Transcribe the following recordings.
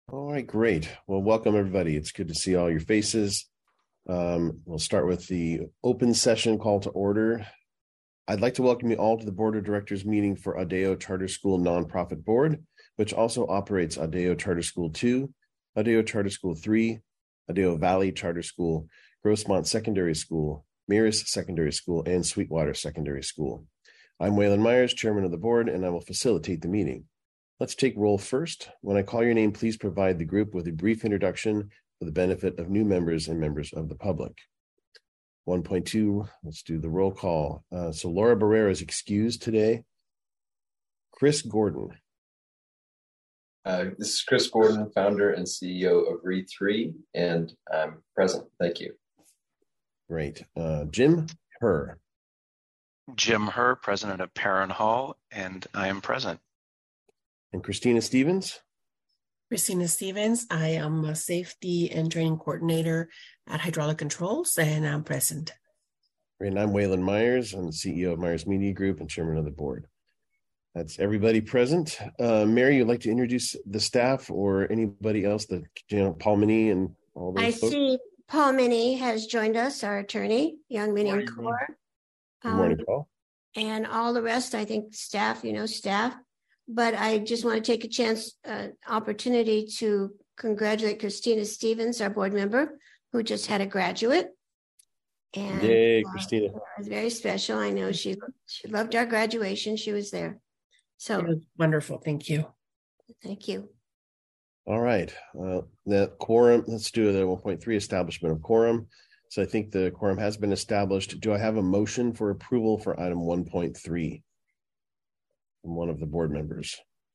All right, great. Well, welcome everybody. It's good to see all your faces. We'll start with the open session call to order. I'd like to welcome you all to the Board of Directors meeting for Adeo Charter School Nonprofit Board, which also operates Adeo Charter School 2, Adeo Charter School 3, Adeo Valley Charter School, Grossmont Secondary School, Mirus Secondary School, and Sweetwater Secondary School. I'm Waylon Myers, Chairman of the Board, and I will facilitate the meeting. Let's take roll first. When I call your name, please provide the group with a brief introduction for the benefit of new members and members of the public. 1.2, let's do the roll call. So Laura Barrera is excused today. Chris Gordon. This is Chris Gordon, founder and CEO of Re3, and I'm present. Thank you. Great. Jim Herr. Jim Herr, president of Perrin Hall, and I am present. And Christina Stevens. Christina Stevens. I am a safety and training coordinator at Hydraulic Controls, and I'm present. And I'm Waylon Myers. I'm the CEO of Myers Media Group and chairman of the board. That's everybody present. Mary, you'd like to introduce the staff or anybody else, Paul Minnie and all those folks? See Paul Minnie has joined us, our attorney, Young Minnie and Core. Good morning, Paul. And all the rest, I think staff. But I just want to take opportunity to congratulate Christina Stevens, our board member, who just had a graduate. And yay, Christina. It was very special. I know she loved our graduation. She was there. So it was wonderful. Thank you. Thank you. All right. The quorum, let's do the 1.3 establishment of quorum. So I think the quorum has been established. Do I have a motion for approval for item 1.3? From one of the board members.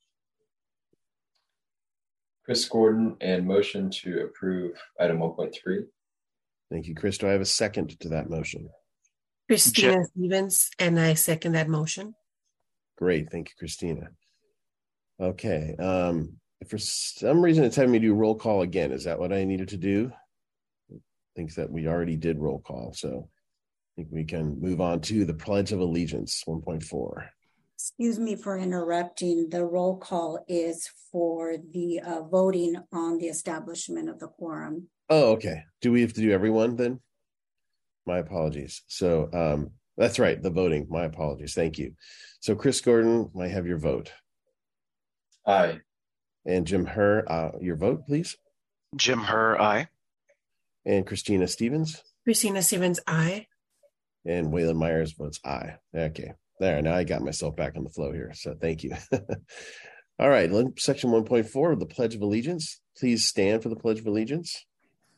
Chris Gordon, and motion to approve item 1.3. Thank you, Chris. Do I have a second to that motion? Christina Stevens, and I second that motion. Great. Thank you, Christina. Okay. If for some reason it's having me do roll call again, is that what I needed to do? I think that we already did roll call. So I think we can move on to the Pledge of Allegiance 1.4. Excuse me for interrupting. The roll call is for the voting on the establishment of the quorum. Oh, okay. Do we have to do everyone then? My apologies. So that's right, the voting. My apologies. Thank you. So Chris Gordon, I have your vote. Aye. And Jim Herr, your vote, please. Jim Herr, aye. And Christina Stevens. Christina Stevens, aye. And Waylon Myers votes aye. Okay. There, now I got myself back on the flow here. So thank you. All right, section 1.4 of the Pledge of Allegiance. Please stand for the Pledge of Allegiance.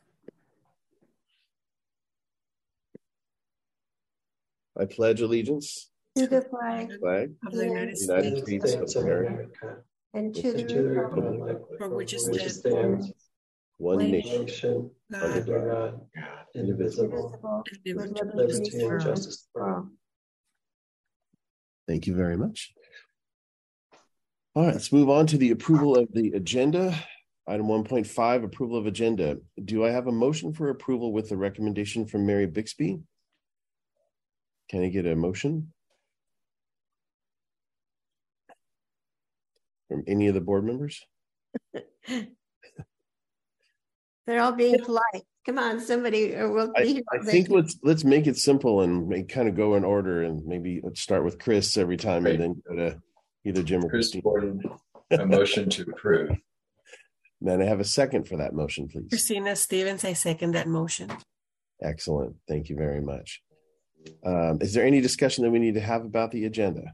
I pledge allegiance To the flag Of the United States of America, and to the republic for which it which stands, one nation, God, God, indivisible. with liberty and justice for all. Thank you very much. All right, let's move on to the approval of the agenda. Item 1.5, approval of agenda. Do I have a motion for approval with the recommendation from Mary Bixby? Can I get a motion from any of the board members? They're all being polite. Come on, somebody, or we'll be here. I think let's make it simple and kind of go in order, and maybe let's start with Chris every time, Great. And then go to either Jim or Chris Christine. Gordon, a motion to approve. Then I have a second for that motion, please. Christina Stevens, I second that motion. Excellent. Thank you very much. Is there any discussion that we need to have about the agenda?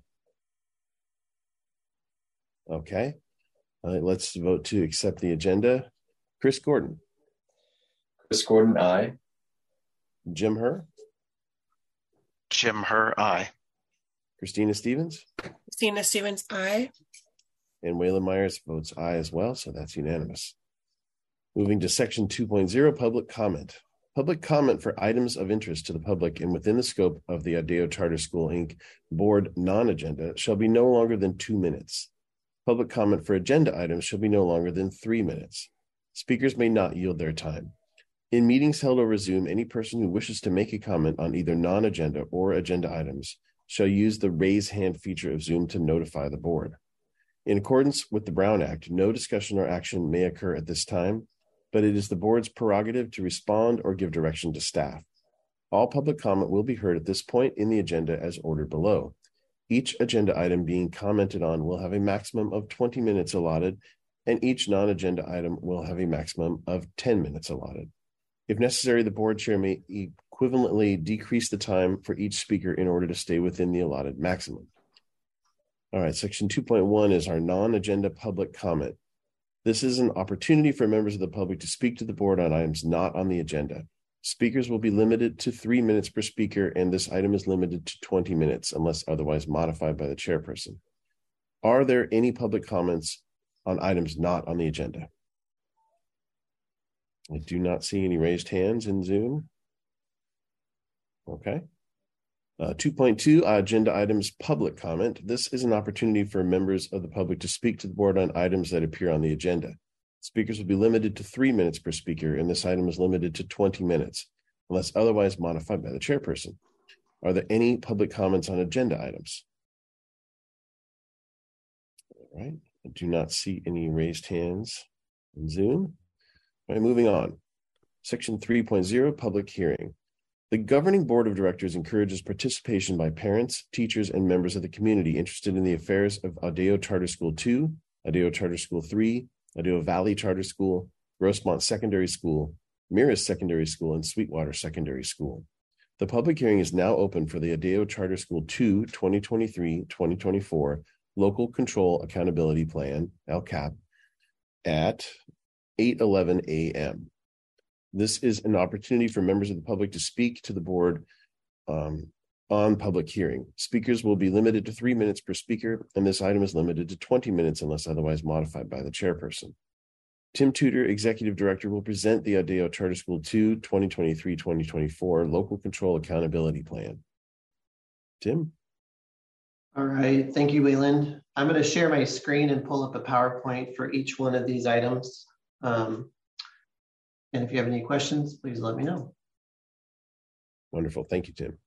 Okay. All right, let's vote to accept the agenda. Chris Gordon. Chris Gordon, aye. Jim Herr. Jim Herr, aye. Christina Stevens. Christina Stevens, aye. And Waylon Myers votes aye as well, so that's unanimous. Moving to section 2.0, public comment. Public comment for items of interest to the public and within the scope of the Adeo Charter School, Inc. board non-agenda shall be no longer than 2 minutes. Public comment for agenda items shall be no longer than 3 minutes. Speakers may not yield their time. In meetings held over Zoom, any person who wishes to make a comment on either non-agenda or agenda items shall use the raise hand feature of Zoom to notify the board. In accordance with the Brown Act, no discussion or action may occur at this time, but it is the board's prerogative to respond or give direction to staff. All public comment will be heard at this point in the agenda as ordered below. Each agenda item being commented on will have a maximum of 20 minutes allotted, and each non-agenda item will have a maximum of 10 minutes allotted. If necessary, the board chair may equivalently decrease the time for each speaker in order to stay within the allotted maximum. All right, section 2.1 is our non-agenda public comment. This is an opportunity for members of the public to speak to the board on items not on the agenda. Speakers will be limited to 3 minutes per speaker, and this item is limited to 20 minutes unless otherwise modified by the chairperson. Are there any public comments on items not on the agenda? I do not see any raised hands in Zoom. Okay. 2.2, agenda items public comment. This is an opportunity for members of the public to speak to the board on items that appear on the agenda. Speakers will be limited to 3 minutes per speaker, and this item is limited to 20 minutes, unless otherwise modified by the chairperson. Are there any public comments on agenda items? All right. I do not see any raised hands in Zoom. All right, moving on. Section 3.0, public hearing. The governing board of directors encourages participation by parents, teachers, and members of the community interested in the affairs of Adeo Charter School 2, Adeo Charter School 3, Adeo Valley Charter School, Grossmont Secondary School, Mirrors Secondary School, and Sweetwater Secondary School. The public hearing is now open for the Adeo Charter School 2 2023-2024 Local Control Accountability Plan, LCAP, at 8:11 a.m. This is an opportunity for members of the public to speak to the board on public hearing. Speakers will be limited to 3 minutes per speaker, and this item is limited to 20 minutes unless otherwise modified by the chairperson. Tim Tudor, Executive Director, will present the Adeo Charter School 2 2023-2024 Local Control Accountability Plan. Tim? All right, thank you, Wayland. I'm going to share my screen and pull up a PowerPoint for each one of these items. And if you have any questions, please let me know. Wonderful. Thank you, Tim.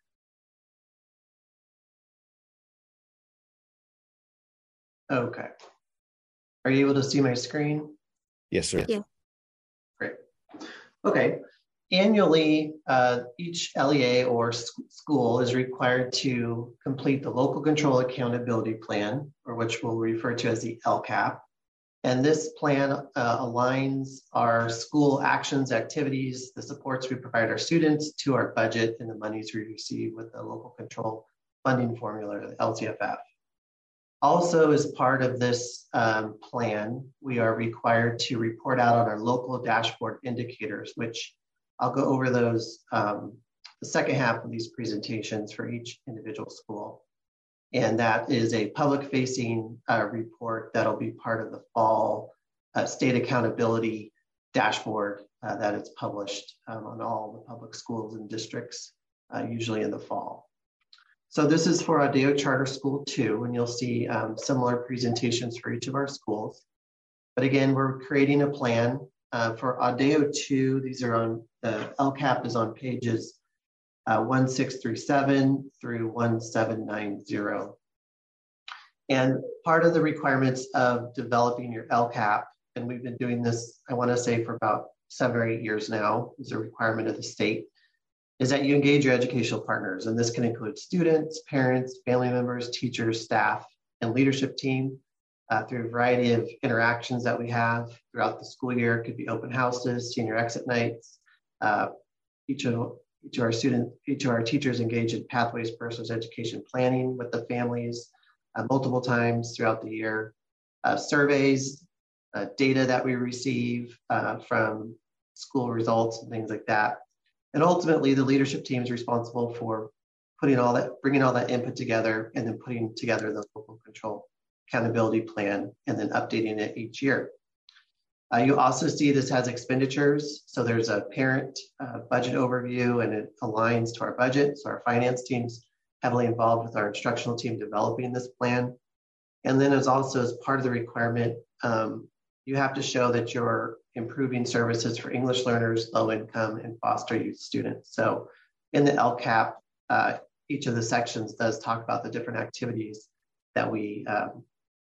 Okay. Are you able to see my screen? Yes, sir. Yeah. Great. Okay. Annually, each LEA or school is required to complete the Local Control Accountability Plan, or which we'll refer to as the LCAP. And this plan aligns our school actions, activities, the supports we provide our students to our budget and the monies we receive with the local control funding formula, the LCFF. Also, as part of this plan, we are required to report out on our local dashboard indicators, which I'll go over those the second half of these presentations for each individual school. And that is a public-facing report that'll be part of the fall state accountability dashboard that is published on all the public schools and districts, usually in the fall. So this is for Adeo Charter School 2, and you'll see similar presentations for each of our schools. But again, we're creating a plan for Adeo 2. These are on, the LCAP is on pages 1637 through 1790. And part of the requirements of developing your LCAP, and we've been doing this, I want to say, for about 7 or 8 years now, is a requirement of the state, is that you engage your educational partners. And this can include students, parents, family members, teachers, staff, and leadership team through a variety of interactions that we have throughout the school year. It could be open houses, senior exit nights. Each of our teachers engage in Pathways Personalized Education planning with the families multiple times throughout the year. Surveys, data that we receive from school results and things like that. And ultimately, the leadership team is responsible for bringing all that input together and then putting together the local control accountability plan and then updating it each year. You also see this has expenditures. So there's a parent budget overview, and it aligns to our budget. So our finance team's heavily involved with our instructional team developing this plan. And then it's also, as part of the requirement, you have to show that you're improving services for English learners, low income, and foster youth students. So in the LCAP, each of the sections does talk about the different activities that we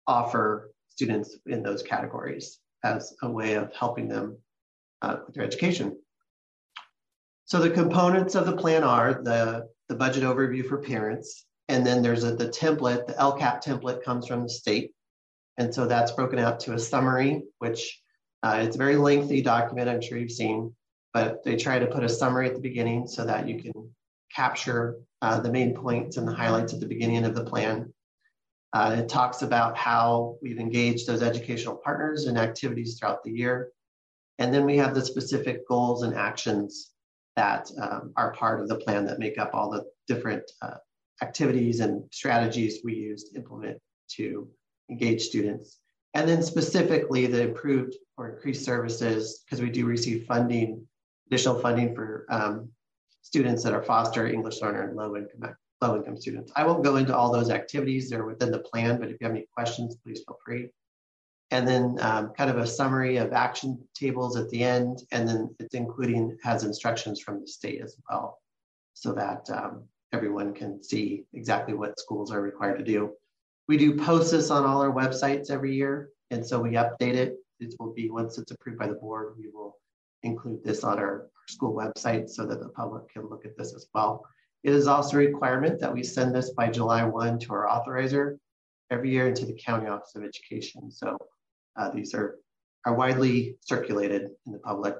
offer students in those categories as a way of helping them with their education. So the components of the plan are the budget overview for parents, and then there's the template. The LCAP template comes from the state, and so that's broken out to a summary, which it's a very lengthy document, I'm sure you've seen, but they try to put a summary at the beginning so that you can capture the main points and the highlights at the beginning of the plan. It talks about how we've engaged those educational partners in activities throughout the year. And then we have the specific goals and actions that are part of the plan that make up all the different activities and strategies we use to implement to engage students. And then specifically the improved or increased services, because we do receive funding, additional funding for students that are foster, English learner, and low-income students. I won't go into all those activities. They're within the plan, but if you have any questions, please feel free. And then kind of a summary of action tables at the end, and then it's has instructions from the state as well, so that everyone can see exactly what schools are required to do. We do post this on all our websites every year, and so we update it. It will be, once it's approved by the board, we will include this on our school website so that the public can look at this as well. It is also a requirement that we send this by July 1 to our authorizer every year and to the County Office of Education. So these are widely circulated in the public.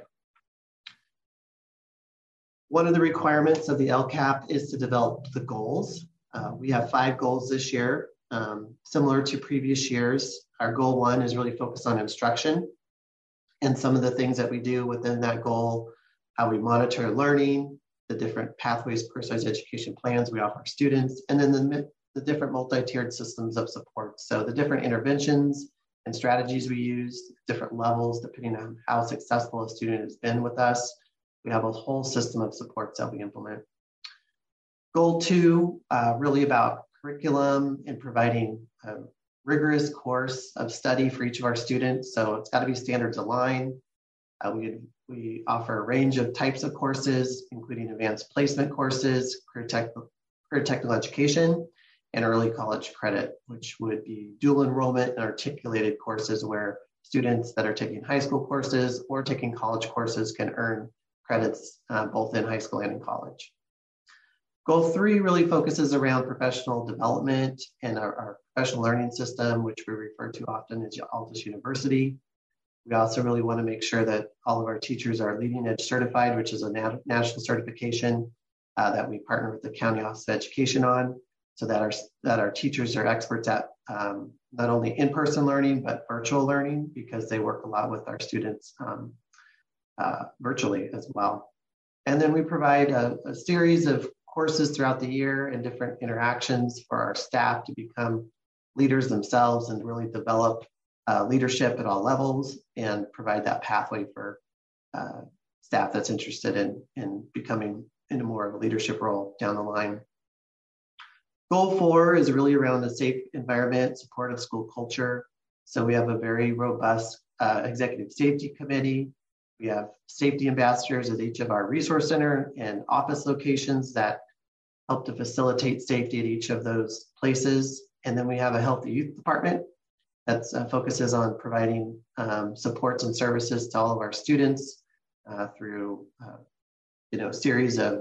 One of the requirements of the LCAP is to develop the goals. We have 5 goals this year, similar to previous years. Our goal 1 is really focused on instruction and some of the things that we do within that goal, how we monitor learning, the different pathways, personalized education plans we offer students, and then the different multi-tiered systems of support. So the different interventions and strategies we use, different levels, depending on how successful a student has been with us. We have a whole system of supports that we implement. Goal 2, really about curriculum and providing a rigorous course of study for each of our students. So it's got to be standards aligned. We offer a range of types of courses, including advanced placement courses, career technical education, and early college credit, which would be dual enrollment and articulated courses where students that are taking high school courses or taking college courses can earn credits both in high school and in college. Goal 3 really focuses around professional development and our professional learning system, which we refer to often as Altus University. We also really want to make sure that all of our teachers are Leading Edge certified, which is a national certification that we partner with the County Office of Education on, so that our teachers are experts at not only in-person learning, but virtual learning, because they work a lot with our students virtually as well. And then we provide a series of courses throughout the year and different interactions for our staff to become leaders themselves and really develop leadership at all levels and provide that pathway for staff that's interested in becoming in more of a leadership role down the line. Goal 4 is really around a safe environment, supportive school culture. So we have a very robust executive safety committee. We have safety ambassadors at each of our resource center and office locations that help to facilitate safety at each of those places. And then we have a healthy youth department that focuses on providing supports and services to all of our students through a series of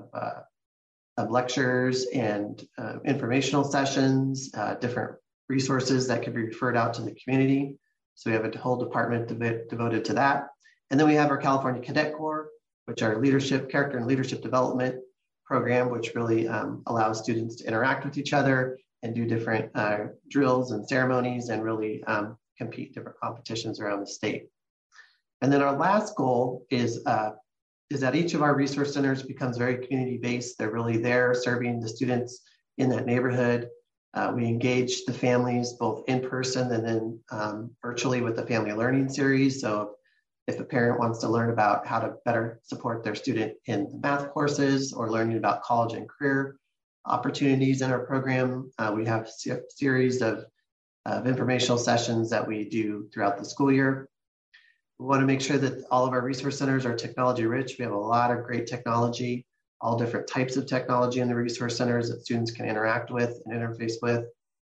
lectures and informational sessions, different resources that can be referred out to the community. So we have a whole department devoted to that. And then we have our California Cadet Corps, which are character and leadership development program, which really allows students to interact with each other and do different drills and ceremonies and really compete in different competitions around the state. And then our last goal is that each of our resource centers becomes very community-based. They're really there serving the students in that neighborhood. We engage the families both in person and then virtually with the Family Learning Series. So if a parent wants to learn about how to better support their student in the math courses or learning about college and career opportunities in our program, we have a series of informational sessions that we do throughout the school year. We want to make sure that all of our resource centers are technology rich. We have a lot of great technology, all different types of technology in the resource centers that students can interact with and interface with.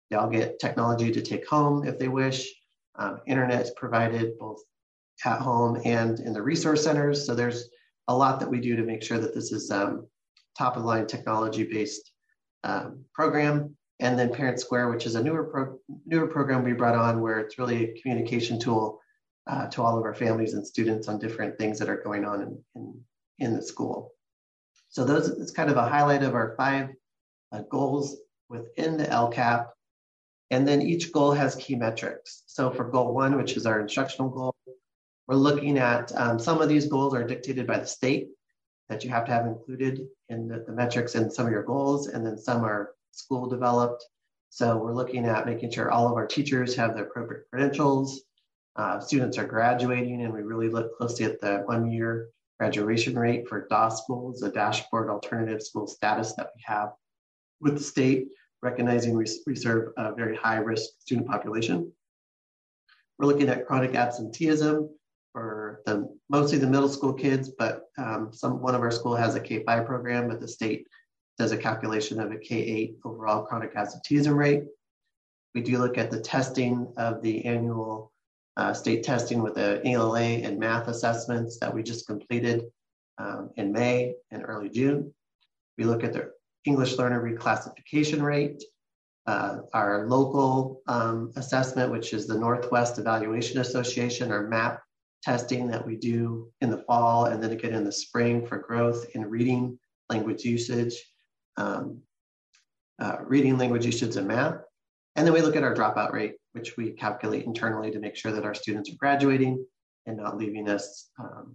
They all get technology to take home if they wish. Internet is provided both at home and in the resource centers. So there's a lot that we do to make sure that this is top of the line technology based program. And then Parent Square, which is a newer program we brought on, where it's really a communication tool to all of our families and students on different things that are going on in the school. So those is kind of a highlight of our 5 goals within the LCAP. And then each goal has key metrics. So for goal 1, which is our instructional goal, we're looking at some of these goals are dictated by the state that you have to have included in the metrics in some of your goals, and then some are school developed. So we're looking at making sure all of our teachers have the appropriate credentials, students are graduating, and we really look closely at the 1-year graduation rate for DAS schools, the Dashboard Alternative School Status that we have with the state, recognizing we serve a very high risk student population. We're looking at chronic absenteeism for mostly the middle school kids, but one of our school has a K-5 program, but the state does a calculation of a K-8 overall chronic absenteeism rate. We do look at the testing of the annual state testing with the ELA and math assessments that we just completed in May and early June. We look at the English learner reclassification rate, our local assessment, which is the Northwest Evaluation Association, our MAP testing that we do in the fall and then again in the spring for growth in reading, language usage, and math. And then we look at our dropout rate, which we calculate internally to make sure that our students are graduating and not leaving us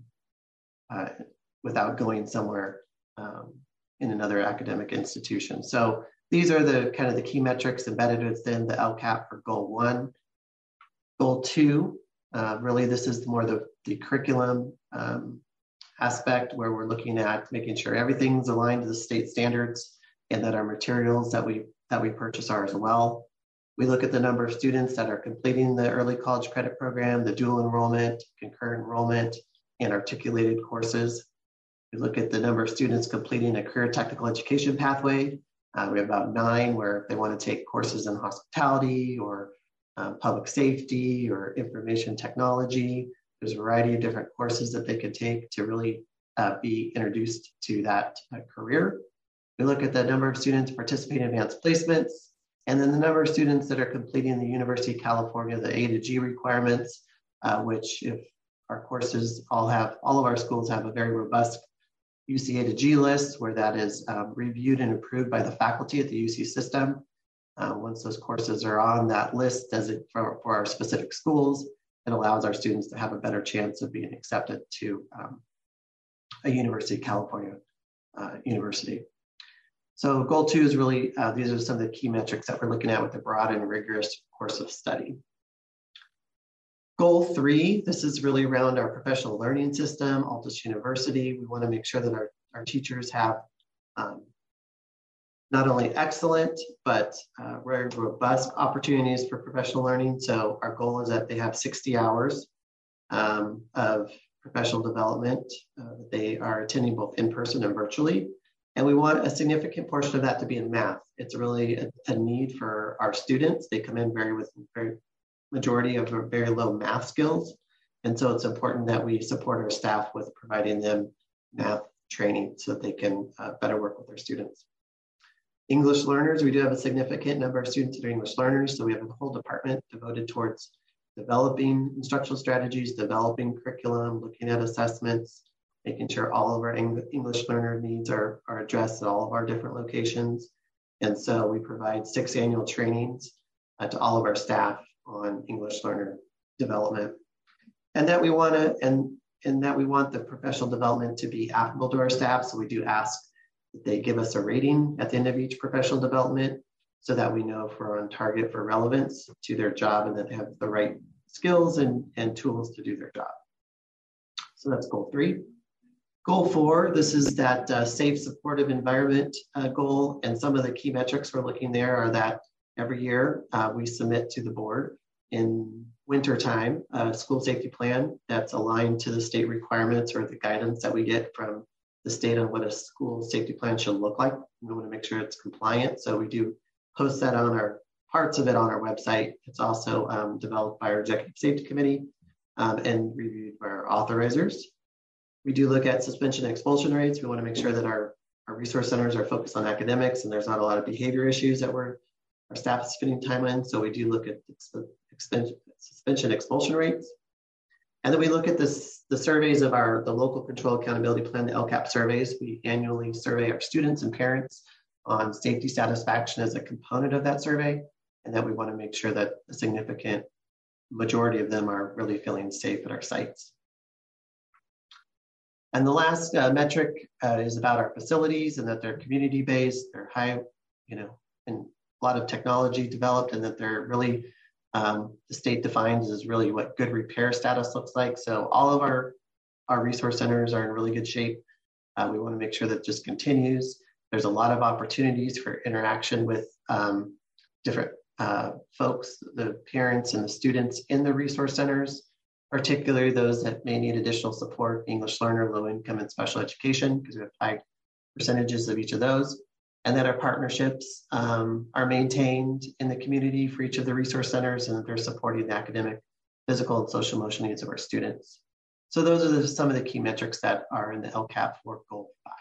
without going somewhere in another academic institution. So these are the kind of the key metrics embedded within the LCAP for goal 1. Goal 2, really this is more the curriculum aspect, where we're looking at making sure everything's aligned to the state standards and that our materials that we purchase are as well. We look at the number of students that are completing the early college credit program, the dual enrollment, concurrent enrollment, and articulated courses. We look at the number of students completing a career technical education pathway. We have about 9 where they want to take courses in hospitality or public safety or information technology. There's a variety of different courses that they could take to really be introduced to that career. We look at the number of students participating in advanced placements, and then the number of students that are completing the University of California, the A to G requirements, which if our courses all of our schools have a very robust UC A to G list, where that is reviewed and approved by the faculty at the UC system. Once those courses are on that list for our specific schools, it allows our students to have a better chance of being accepted to a University of California university. So goal 2 is really, these are some of the key metrics that we're looking at with a broad and rigorous course of study. Goal 3, this is really around our professional learning system, Altus University. We want to make sure that our teachers have not only excellent, but very robust opportunities for professional learning. So our goal is that they have 60 hours of professional development. They are attending both in person and virtually. And we want a significant portion of that to be in math. It's really a need for our students. They come in with very majority of very low math skills. And so it's important that we support our staff with providing them math training so that they can better work with their students. English learners, we do have a significant number of students that are English learners. So we have a whole department devoted towards developing instructional strategies, developing curriculum, looking at assessments, making sure all of our English learner needs are addressed at all of our different locations. And so we provide 6 annual trainings to all of our staff on English learner development. And that we want the professional development to be applicable to our staff. So we do ask that they give us a rating at the end of each professional development so that we know if we're on target for relevance to their job and that they have the right skills and tools to do their job. So that's goal 3. Goal 4, this is that safe, supportive environment goal. And some of the key metrics we're looking there are that every year we submit to the board in wintertime a school safety plan that's aligned to the state requirements or the guidance that we get from the state on what a school safety plan should look like. We want to make sure it's compliant. So we do post that on our parts of it on our website. It's also developed by our Executive Safety Committee and reviewed by our authorizers. We do look at suspension and expulsion rates. We want to make sure that our resource centers are focused on academics and there's not a lot of behavior issues that our staff is spending time on. So we do look at suspension expulsion rates. And then we look at the surveys of the local control accountability plan, the LCAP surveys. We annually survey our students and parents on safety satisfaction as a component of that survey. And that we want to make sure that a significant majority of them are really feeling safe at our sites. And the last metric is about our facilities and that they're community-based, they're high, and a lot of technology developed, and that they're really, the state defines as really what good repair status looks like. So all of our resource centers are in really good shape. We want to make sure that just continues. There's a lot of opportunities for interaction with different folks, the parents and the students in the resource centers, particularly those that may need additional support, English learner, low income, and special education, because we have high percentages of each of those. And that our partnerships are maintained in the community for each of the resource centers, and that they're supporting the academic, physical, and social emotional needs of our students. So those are some of the key metrics that are in the LCAP for Goal 5.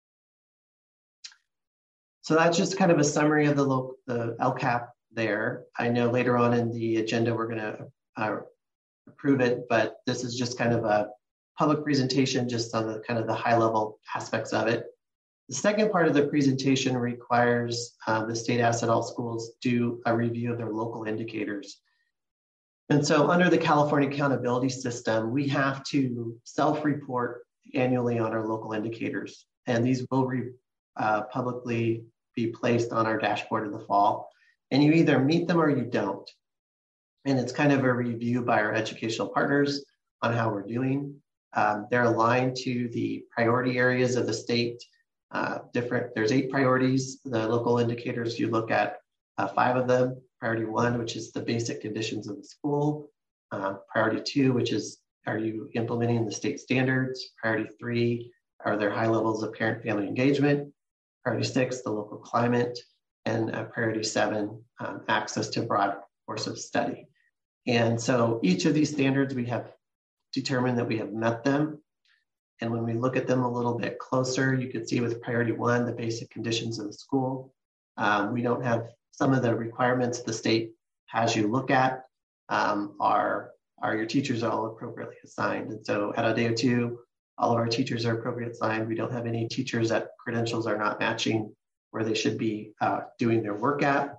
So that's just kind of a summary of the LCAP there. I know later on in the agenda, we're gonna approve it, but this is just kind of a public presentation just on the kind of the high level aspects of it. The second part of the presentation requires the state asks that all schools do a review of their local indicators. And so under the California Accountability System, we have to self-report annually on our local indicators. And these will publicly be placed on our dashboard in the fall. And you either meet them or you don't. And it's kind of a review by our educational partners on how we're doing. They're aligned to the priority areas of the state. There's 8 priorities. The local indicators, you look at 5 of them. Priority 1, which is the basic conditions of the school. Priority 2, which is, are you implementing the state standards? Priority 3, are there high levels of parent-family engagement? Priority 6, the local climate. And priority 7, access to broad course of study. And so each of these standards, we have determined that we have met them. And when we look at them a little bit closer, you can see with priority 1, the basic conditions of the school. We don't have some of the requirements the state has you look at are your teachers all appropriately assigned. And so at Adeo 2, all of our teachers are appropriately assigned. We don't have any teachers that credentials are not matching where they should be doing their work at.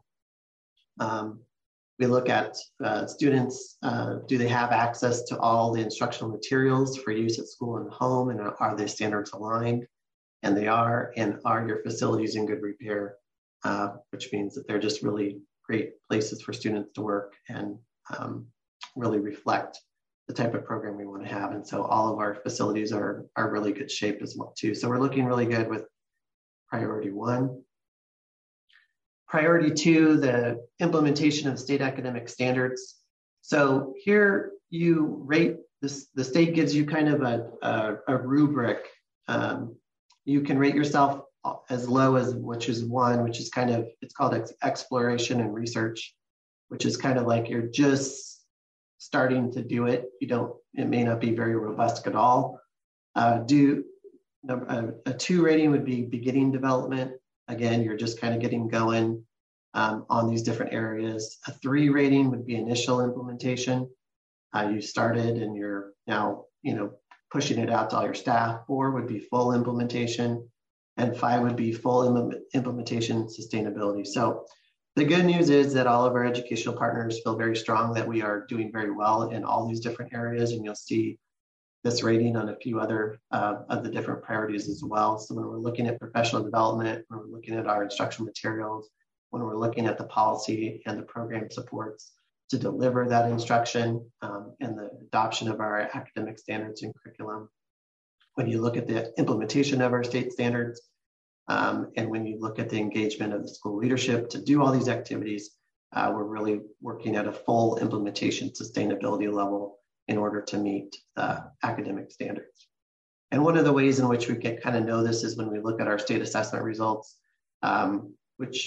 We look at students, do they have access to all the instructional materials for use at school and home, and are the standards aligned? And they are, and are your facilities in good repair, which means that they're just really great places for students to work and really reflect the type of program we want to have. And so all of our facilities are really good shape as well too. So we're looking really good with priority 1. Priority 2, the implementation of state academic standards. So here you rate this, the state gives you kind of a rubric. You can rate yourself as low as, which is 1, which is kind of, it's called exploration and research, which is kind of like you're just starting to do it. It may not be very robust at all. A 2 rating would be beginning development. Again, you're just kind of getting going on these different areas. A 3 rating would be initial implementation. You started and you're now, pushing it out to all your staff. 4 would be full implementation, and 5 would be full implementation sustainability. So the good news is that all of our educational partners feel very strong that we are doing very well in all these different areas, and you'll see this rating on a few other of the different priorities as well. So when we're looking at professional development, when we're looking at our instructional materials, when we're looking at the policy and the program supports to deliver that instruction and the adoption of our academic standards and curriculum, when you look at the implementation of our state standards, and when you look at the engagement of the school leadership to do all these activities, we're really working at a full implementation sustainability level in order to meet academic standards. And one of the ways in which we can kind of know this is when we look at our state assessment results, which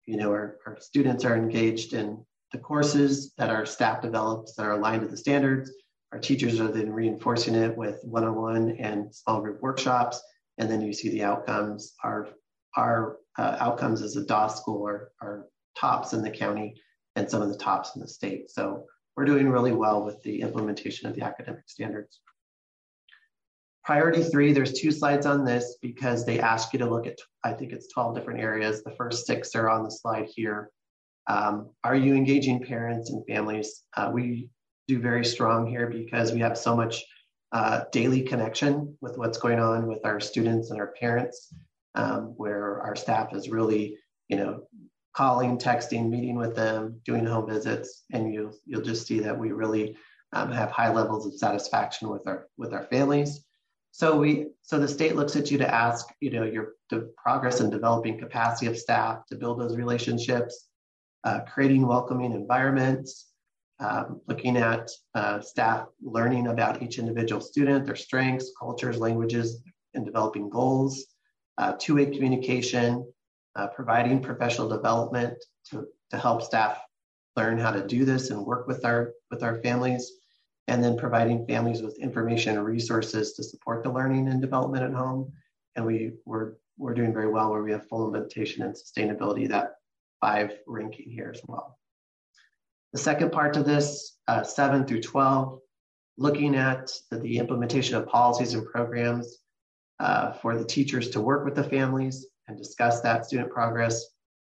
our students are engaged in the courses that our staff develops that are aligned to the standards. Our teachers are then reinforcing it with one-on-one and small group workshops. And then you see the outcomes. Our outcomes as a DOS school are tops in the county and some of the tops in the state. So we're doing really well with the implementation of the academic standards. Priority 3, there's 2 slides on this because they ask you to look at, I think it's 12 different areas. The first 6 are on the slide here. Are you engaging parents and families? We do very strong here because we have so much daily connection with what's going on with our students and our parents, where our staff is really, calling, texting, meeting with them, doing home visits, and you'll just see that we really have high levels of satisfaction with our families. So the state looks at you to ask, the progress in developing capacity of staff to build those relationships, creating welcoming environments, looking at staff learning about each individual student, their strengths, cultures, languages, and developing goals, two-way communication, providing professional development to help staff learn how to do this and work with our families, and then providing families with information and resources to support the learning and development at home. And we're doing very well where we have full implementation and sustainability, that 5 ranking here as well. The second part of this, 7 through 12, looking at the implementation of policies and programs for the teachers to work with the families and discuss that student progress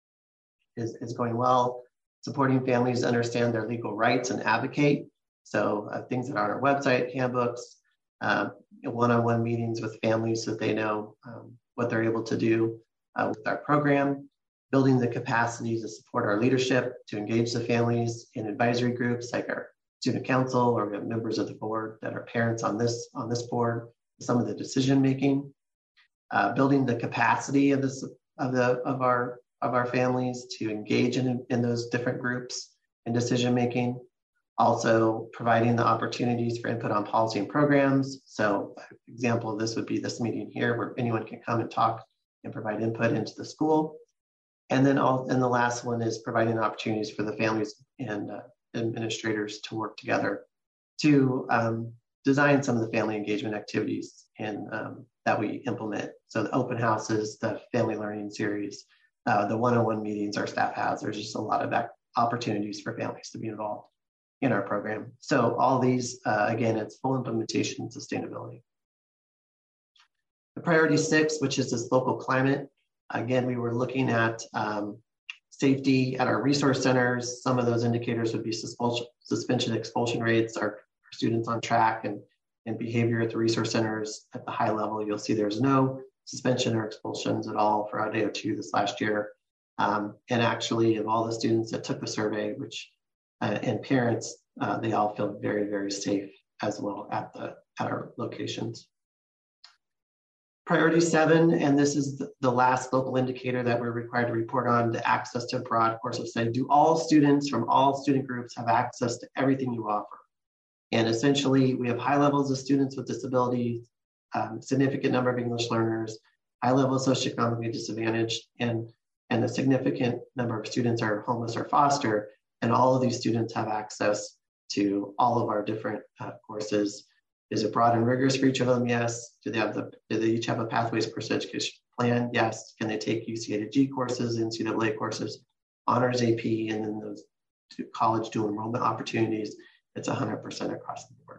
is going well. Supporting families understand their legal rights and advocate. So things that are on our website, handbooks, one-on-one meetings with families so that they know what they're able to do with our program. Building the capacity to support our leadership, to engage the families in advisory groups like our student council, or we have members of the board that are parents on this board, some of the decision making. Building the capacity of our families to engage in those different groups and decision making. Also providing the opportunities for input on policy and programs. So an example of this would be this meeting here where anyone can come and talk and provide input into the school. And then the last one is providing opportunities for the families and administrators to work together to design some of the family engagement activities that we implement. So the open houses, the family learning series, the one-on-one meetings our staff has, there's just a lot of opportunities for families to be involved in our program. So all these, again, it's full implementation and sustainability. The priority 6, which is this local climate. Again, we were looking at safety at our resource centers. Some of those indicators would be suspension expulsion rates, our students on track, and behavior at the resource centers at the high level. You'll see there's no suspension or expulsions at all for Adeo 2 this last year. And actually, of all the students that took the survey, and parents, they all feel very, very safe as well at our locations. Priority 7, and this is the last local indicator that we're required to report on, the access to a broad course of study. Do all students from all student groups have access to everything you offer? And essentially, we have high levels of students with disabilities, significant number of English learners, high level of socioeconomically disadvantaged, and a significant number of students are homeless or foster. And all of these students have access to all of our different courses. Is it broad and rigorous for each of them? Yes. Do they each have a Pathways Course Education plan? Yes. Can they take UC-A-to-G courses, NCAA courses, honors AP, and then those college dual enrollment opportunities? It's 100% across the board.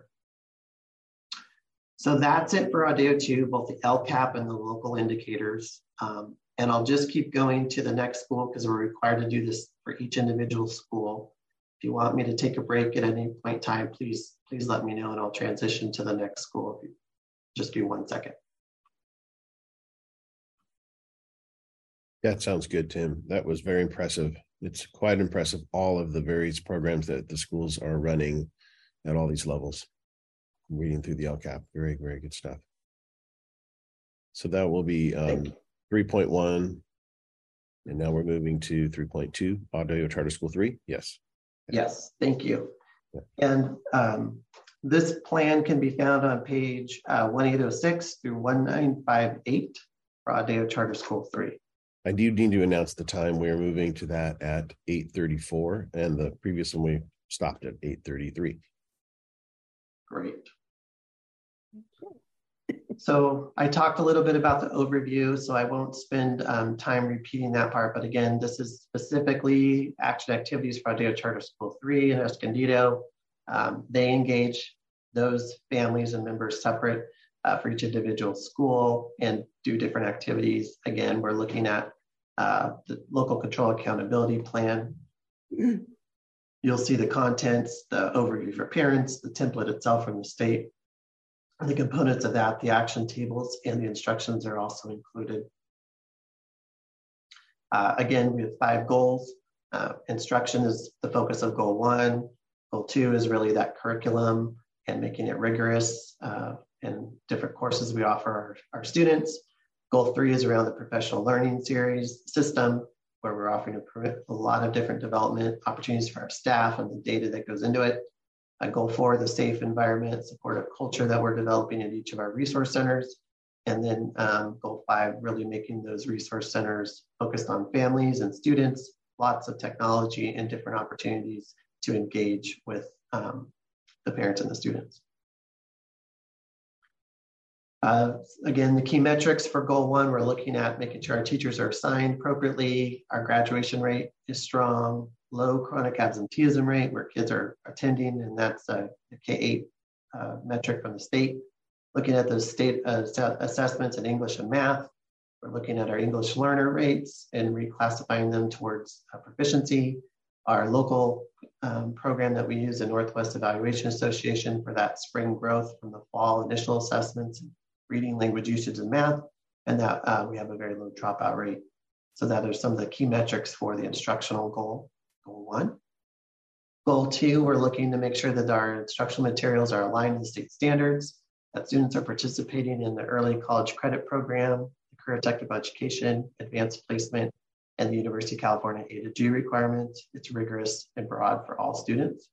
So that's it for Adeo 2, both the LCAP and the local indicators. And I'll just keep going to the next school because we're required to do this for each individual school. If you want me to take a break at any point in time, please let me know and I'll transition to the next school. Just give me 1 second. That sounds good, Tim. That was very impressive. It's quite impressive, all of the various programs that the schools are running at all these levels. I'm reading through the LCAP. Very, very good stuff. So that will be 3.1. And now we're moving to 3.2, Adeo Charter School 3. Yes. Yes, thank you. And this plan can be found on page 1806 through 1958 for Adeo Charter School 3. I do need to announce the time we're moving to that at 8:34, and the previous one we stopped at 8:33. Great. So I talked a little bit about the overview, so I won't spend time repeating that part. But again, this is specifically action activities for Aldea Charter School 3 in Escondido. They engage those families and members separate for each individual school and do different activities. Again, we're looking at the local control accountability plan. You'll see the contents, the overview for parents, the template itself from the state. And the components of that, the action tables and the instructions are also included. Again, we have 5 goals. Instruction is the focus of goal 1. Goal 2 is really that curriculum and making it rigorous and different courses we offer our students. Goal 3 is around the professional learning series system, where we're offering a lot of different development opportunities for our staff and the data that goes into it. Goal 4, the safe environment, supportive culture that we're developing at each of our resource centers. And then goal 5, really making those resource centers focused on families and students, lots of technology and different opportunities to engage with the parents and the students. Again, the key metrics for goal 1, we're looking at making sure our teachers are assigned appropriately, our graduation rate is strong, low chronic absenteeism rate where kids are attending, and that's a K-8 metric from the state. Looking at those state assessments in English and math, we're looking at our English learner rates and reclassifying them towards proficiency. Our local program that we use, the Northwest Evaluation Association, for that spring growth from the fall initial assessments, reading, language usage, and math, and that we have a very low dropout rate. So that are some of the key metrics for the instructional goal, goal 1. Goal 2, we're looking to make sure that our instructional materials are aligned with state standards, that students are participating in the early college credit program, the career technical education, advanced placement, and the University of California A to G requirement. It's rigorous and broad for all students.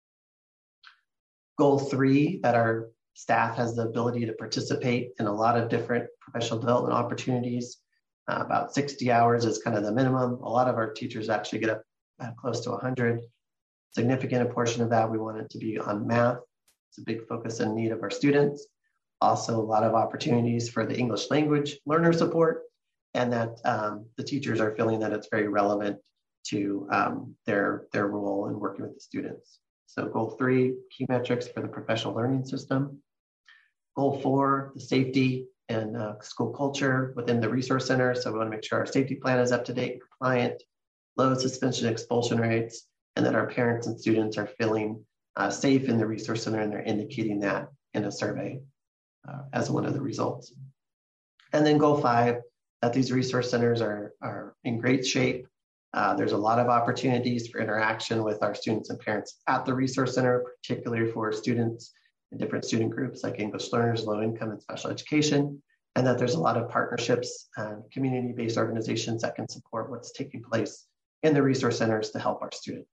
Goal 3, that our staff has the ability to participate in a lot of different professional development opportunities. About 60 hours is kind of the minimum. A lot of our teachers actually get up close to 100. Significant portion of that, we want it to be on math. It's a big focus and need of our students. Also, a lot of opportunities for the English language learner support, and that the teachers are feeling that it's very relevant to their role in working with the students. So goal 3, key metrics for the professional learning system. Goal 4, the safety and school culture within the resource center. So we want to make sure our safety plan is up to date and compliant, low suspension and expulsion rates, and that our parents and students are feeling safe in the resource center, and they're indicating that in a survey as one of the results. And then goal 5, that these resource centers are in great shape. There's a lot of opportunities for interaction with our students and parents at the resource center, particularly for students in different student groups like English learners, low income, and special education, and that there's a lot of partnerships and community-based organizations that can support what's taking place in the resource centers to help our students.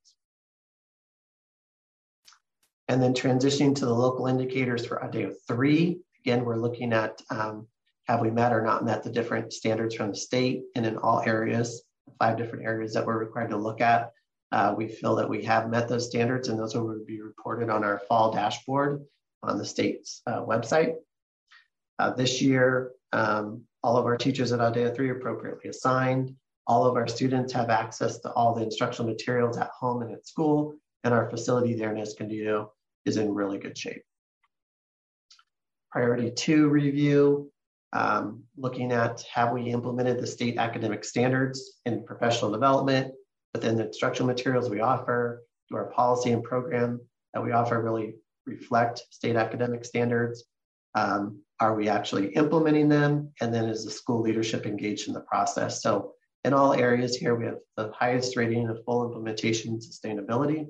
And then transitioning to the local indicators for Aldea 3, again, we're looking at have we met or not met the different standards from the state, and in all areas, 5 different areas that we're required to look at. We feel that we have met those standards, and those will be reported on our fall dashboard on the state's website. This year, all of our teachers at Aldea 3 are appropriately assigned. All of our students have access to all the instructional materials at home and at school, and our facility there in Escondido is in really good shape. Priority 2 review, looking at have we implemented the state academic standards in professional development within the instructional materials we offer? Do our policy and program that we offer really reflect state academic standards? Are we actually implementing them? And then is the school leadership engaged in the process? So in all areas here, we have the highest rating of full implementation and sustainability.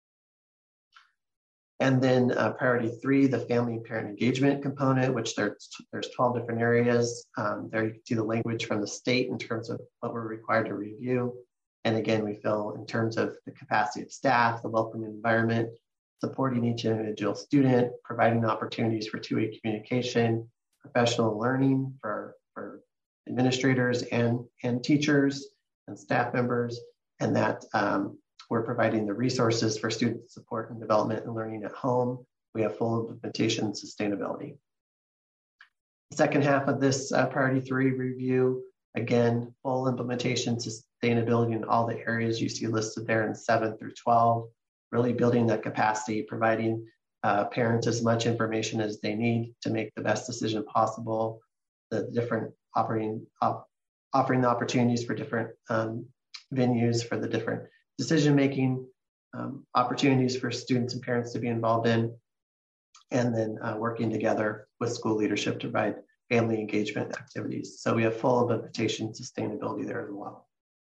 And then priority 3, the family and parent engagement component, which there's 12 different areas. There you can see the language from the state in terms of what we're required to review. And again, we feel in terms of the capacity of staff, the welcoming environment, supporting each individual student, providing opportunities for two-way communication, professional learning for administrators and teachers and staff members, and that we're providing the resources for student support and development and learning at home. We have full implementation and sustainability. The second half of this priority 3 review, again, full implementation, sustainability in all the areas you see listed there in 7 through 12, really building that capacity, providing parents as much information as they need to make the best decision possible, the different offering the opportunities for different venues for the different decision-making, opportunities for students and parents to be involved in, and then working together with school leadership to provide family engagement activities. So we have full implementation sustainability there as well.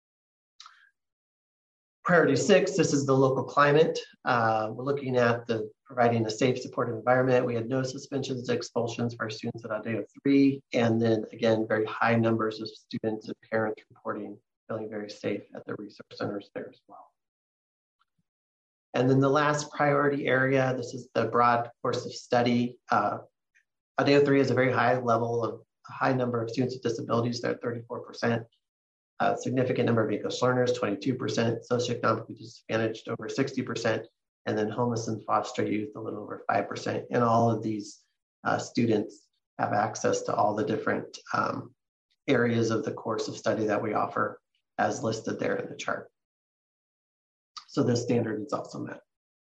Priority 6, this is the local climate. We're looking at providing a safe, supportive environment. We had no suspensions, expulsions for our students at Adeo 3, and then again, very high numbers of students and parents reporting feeling very safe at the resource centers there as well. And then the last priority area, this is the broad course of study. Adeo 3 has a very high number of students with disabilities. They're at 34%. A significant number of English learners, 22%, socioeconomically disadvantaged, over 60%, and then homeless and foster youth, a little over 5%. And all of these students have access to all the different areas of the course of study that we offer as listed there in the chart. So this standard is also met.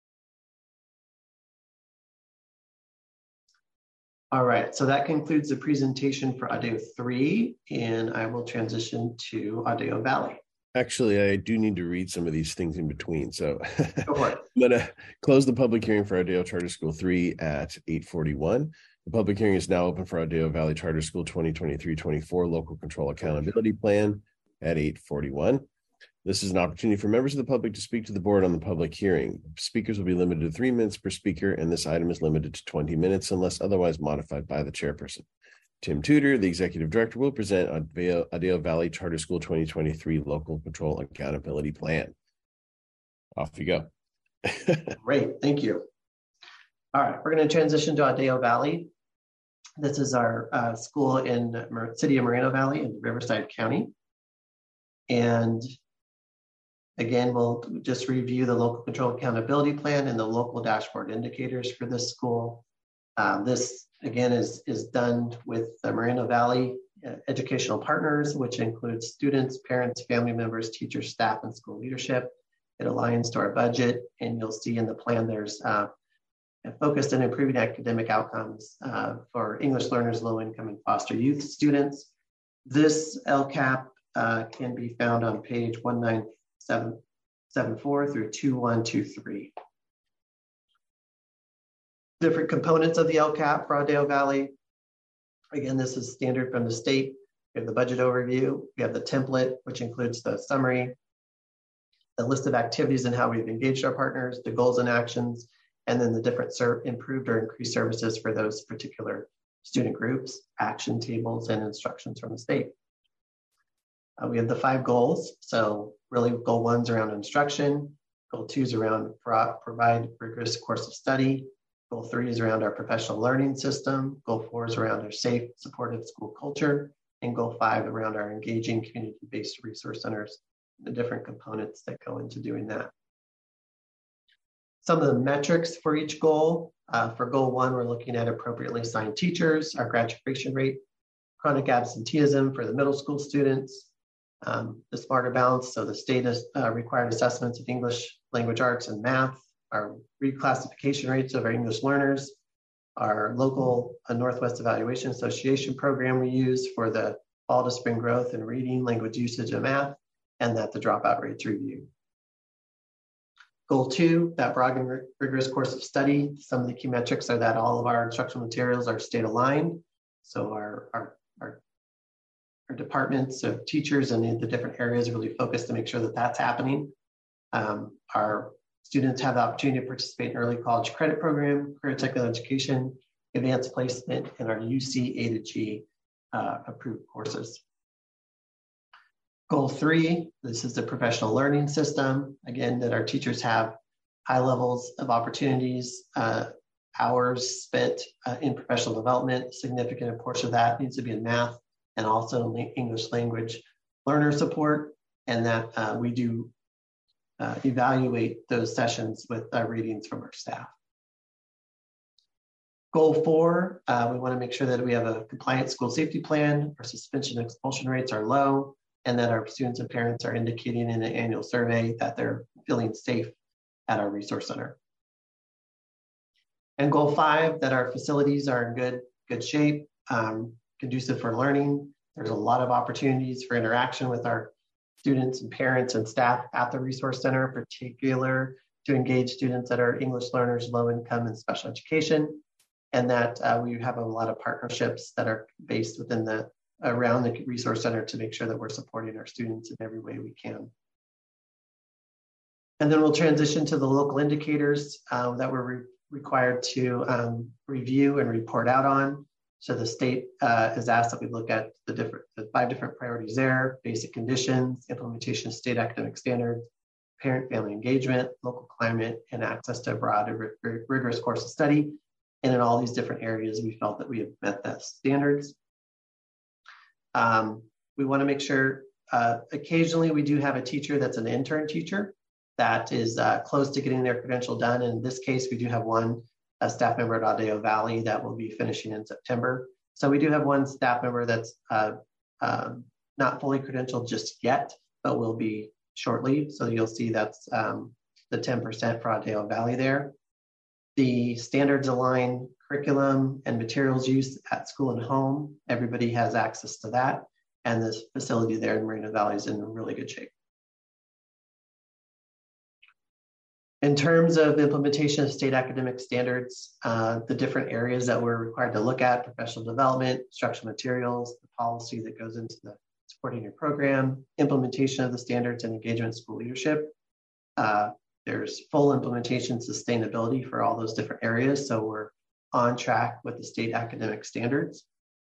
All right, so that concludes the presentation for Adeo 3, and I will transition to Adeo Valley. Actually, I do need to read some of these things in between. So Go for it. I'm going to close the public hearing for Adeo Charter School 3 at 8:41. The public hearing is now open for Adeo Valley Charter School 2023-24 Local Control Accountability Plan at 8:41. This is an opportunity for members of the public to speak to the board on the public hearing. Speakers will be limited to 3 minutes per speaker, and this item is limited to 20 minutes unless otherwise modified by the chairperson. Tim Tudor, the executive director, will present Adeo Valley Charter School 2023 Local Control Accountability Plan. Off you go. Great, thank you. All right, we're going to transition to Adeo Valley. This is our school in the city of Moreno Valley in Riverside County. And again, we'll just review the local control accountability plan and the local dashboard indicators for this school. This, again, is done with the Moreno Valley educational partners, which includes students, parents, family members, teachers, staff, and school leadership. It aligns to our budget, and you'll see in the plan there's focused on improving academic outcomes for English learners, low-income, and foster youth students. This LCAP can be found on page 19774 through 2123. Different components of the LCAP for Adeo Valley. Again, this is standard from the state. We have the budget overview. We have the template, which includes the summary, the list of activities and how we've engaged our partners, the goals and actions, and then the different improved or increased services for those particular student groups, action tables, and instructions from the state. We have the 5 goals. So really goal 1's around instruction. Goal 2 is around provide rigorous course of study. Goal 3 is around our professional learning system. Goal 4 is around our safe, supportive school culture. And goal 5 around our engaging community-based resource centers, the different components that go into doing that. Some of the metrics for each goal. For goal 1, we're looking at appropriately assigned teachers, our graduation rate, chronic absenteeism for the middle school students, the smarter balance, so the state required assessments of English, language arts, and math, our reclassification rates of our English learners, our local Northwest Evaluation Association program we use for the fall to spring growth in reading, language usage, and math, and that the dropout rates review. Goal 2, that broad and rigorous course of study. Some of the key metrics are that all of our instructional materials are state aligned. So our departments of teachers and the different areas are really focused to make sure that that's happening. Our students have the opportunity to participate in early college credit program, career technical education, advanced placement, and our UC A to G approved courses. Goal 3, this is the professional learning system. Again, that our teachers have high levels of opportunities, hours spent in professional development. A significant portion of that needs to be in math, and also English language learner support, and that we do evaluate those sessions with readings from our staff. Goal 4, we want to make sure that we have a compliant school safety plan, our suspension and expulsion rates are low, and that our students and parents are indicating in an annual survey that they're feeling safe at our resource center. And goal 5, that our facilities are in good shape, conducive for learning. There's a lot of opportunities for interaction with our students and parents and staff at the resource center, particular to engage students that are English learners, low income, and special education. And that we have a lot of partnerships that are based around the resource center to make sure that we're supporting our students in every way we can. And then we'll transition to the local indicators that we're required to review and report out on. So the state has asked that we look at the 5 different priorities there: basic conditions, implementation of state academic standards, parent-family engagement, local climate, and access to a broad and rigorous course of study. And in all these different areas, we felt that we have met that standards. We want to make sure, occasionally we do have a teacher that's an intern teacher that is close to getting their credential done. In this case, we do have a staff member at Adeo Valley that will be finishing in September. So we do have one staff member that's not fully credentialed just yet, but will be shortly. So you'll see that's the 10% for Adeo Valley there. The standards align curriculum and materials used at school and home. Everybody has access to that. And this facility there in Moreno Valley is in really good shape. In terms of implementation of state academic standards, the different areas that we're required to look at: professional development, instructional materials, the policy that goes into the supporting your program, implementation of the standards, and engagement school leadership. There's full implementation sustainability for all those different areas. So we're on track with the state academic standards.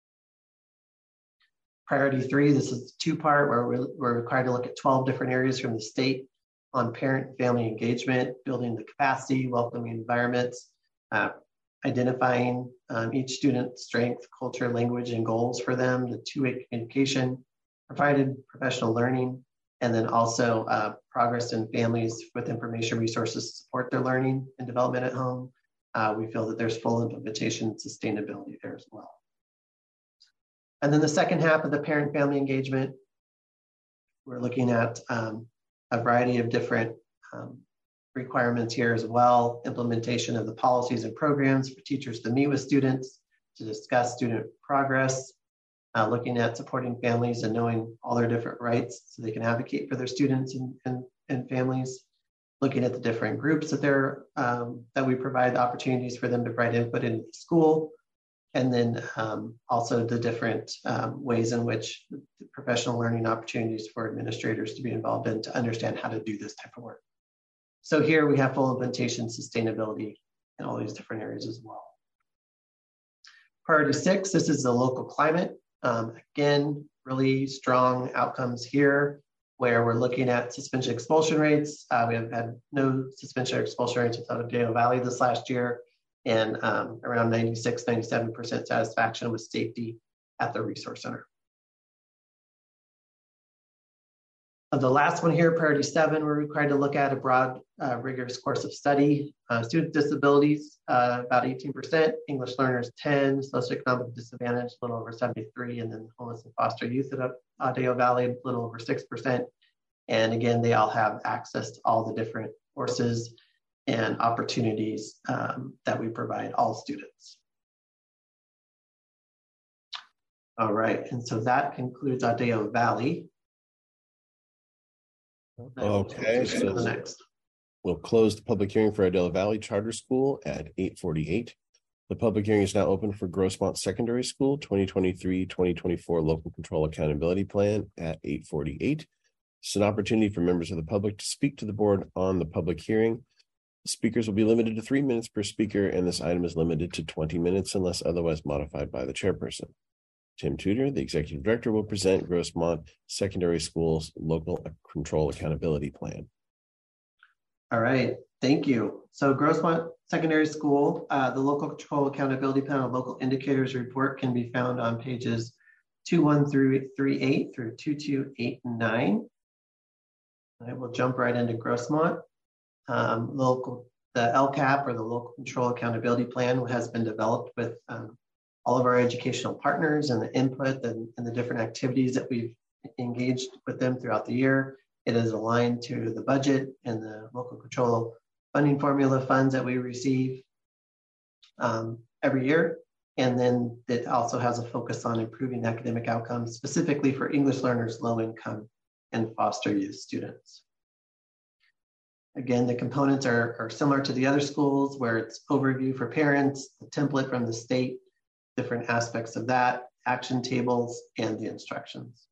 Priority 3, this is 2-part where we're required to look at 12 different areas from the state on parent and family engagement, building the capacity, welcoming environments, identifying each student's strength, culture, language, and goals for them, the 2-way communication, provided professional learning, and then also progress in families with information resources to support their learning and development at home. We feel that there's full implementation and sustainability there as well. And then the second half of the parent-family engagement, we're looking at a variety of different requirements here as well. Implementation of the policies and programs for teachers to meet with students, to discuss student progress, looking at supporting families and knowing all their different rights so they can advocate for their students and families, looking at the different groups that we provide opportunities for them to provide input into the school, and then also the different ways in which professional learning opportunities for administrators to be involved in to understand how to do this type of work. So here we have full implementation, sustainability in all these different areas as well. Priority 6, this is the local climate. Again, really strong outcomes here where we're looking at suspension expulsion rates. We have had no suspension or expulsion rates without Adeo Valley this last year, and around 96, 97% satisfaction with safety at the resource center. The last one here, priority 7, we're required to look at a broad, rigorous course of study. Student disabilities, about 18%, English learners 10, socioeconomic disadvantage, a little over 73, and then homeless and foster youth at Adeo Valley, a little over 6%. And again, they all have access to all the different courses and opportunities that we provide all students. All right, and so that concludes Adeo Valley. Okay, so the next. We'll close the public hearing for Adeo Valley Charter School at 8:48. The public hearing is now open for Grossmont Secondary School 2023-2024 Local Control Accountability Plan at 8:48. It's an opportunity for members of the public to speak to the board on the public hearing. Speakers will be limited to 3 minutes per speaker, and this item is limited to 20 minutes unless otherwise modified by the chairperson. Tim Tudor, the executive director, will present Grossmont Secondary School's Local Control Accountability Plan. All right, thank you. So Grossmont Secondary School, the Local Control Accountability Plan and Local Indicators report can be found on pages 2138 through 2289. I will jump right into Grossmont. The LCAP, or the Local Control Accountability Plan, has been developed with all of our educational partners and the input and the different activities that we've engaged with them throughout the year. It is aligned to the budget and the local control funding formula funds that we receive every year. And then it also has a focus on improving academic outcomes, specifically for English learners, low income, and foster youth students. Again, the components are similar to the other schools, where it's overview for parents, the template from the state, different aspects of that, action tables, and the instructions.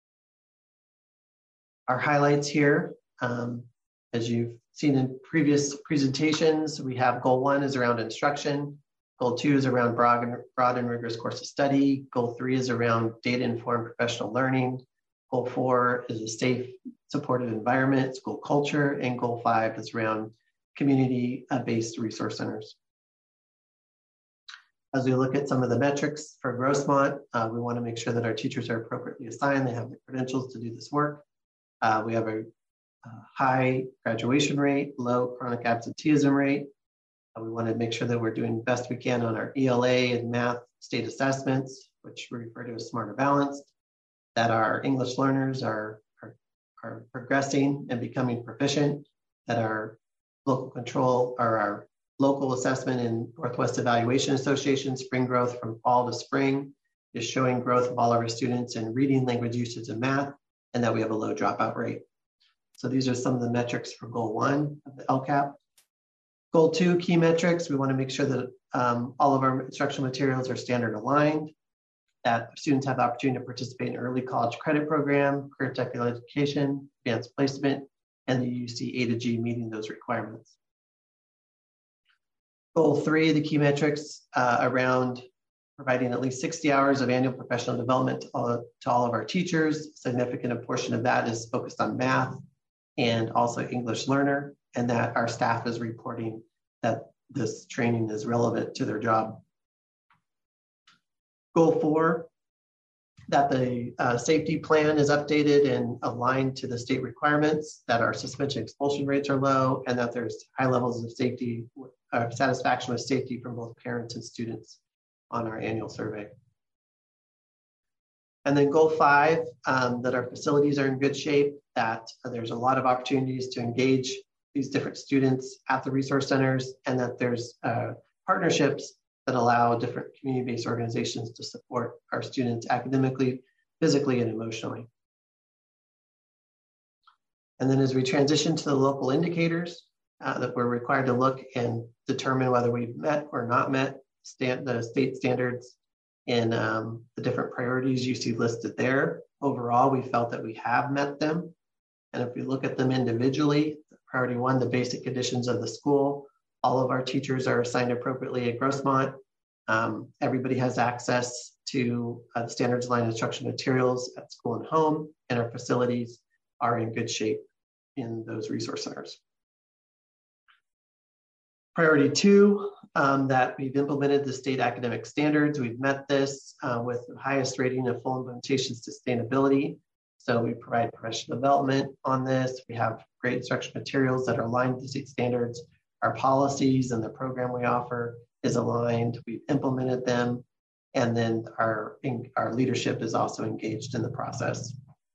Our highlights here, as you've seen in previous presentations, we have goal 1 is around instruction. Goal 2 is around broad and rigorous course of study. Goal 3 is around data-informed professional learning. Goal 4 is a safe, supportive environment, school culture. And Goal 5 is around community-based resource centers. As we look at some of the metrics for Grossmont, we want to make sure that our teachers are appropriately assigned. They have the credentials to do this work. We have a high graduation rate, low chronic absenteeism rate. We want to make sure that we're doing the best we can on our ELA and math state assessments, which we refer to as Smarter Balanced, that our English learners are progressing and becoming proficient, that our local control, or our local assessment and Northwest Evaluation Association spring growth from fall to spring is showing growth of all of our students in reading, language usage, and math, and that we have a low dropout rate. So these are some of the metrics for Goal 1 of the LCAP. Goal 2, key metrics. We want to make sure that all of our instructional materials are standard aligned, that students have the opportunity to participate in early college credit program, career technical education, advanced placement, and the UC A to G meeting those requirements. Goal 3, the key metrics around providing at least 60 hours of annual professional development to all of our teachers. A significant portion of that is focused on math and also English learner, and that our staff is reporting that this training is relevant to their job. Goal 4, that the safety plan is updated and aligned to the state requirements, that our suspension expulsion rates are low, and that there's high levels of safety, satisfaction with safety from both parents and students on our annual survey. And then Goal 5, that our facilities are in good shape, that there's a lot of opportunities to engage these different students at the resource centers, and that there's partnerships that allow different community-based organizations to support our students academically, physically, and emotionally. And then as we transition to the local indicators that we're required to look and determine whether we've met or not met the state standards in the different priorities you see listed there. Overall, we felt that we have met them. And if we look at them individually, priority 1, the basic conditions of the school, all of our teachers are assigned appropriately at Grossmont. Everybody has access to the standards aligned instruction materials at school and home, and our facilities are in good shape in those resource centers. Priority 2, that we've implemented the state academic standards. We've met this with the highest rating of full implementation sustainability. So we provide professional development on this. We have great instruction materials that are aligned with the state standards. Our policies and the program we offer is aligned. We've implemented them. And then our leadership is also engaged in the process.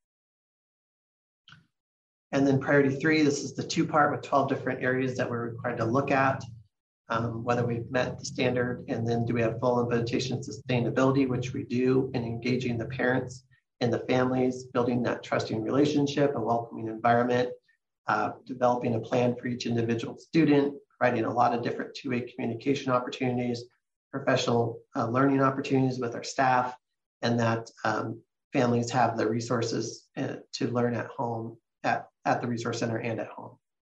And then priority 3, this is the 2-part with 12 different areas that we're required to look at, whether we've met the standard, and then do we have full implementation sustainability, which we do, in engaging the parents and the families, building that trusting relationship, a welcoming environment, developing a plan for each individual student, providing a lot of different two-way communication opportunities, professional learning opportunities with our staff, and that families have the resources to learn at home, at the resource center and at home.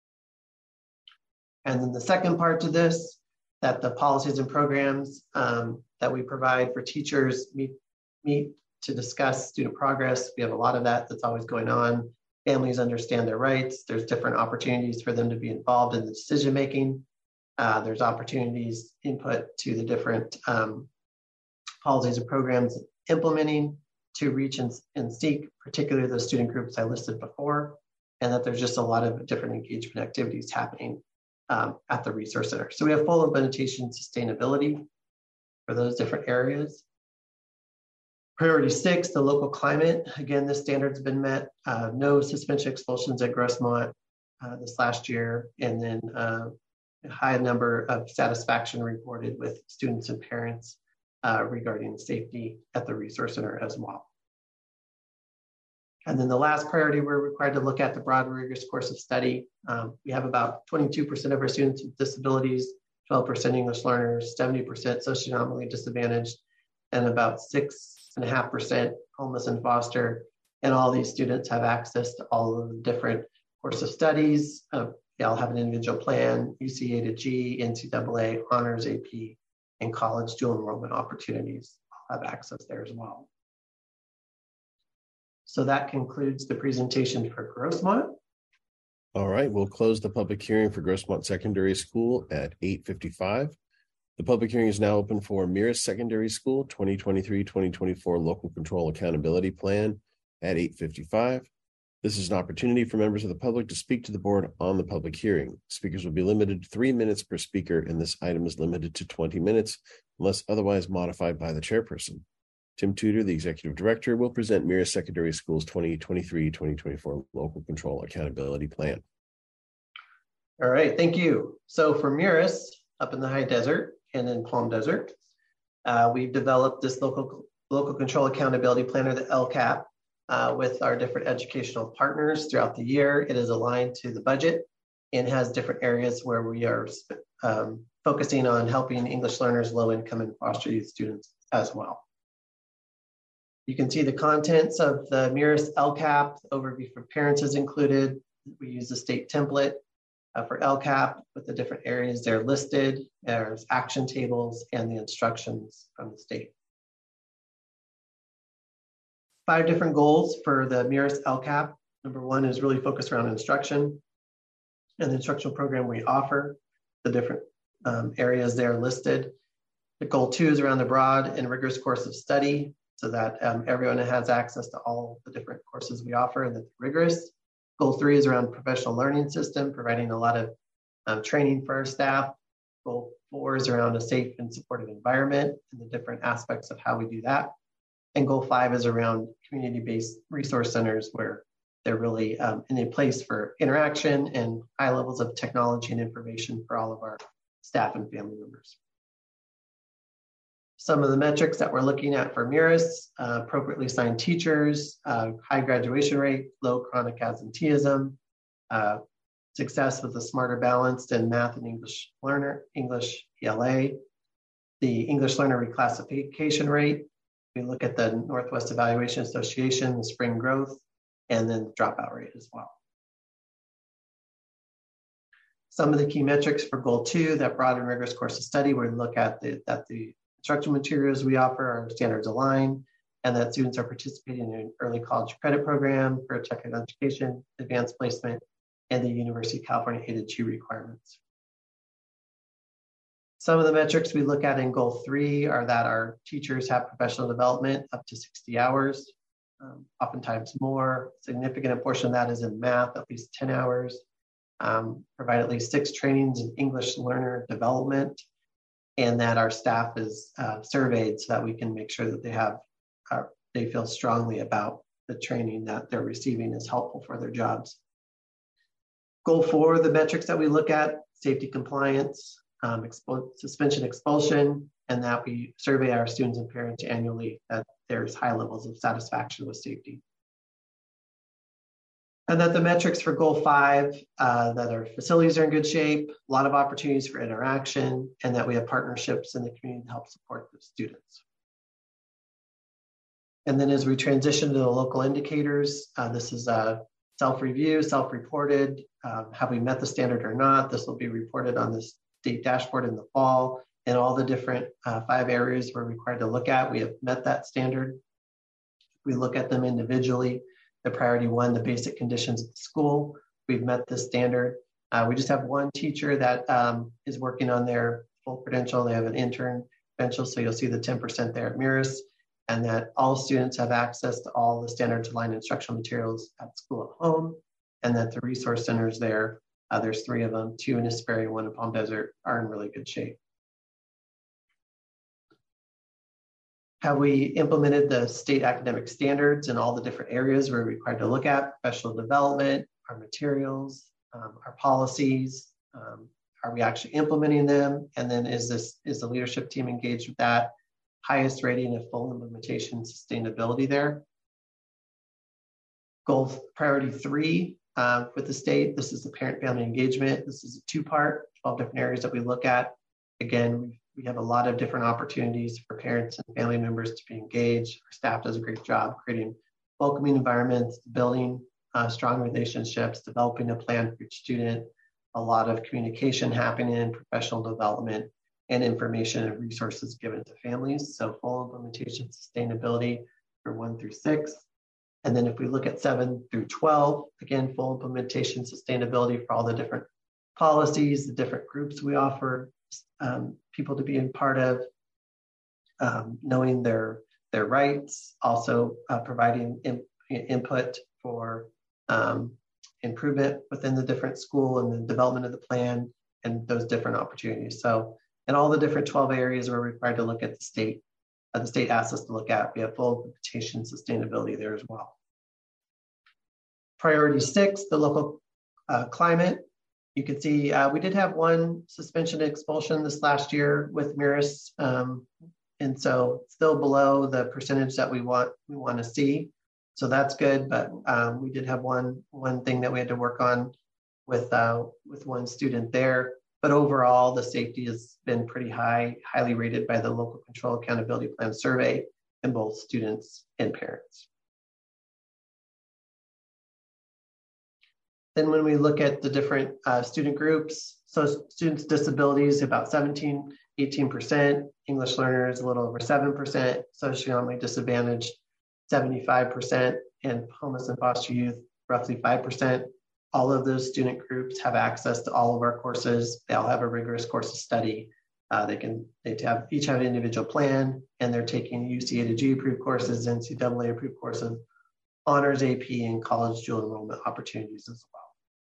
And then the second part to this, that the policies and programs that we provide for teachers meet to discuss student progress. We have a lot of that that's always going on. Families understand their rights. There's different opportunities for them to be involved in the decision-making. There's opportunities, input to the different policies and programs implementing, to reach and seek, particularly the student groups I listed before, and that there's just a lot of different engagement activities happening at the Resource Center. So we have full implementation sustainability for those different areas. Priority 6, the local climate. Again, this standard's been met. No suspension expulsions at Grossmont this last year, and then a high number of satisfaction reported with students and parents regarding safety at the Resource Center as well. And then the last priority, we're required to look at the broad rigorous course of study. We have about 22% of our students with disabilities, 12% English learners, 70% socioeconomically disadvantaged, and about 6.5% homeless and foster. And all these students have access to all of the different course of studies. They all have an individual plan, UCA to G, NCAA, honors, AP, and college dual enrollment opportunities. All have access there as well. So that concludes the presentation for Grossmont. All right, we'll close the public hearing for Grossmont Secondary School at 8:55. The public hearing is now open for Mirus Secondary School 2023-2024 Local Control Accountability Plan at 8:55. This is an opportunity for members of the public to speak to the board on the public hearing. Speakers will be limited to 3 minutes per speaker, and this item is limited to 20 minutes unless otherwise modified by the chairperson. Tim Tudor, the Executive Director, will present Mirus Secondary School's 2023-2024 Local Control Accountability Plan. All right, thank you. So for Mirus, up in the high desert and in Palm Desert, we've developed this local control accountability plan, or the LCAP, with our different educational partners throughout the year. It is aligned to the budget and has different areas where we are focusing on helping English learners, low income, and foster youth students as well. You can see the contents of the Mirus LCAP. The overview for parents is included. We use the state template for LCAP with the different areas they're listed. There's action tables and the instructions from the state. 5 different goals for the Mirus LCAP. Number 1 is really focused around instruction and the instructional program we offer, the different areas there listed. The goal 2 is around the broad and rigorous course of study, so that everyone has access to all the different courses we offer and that's rigorous. Goal 3 is around professional learning system, providing a lot of training for our staff. Goal 4 is around a safe and supportive environment and the different aspects of how we do that. And goal 5 is around community-based resource centers, where they're really in a place for interaction and high levels of technology and information for all of our staff and family members. Some of the metrics that we're looking at for Mirus: appropriately assigned teachers, high graduation rate, low chronic absenteeism, success with a smarter balanced in math and English ELA, the English learner reclassification rate. We look at the Northwest Evaluation Association, the spring growth, and then the dropout rate as well. Some of the key metrics for goal 2, that broad and rigorous course of study, we look at that the instructional materials we offer are standards aligned, and that students are participating in an early college credit program for technical education, advanced placement, and the University of California aided G requirements. Some of the metrics we look at in goal 3 are that our teachers have professional development up to 60 hours, oftentimes more. Significant portion of that is in math, at least 10 hours. Provide at least 6 trainings in English learner development, and that our staff is surveyed so that we can make sure that they feel strongly about the training that they're receiving is helpful for their jobs. Goal 4, the metrics that we look at: safety compliance, suspension expulsion, and that we survey our students and parents annually that there's high levels of satisfaction with safety. And that the metrics for goal 5, that our facilities are in good shape, a lot of opportunities for interaction, and that we have partnerships in the community to help support the students. And then as we transition to the local indicators, this is a self-review, self-reported. Have we met the standard or not? This will be reported on the state dashboard in the fall, and all the different 5 areas we're required to look at. We have met that standard. We look at them individually. The priority 1, the basic conditions of the school, we've met this standard. We just have 1 teacher that is working on their full credential. They have an intern credential, so you'll see the 10% there at Mirus. and that all students have access to all the standards aligned instructional materials at school at home, and that the resource centers there, there's 3 of them, 2 in Hesperia, 1 in Palm Desert, are in really good shape. Have we implemented the state academic standards in all the different areas we're required to look at? Professional development, our materials, our policies. Are we actually implementing them? And then is the leadership team engaged with that? Highest rating of full implementation sustainability there. Goal priority 3 with the state. This is the parent-family engagement. This is a 2-part, 12 different areas that we look at. Again, we have a lot of different opportunities for parents and family members to be engaged. Our staff does a great job creating welcoming environments, building strong relationships, developing a plan for each student, a lot of communication happening, professional development, and information and resources given to families. So full implementation sustainability for 1 through 6. And then if we look at 7 through 12, again, full implementation sustainability for all the different policies, the different groups we offer people to be in part of, knowing their rights, also providing input for improvement within the different school and the development of the plan and those different opportunities. So in all the different 12 areas we're required to look at the state asks us to look at, we have full implementation sustainability there as well. Priority 6, the local climate. You can see we did have 1 suspension and expulsion this last year with Mirus, and so still below the percentage that we want to see. So that's good, but we did have one thing that we had to work on with 1 student there. But overall, the safety has been pretty high, highly rated by the Local Control Accountability Plan survey in both students and parents. Then when we look at the different student groups, so students with disabilities, about 18%, English learners, a little over 7%, socioeconomically disadvantaged, 75%, and homeless and foster youth, roughly 5%. All of those student groups have access to all of our courses. They all have a rigorous course of study. Each have an individual plan, and they're taking UC A to G approved courses, NCAA approved courses, honors AP, and college dual enrollment opportunities as well.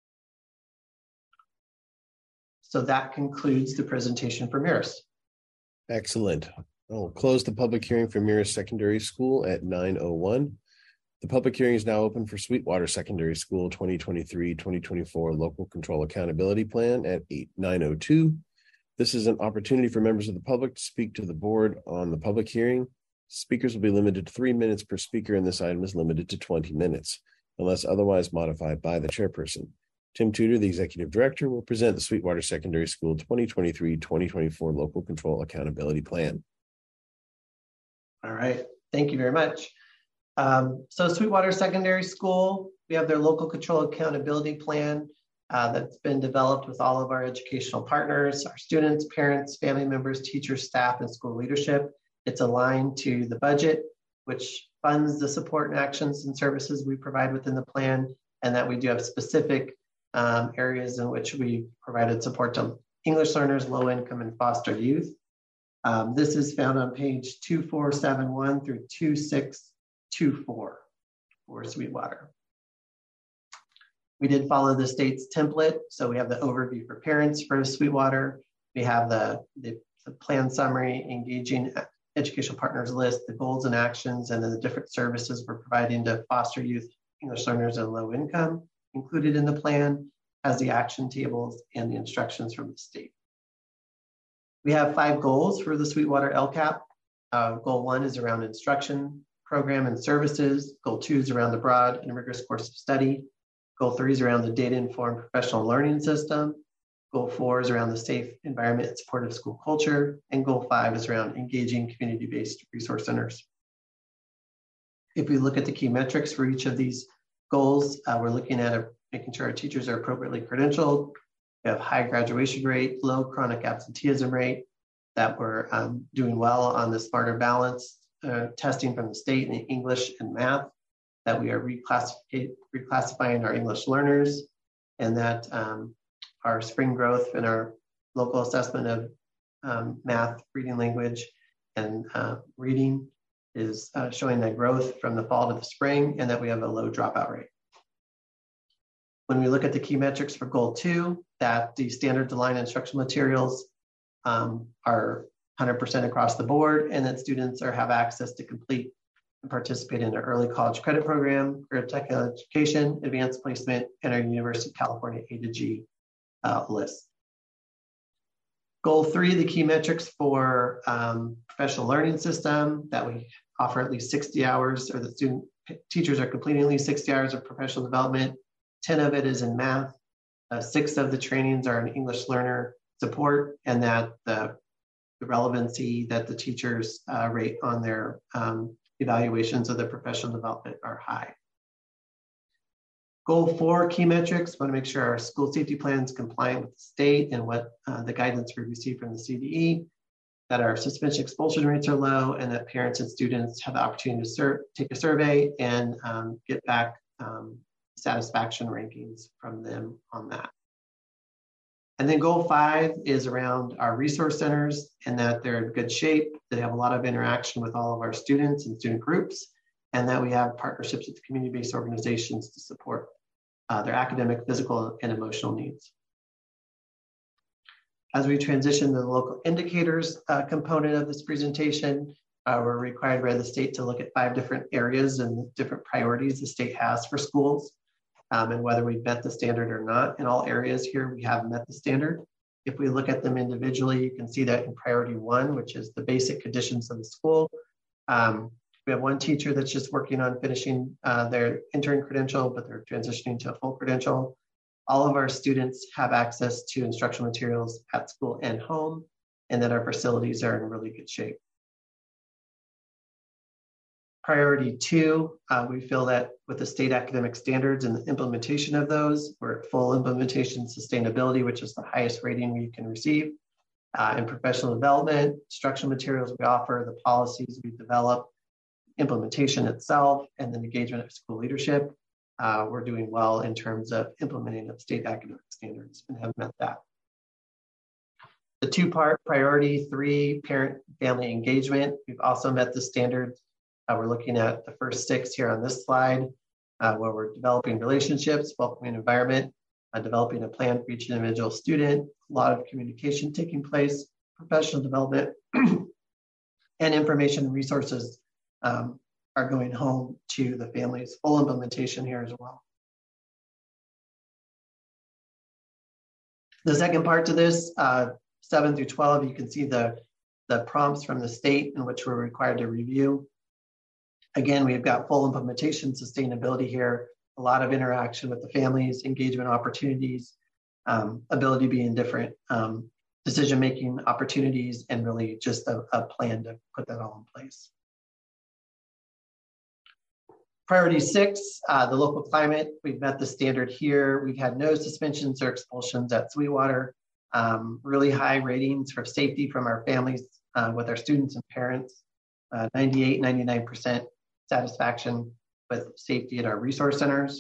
So that concludes the presentation for Mirus. Excellent. I'll close the public hearing for Mirus Secondary School at 9:01. The public hearing is now open for Sweetwater Secondary School 2023-2024 Local Control Accountability Plan at 9:02. This is an opportunity for members of the public to speak to the board on the public hearing. Speakers will be limited to 3 minutes per speaker, and this item is limited to 20 minutes, unless otherwise modified by the chairperson. Tim Tudor, the Executive Director, will present the Sweetwater Secondary School 2023-2024 Local Control Accountability Plan. All right, thank you very much. So Sweetwater Secondary School, we have their Local Control Accountability Plan that's been developed with all of our educational partners, our students, parents, family members, teachers, staff, and school leadership. It's aligned to the budget, which funds the support and actions and services we provide within the plan, and that we do have specific areas in which we provided support to English learners, low income, and foster youth. This is found on page 2471 through 2624 for Sweetwater. We did follow the state's template. So we have the overview for parents for Sweetwater. We have the plan summary, engaging educational partners list, the goals and actions, and then the different services we're providing to foster youth, English learners, and low income included in the plan, as the action tables and the instructions from the state. We have 5 goals for the Sweetwater LCAP. Goal 1 is around instruction, program, and services. Goal 2 is around the broad and rigorous course of study. Goal 3 is around the data-informed professional learning system. Goal 4 is around the safe environment and supportive school culture. And Goal 5 is around engaging community-based resource centers. If we look at the key metrics for each of these goals, we're looking at making sure our teachers are appropriately credentialed. We have high graduation rate, low chronic absenteeism rate, that we're doing well on the Smarter Balance testing from the state in English and math, that we are reclassifying our English learners, and that our spring growth and our local assessment of math, reading language, and reading is showing that growth from the fall to the spring and that we have a low dropout rate. When we look at the key metrics for goal 2, that the standards aligned instructional materials are 100% across the board, and that students have access to complete and participate in an early college credit program, career tech education, advanced placement, and our University of California A to G list. Goal 3, the key metrics for professional learning system, that we offer at least 60 hours, or the teachers are completing at least 60 hours of professional development. 10 of it is in math. 6 of the trainings are in English learner support, and that the relevancy that the teachers rate on their evaluations of their professional development are high. Goal 4, key metrics, want to make sure our school safety plan is compliant with the state and what the guidance we receive from the CDE, that our suspension expulsion rates are low, and that parents and students have the opportunity to take a survey and get back satisfaction rankings from them on that. And then goal 5 is around our resource centers, and that they're in good shape, that they have a lot of interaction with all of our students and student groups, and that we have partnerships with community-based organizations to support their academic, physical, and emotional needs. As we transition to the local indicators component of this presentation, we're required by the state to look at 5 different areas and different priorities the state has for schools, and whether we've met the standard or not. In all areas here, we have met the standard. If we look at them individually, you can see that in priority 1, which is the basic conditions of the school, we have 1 teacher that's just working on finishing their intern credential, but they're transitioning to a full credential. All of our students have access to instructional materials at school and home, and that our facilities are in really good shape. Priority 2, we feel that with the state academic standards and the implementation of those, we're at full implementation sustainability, which is the highest rating we can receive. In professional development, instructional materials we offer, the policies we develop, implementation itself, and then engagement of school leadership. We're doing well in terms of implementing of state academic standards and have met that. The 2-part priority 3, parent family engagement, we've also met the standards. We're looking at the first 6 here on this slide, where we're developing relationships, welcoming environment, developing a plan for each individual student, a lot of communication taking place, professional development, and information and resources are going home to the families. Full implementation here as well. The second part to this, 7 through 12, you can see the prompts from the state in which we're required to review. Again, we've got full implementation, sustainability here, a lot of interaction with the families, engagement opportunities, ability to be in different decision-making opportunities, and really just a plan to put that all in place. Priority 6, the local climate. We've met the standard here. We've had no suspensions or expulsions at Sweetwater. Really high ratings for safety from our families with our students and parents. 98, 99% satisfaction with safety at our resource centers.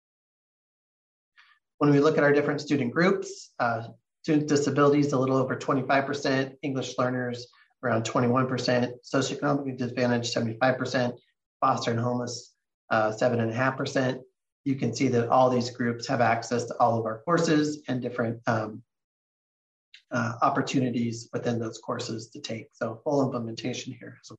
When we look at our different student groups, student disabilities, a little over 25%, English learners around 21%, socioeconomically disadvantaged 75%, foster and homeless 7.5%. You can see that all these groups have access to all of our courses and different opportunities within those courses to take. So full implementation here as well.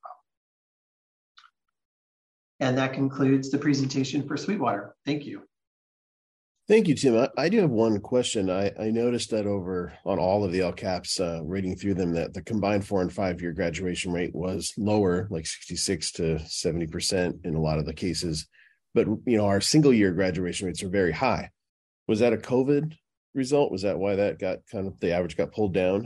And that concludes the presentation for Sweetwater. Thank you. Thank you, Tim. I do have one question. I noticed that over on all of the LCAPs, reading through them, that the combined 4- and 5-year graduation rate was lower, like 66 to 70% in a lot of the cases. But our single-year graduation rates are very high. Was that a COVID result? Was that why that got the average got pulled down?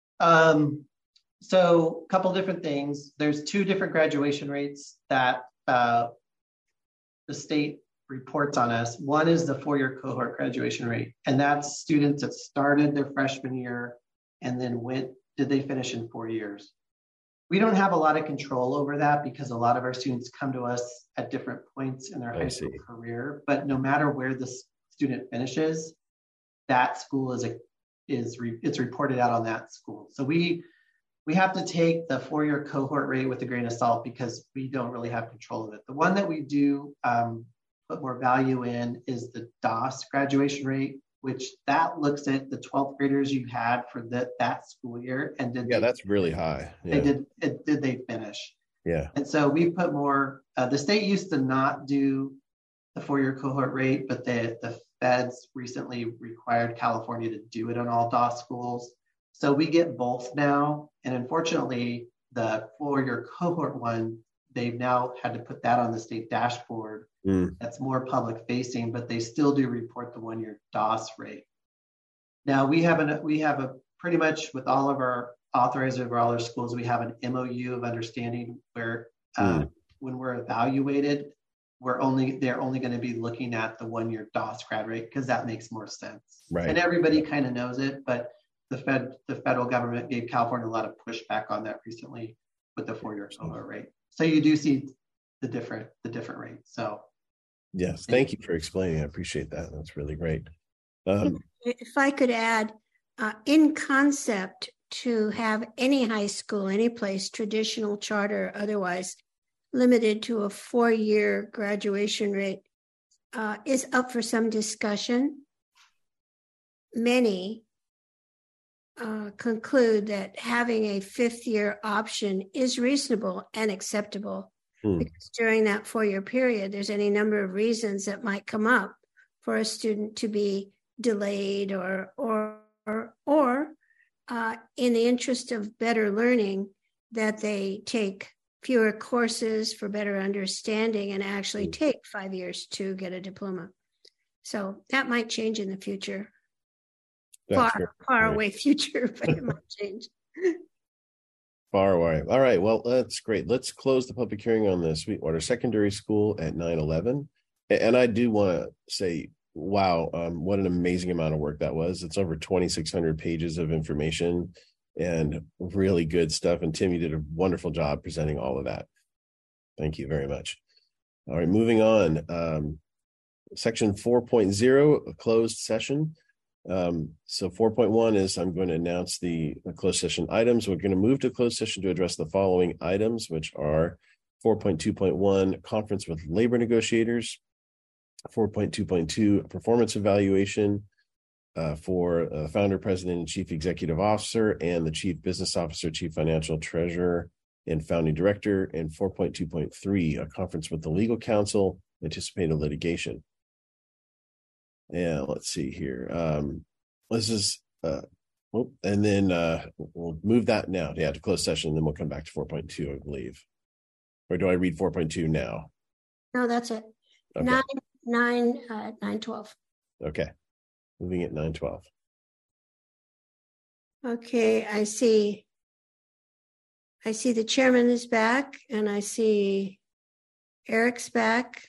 So a couple different things. There's 2 different graduation rates that the state reports on us. One is the 4-year cohort graduation rate, and that's students that started their freshman year and then did they finish in 4 years? We don't have a lot of control over that because a lot of our students come to us at different points in their high school career, but no matter where the student finishes, that school it's reported out on that school. So we we have to take the 4-year cohort rate with a grain of salt because we don't really have control of it. The one that we do put more value in is the DOS graduation rate, which that looks at the 12th graders you had for that school year. And that's really high. Yeah. Did they finish? Yeah. And so we put more, the state used to not do the 4-year cohort rate, but the feds recently required California to do it on all DOS schools. So we get both now. And unfortunately, the 4-year cohort one, they've now had to put that on the state dashboard. That's more public facing, but they still do report the 1-year DOS rate. Now we have a pretty much with all of our authorized over all our schools, we have an MOU of understanding where when we're evaluated, they're only going to be looking at the 1-year DOS grad rate because that makes more sense. Right. And everybody kind of knows it, but the federal government gave California a lot of pushback on that recently with the 4-year cohort rate. So you do see the different rates. So yes, thank you for explaining. I appreciate that. That's really great. If I could add, in concept, to have any high school, any place, traditional, charter, otherwise, limited to a 4-year graduation rate is up for some discussion. Many conclude that having a 5th-year option is reasonable and acceptable because during that 4-year period, there's any number of reasons that might come up for a student to be delayed or in the interest of better learning, that they take fewer courses for better understanding and actually take 5 years to get a diploma. So that might change in the future. Far away future, but it might change. Far away. All right. Well, that's great. Let's close the public hearing on the Sweetwater Secondary School at 9/11. And I do want to say, wow, what an amazing amount of work that was. It's over 2,600 pages of information and really good stuff. And Tim, you did a wonderful job presenting all of that. Thank you very much. All right, moving on. Section 4.0, a closed session. So 4.1 is I'm going to announce the closed session items. We're going to move to closed session to address the following items, which are 4.2.1, conference with labor negotiators, 4.2.2, performance evaluation for founder, president, and chief executive officer, and the chief business officer, chief financial treasurer, and founding director, and 4.2.3, a conference with the legal counsel, anticipated litigation. Yeah, let's see here. This is, and then we'll move that now to closed session, and then we'll come back to 4.2, I believe. Or do I read 4.2 now? No, that's it. Okay. 9:12. Okay. Moving at 9:12. Okay, I see the chairman is back, and I see Eric's back.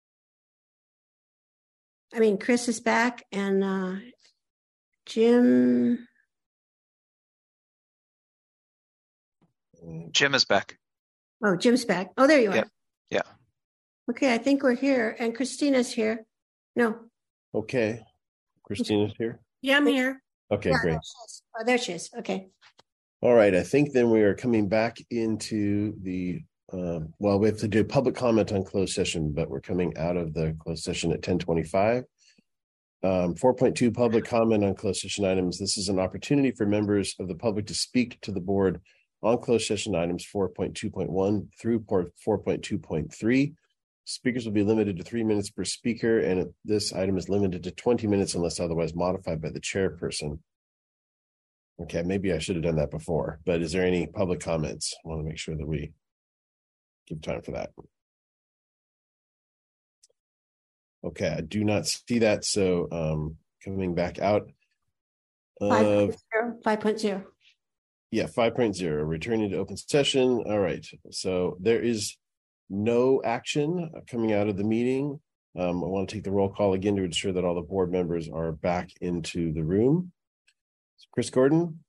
Chris is back, and Jim. Jim is back. Oh, Jim's back. Oh, there you are. Yeah. Okay, I think we're here, and Christina's here. No. Okay. Christina's here? Yeah, I'm here. Okay, great. There she is. Okay. All right. I think then we are coming back into the, we have to do public comment on closed session, but we're coming out of the closed session at 10:25. 4.2, public comment on closed session items. This is an opportunity for members of the public to speak to the board on closed session items 4.2.1 through 4.2.3. Speakers will be limited to 3 minutes per speaker, and this item is limited to 20 minutes unless otherwise modified by the chairperson. Okay, maybe I should have done that before, but is there any public comments? I want to make sure that we give time for that. Okay, I do not see that, so coming back out of 5.0. Yeah, 5.0, returning to open session. All right, so there is no action coming out of the meeting. I want to take the roll call again to ensure that all the board members are back into the room. Chris Gordon.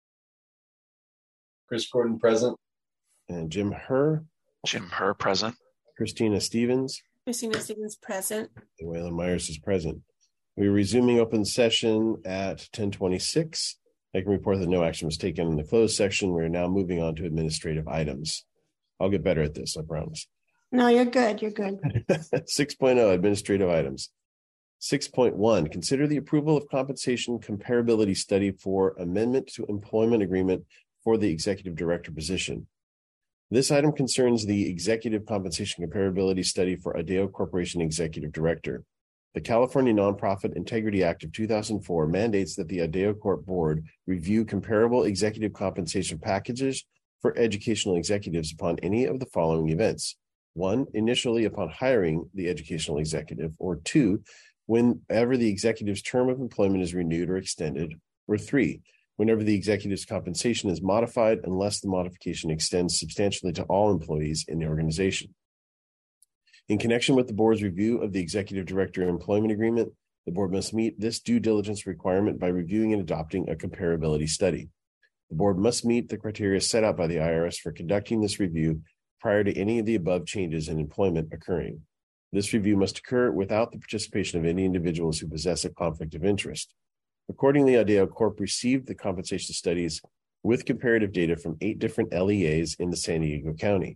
Chris Gordon present. And Jim Herr. Jim Herr present. Christina Stevens. Christina Stevens present. And Waylon Myers is present. We're resuming open session at 10:26. I can report that no action was taken in the closed section. We're now moving on to administrative items. I'll get better at this, I promise. No, you're good. You're good. 6.0 administrative items. 6.1 consider the approval of compensation comparability study for amendment to employment agreement for the executive director position. This item concerns the executive compensation comparability study for Adeo Corporation executive director. The California Nonprofit Integrity Act of 2004 mandates that the Adeo Corp board review comparable executive compensation packages for educational executives upon any of the following events. 1, initially upon hiring the educational executive, or 2, whenever the executive's term of employment is renewed or extended, or 3, whenever the executive's compensation is modified unless the modification extends substantially to all employees in the organization. In connection with the board's review of the executive director employment agreement, the board must meet this due diligence requirement by reviewing and adopting a comparability study. The board must meet the criteria set out by the IRS for conducting this review prior to any of the above changes in employment occurring. This review must occur without the participation of any individuals who possess a conflict of interest. Accordingly, Adeo Corp received the compensation studies with comparative data from 8 different LEAs in San Diego County.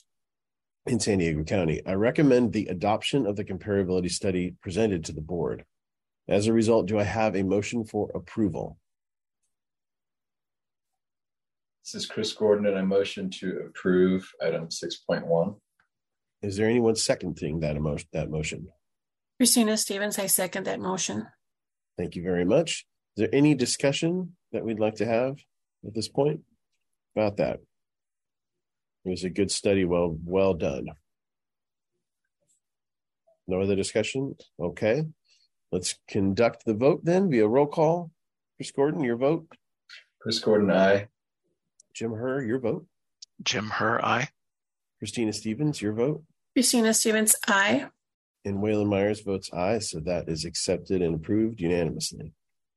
I recommend the adoption of the comparability study presented to the board. As a result, do I have a motion for approval? This is Chris Gordon, and I motion to approve item 6.1. Is there anyone seconding that motion? Christina Stevens, I second that motion. Thank you very much. Is there any discussion that we'd like to have at this point about that? It was a good study, well done. No other discussion? Okay. Let's conduct the vote then via roll call. Chris Gordon, your vote. Chris Gordon, aye. Jim Herr, your vote. Jim Herr, aye. Christina Stevens, your vote. Christina Stevens, aye. And Waylon Myers votes aye, so that is accepted and approved unanimously.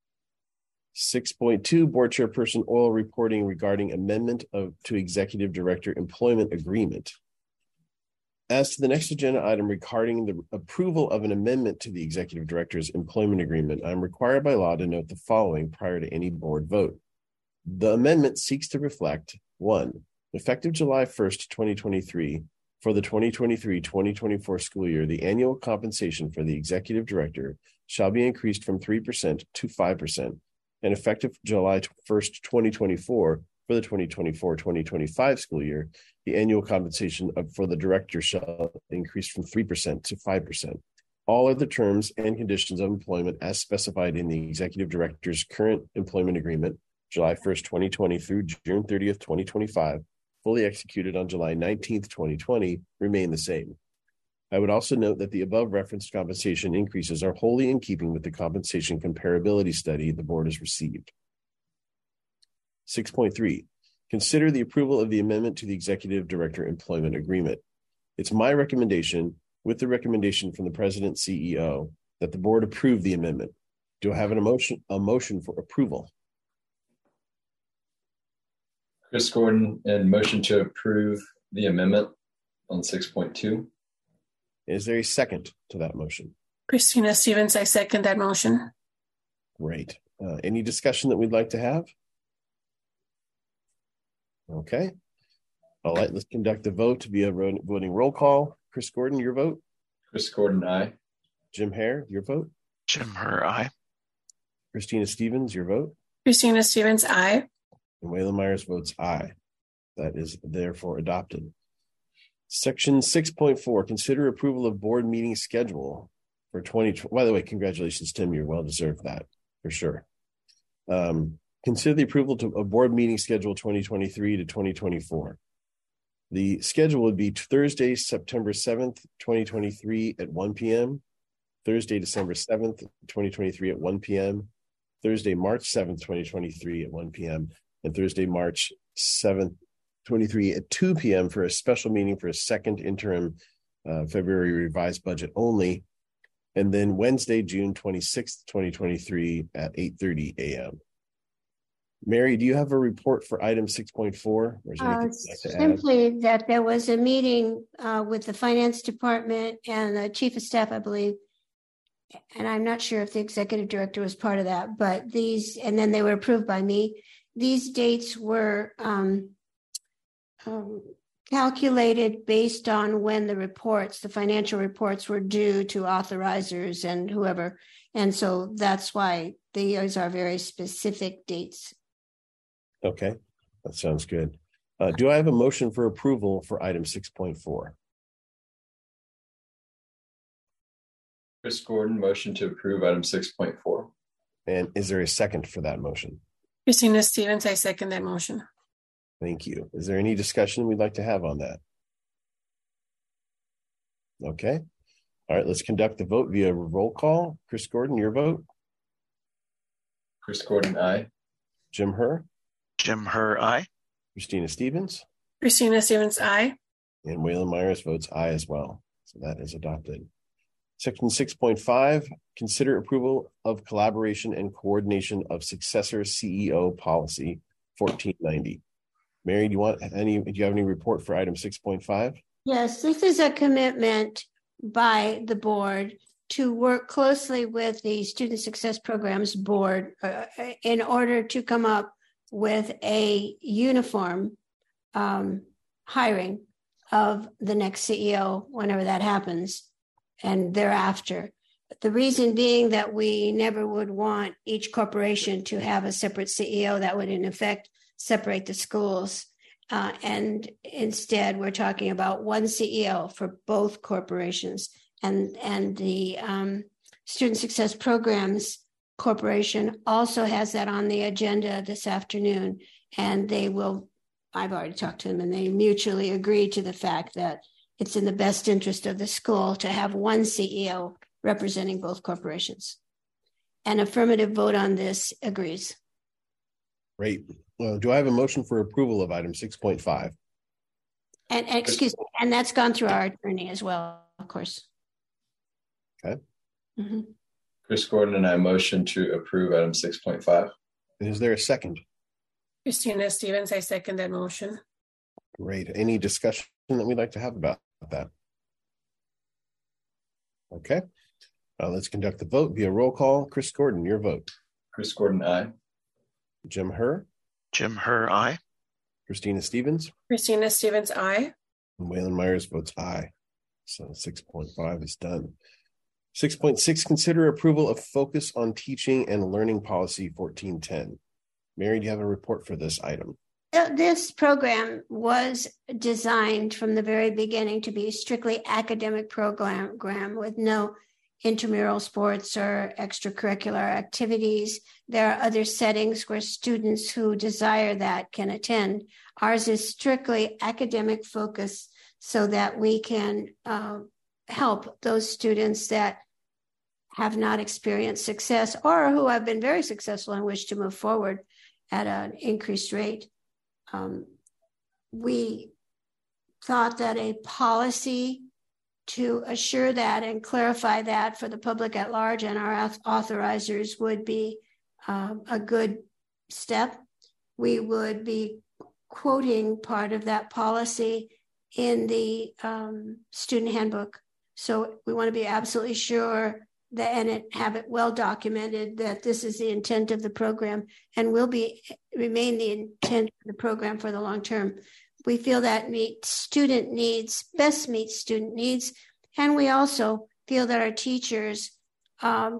6.2 Board Chairperson oral reporting regarding amendment to Executive Director Employment Agreement. As to the next agenda item regarding the approval of an amendment to the Executive Director's Employment Agreement, I'm required by law to note the following prior to any board vote. The amendment seeks to reflect 1, effective July 1st, 2023, for the 2023-2024 school year, the annual compensation for the Executive Director shall be increased from 3% to 5%. And effective July 1st, 2024, for the 2024-2025 school year, the annual compensation for the director shall increase from 3% to 5%. All other terms and conditions of employment as specified in the Executive Director's current employment agreement, July 1st, 2020 through June 30th, 2025, fully executed on July 19th, 2020, remain the same. I would also note that the above referenced compensation increases are wholly in keeping with the compensation comparability study the board has received. 6.3, consider the approval of the amendment to the Executive Director Employment Agreement. It's my recommendation, with the recommendation from the President CEO, that the board approve the amendment. Do I have a motion for approval? Chris Gordon, and motion to approve the amendment on 6.2. Is there a second to that motion? Christina Stevens, I second that motion. Great. Any discussion that we'd like to have? Okay. All right, let's conduct the vote via voting roll call. Chris Gordon, your vote. Chris Gordon, aye. Jim Herr, your vote. Jim Herr, aye. Christina Stevens, your vote. Christina Stevens, aye. And Waylon Myers votes aye. That is therefore adopted. Section 6.4, consider approval of board meeting schedule for 2020. By the way, congratulations, Tim. You're well deserved that for sure. Consider the approval of board meeting schedule 2023 to 2024. The schedule would be Thursday, September 7th, 2023 at 1 p.m., Thursday, December 7th, 2023 at 1 p.m., Thursday, March 7th, 2023 at 1 p.m., and Thursday, March 7th, 23 at 2 p.m. for a special meeting for a second interim February revised budget only. And then Wednesday, June 26th, 2023 at 8:30 a.m. Mary, do you have a report for item 6.4? Or is there anything you'd like to add? Simply that there was a meeting with the finance department and the chief of staff, I believe, and I'm not sure if the executive director was part of that, but these, and then they were approved by me. These dates were calculated based on when the financial reports were due to authorizers and whoever. And so that's why these are very specific dates. Okay, that sounds good. Do I have a motion for approval for item 6.4? Chris Gordon, motion to approve item 6.4. And is there a second for that motion? Christina Stevens, I second that motion. Thank you. Is there any discussion we'd like to have on that? Okay. All right, let's conduct the vote via roll call. Chris Gordon, your vote. Chris Gordon, aye. Jim Herr. Jim Herr, aye. Christina Stevens. Christina Stevens, aye. And Waylon Myers votes aye as well. So that is adopted. Section 6.5, consider approval of collaboration and coordination of successor CEO policy 1490. Mary, do you have any report for item 6.5? Yes, this is a commitment by the board to work closely with the Student Success Programs Board in order to come up with a uniform hiring of the next CEO whenever that happens and thereafter. The reason being that we never would want each corporation to have a separate CEO that would in effect separate the schools. And instead, we're talking about one CEO for both corporations. And the Student Success Programs Corporation also has that on the agenda this afternoon. And I've already talked to them, and they mutually agree to the fact that it's in the best interest of the school to have one CEO representing both corporations. An affirmative vote on this agrees. Great. Well, do I have a motion for approval of item 6.5? And excuse me, and that's gone through our attorney as well, of course. Okay. Mm-hmm. Chris Gordon and I motion to approve item 6.5. And is there a second? Christina Stevens, I second that motion. Great. Any discussion that we'd like to have about that? Okay. Let's conduct the vote via roll call. Chris Gordon, your vote. Chris Gordon, aye. Jim Herr. Jim Herr, aye. Christina Stevens. Christina Stevens, aye. And Waylon Myers votes aye. So 6.5 is done. 6.6, consider approval of Focus on Teaching and Learning Policy 1410. Mary, do you have a report for this item? This program was designed from the very beginning to be a strictly academic program with no intramural sports or extracurricular activities. There are other settings where students who desire that can attend. Ours is strictly academic focus so that we can help those students that have not experienced success or who have been very successful and wish to move forward at an increased rate. We thought that a policy to assure that and clarify that for the public at large and our authorizers would be a good step. We would be quoting part of that policy in the student handbook. So we want to be absolutely sure that have it well documented that this is the intent of the program and will remain the intent of the program for the long term. We feel that meets student needs, and we also feel that our teachers are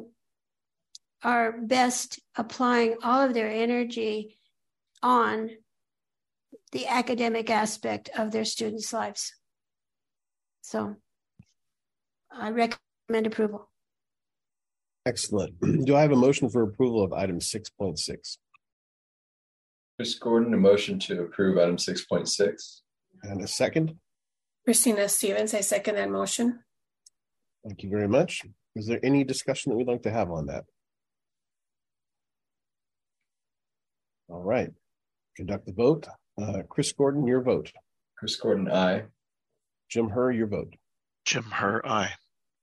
best applying all of their energy on the academic aspect of their students' lives. So I recommend approval. Excellent. Do I have a motion for approval of item 6.6? Chris Gordon, a motion to approve item 6.6. And a second? Christina Stevens, I second that motion. Thank you very much. Is there any discussion that we'd like to have on that? All right. Conduct the vote. Chris Gordon, your vote. Chris Gordon, aye. Jim Herr, your vote. Jim Herr, aye.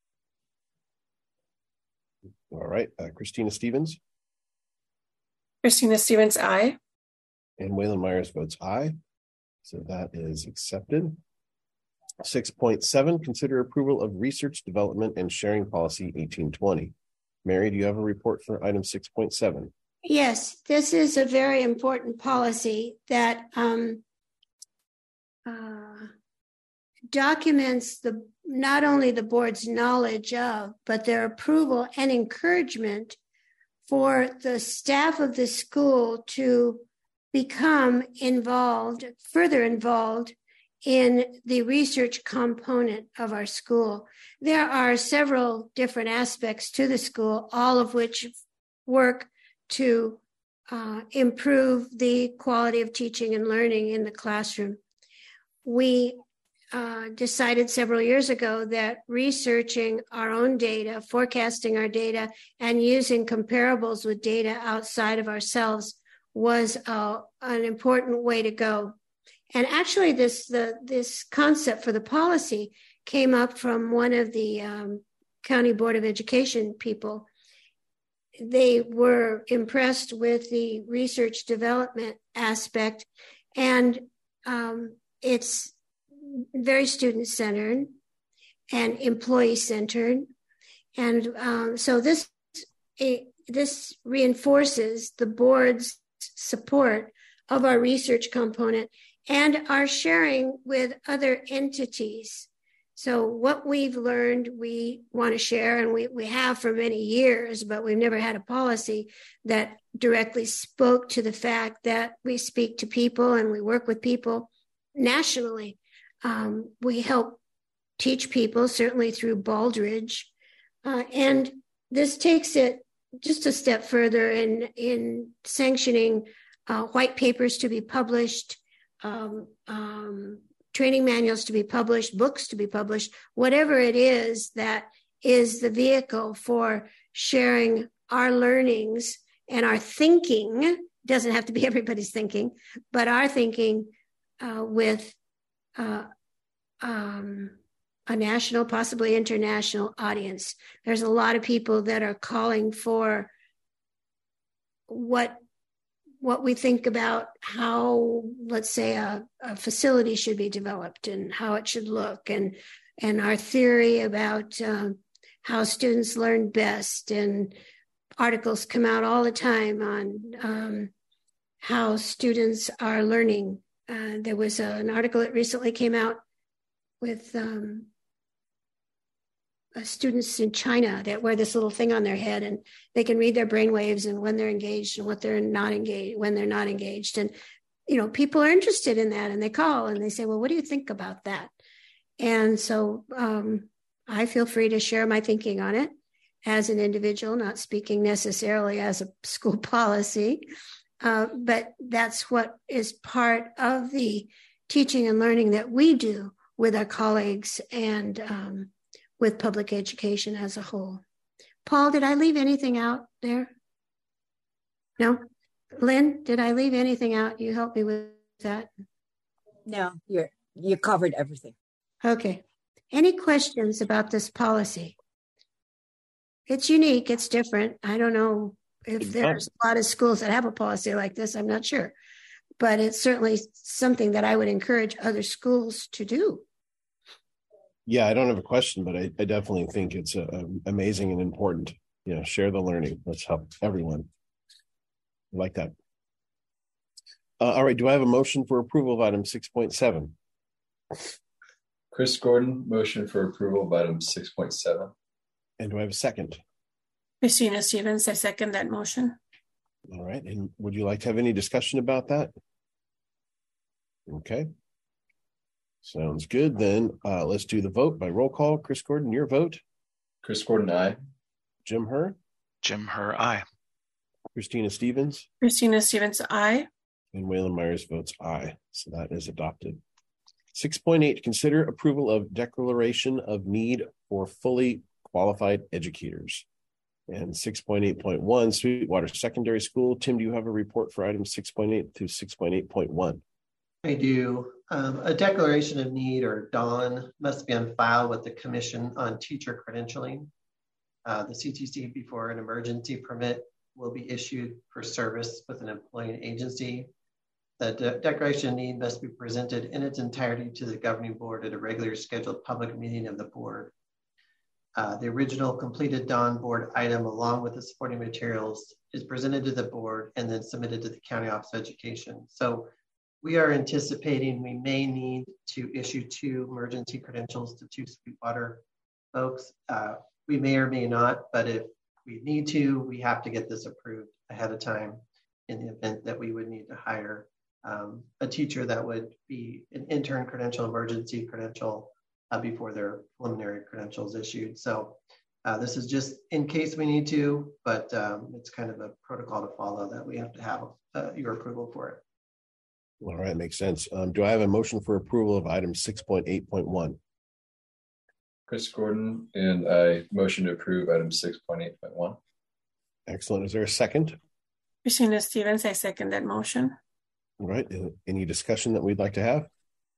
All right. Christina Stevens. Christina Stevens, aye. And Waylon Myers votes aye. So that is accepted. 6.7, consider approval of Research Development and Sharing Policy 1820. Mary, do you have a report for item 6.7? Yes, this is a very important policy that documents not only the board's knowledge of, but their approval and encouragement for the staff of the school to become further involved in the research component of our school. There are several different aspects to the school, all of which work to improve the quality of teaching and learning in the classroom. We decided several years ago that researching our own data, forecasting our data, and using comparables with data outside of ourselves was an important way to go. And actually, this concept for the policy came up from one of the County Board of Education people. They were impressed with the research development aspect, and it's very student-centered and employee-centered. And so this reinforces the board's support of our research component and our sharing with other entities. So what we've learned, we want to share, and we have for many years, but we've never had a policy that directly spoke to the fact that we speak to people and we work with people nationally. We help teach people, certainly through Baldridge. And this takes it just a step further in sanctioning white papers to be published, training manuals to be published, books to be published, whatever it is that is the vehicle for sharing our learnings and our thinking. Doesn't have to be everybody's thinking, but our thinking with a national, possibly international audience. There's a lot of people that are calling for what we think about how, let's say, a facility should be developed and how it should look, and our theory about how students learn best. And articles come out all the time on how students are learning. There was an article that recently came out with students in China that wear this little thing on their head, and they can read their brain waves and when they're engaged and what they're not engaged, when they're not engaged. And, people are interested in that, and they call and they say, well, what do you think about that? And so I feel free to share my thinking on it as an individual, not speaking necessarily as a school policy, but that's what is part of the teaching and learning that we do with our colleagues and with public education as a whole. Paul, did I leave anything out there? No? Lynn, did I leave anything out? You help me with that. No, you covered everything. Okay. Any questions about this policy? It's unique. It's different. I don't know if there's a lot of schools that have a policy like this. I'm not sure. But it's certainly something that I would encourage other schools to do. Yeah, I don't have a question, but I definitely think it's amazing and important. Share the learning. Let's help everyone. I like that. All right. Do I have a motion for approval of item 6.7? Chris Gordon, motion for approval of item 6.7. And do I have a second? Christina Stevens, I second that motion. All right. And would you like to have any discussion about that? Okay. Sounds good. Then let's do the vote by roll call. Chris Gordon, your vote. Chris Gordon, aye. Jim Herr. Jim Herr, aye. Christina Stevens. Christina Stevens, aye. And Waylon Myers votes aye. So that is adopted. 6.8, consider approval of declaration of need for fully qualified educators. And 6.8.1, Sweetwater Secondary School. Tim, do you have a report for items 6.8 through 6.8.1? I do. A declaration of need, or DON, must be on file with the Commission on Teacher Credentialing. The CTC, before an emergency permit will be issued for service with an employing agency. The declaration of need must be presented in its entirety to the governing board at a regular scheduled public meeting of the board. The original completed Dawn board item along with the supporting materials is presented to the board and then submitted to the County Office of Education. So we are anticipating we may need to issue 2 emergency credentials to 2 Sweetwater folks. We may or may not, but if we need to, we have to get this approved ahead of time in the event that we would need to hire a teacher that would be an intern credential, emergency credential before their preliminary credentials issued. So this is just in case we need to, but it's kind of a protocol to follow that we have to have your approval for it. All right, makes sense. Do I have a motion for approval of item 6.8.1? Chris Gordon, and I motion to approve item 6.8.1. Excellent. Is there a second? Christina Stevens, I second that motion. All right. Any discussion that we'd like to have?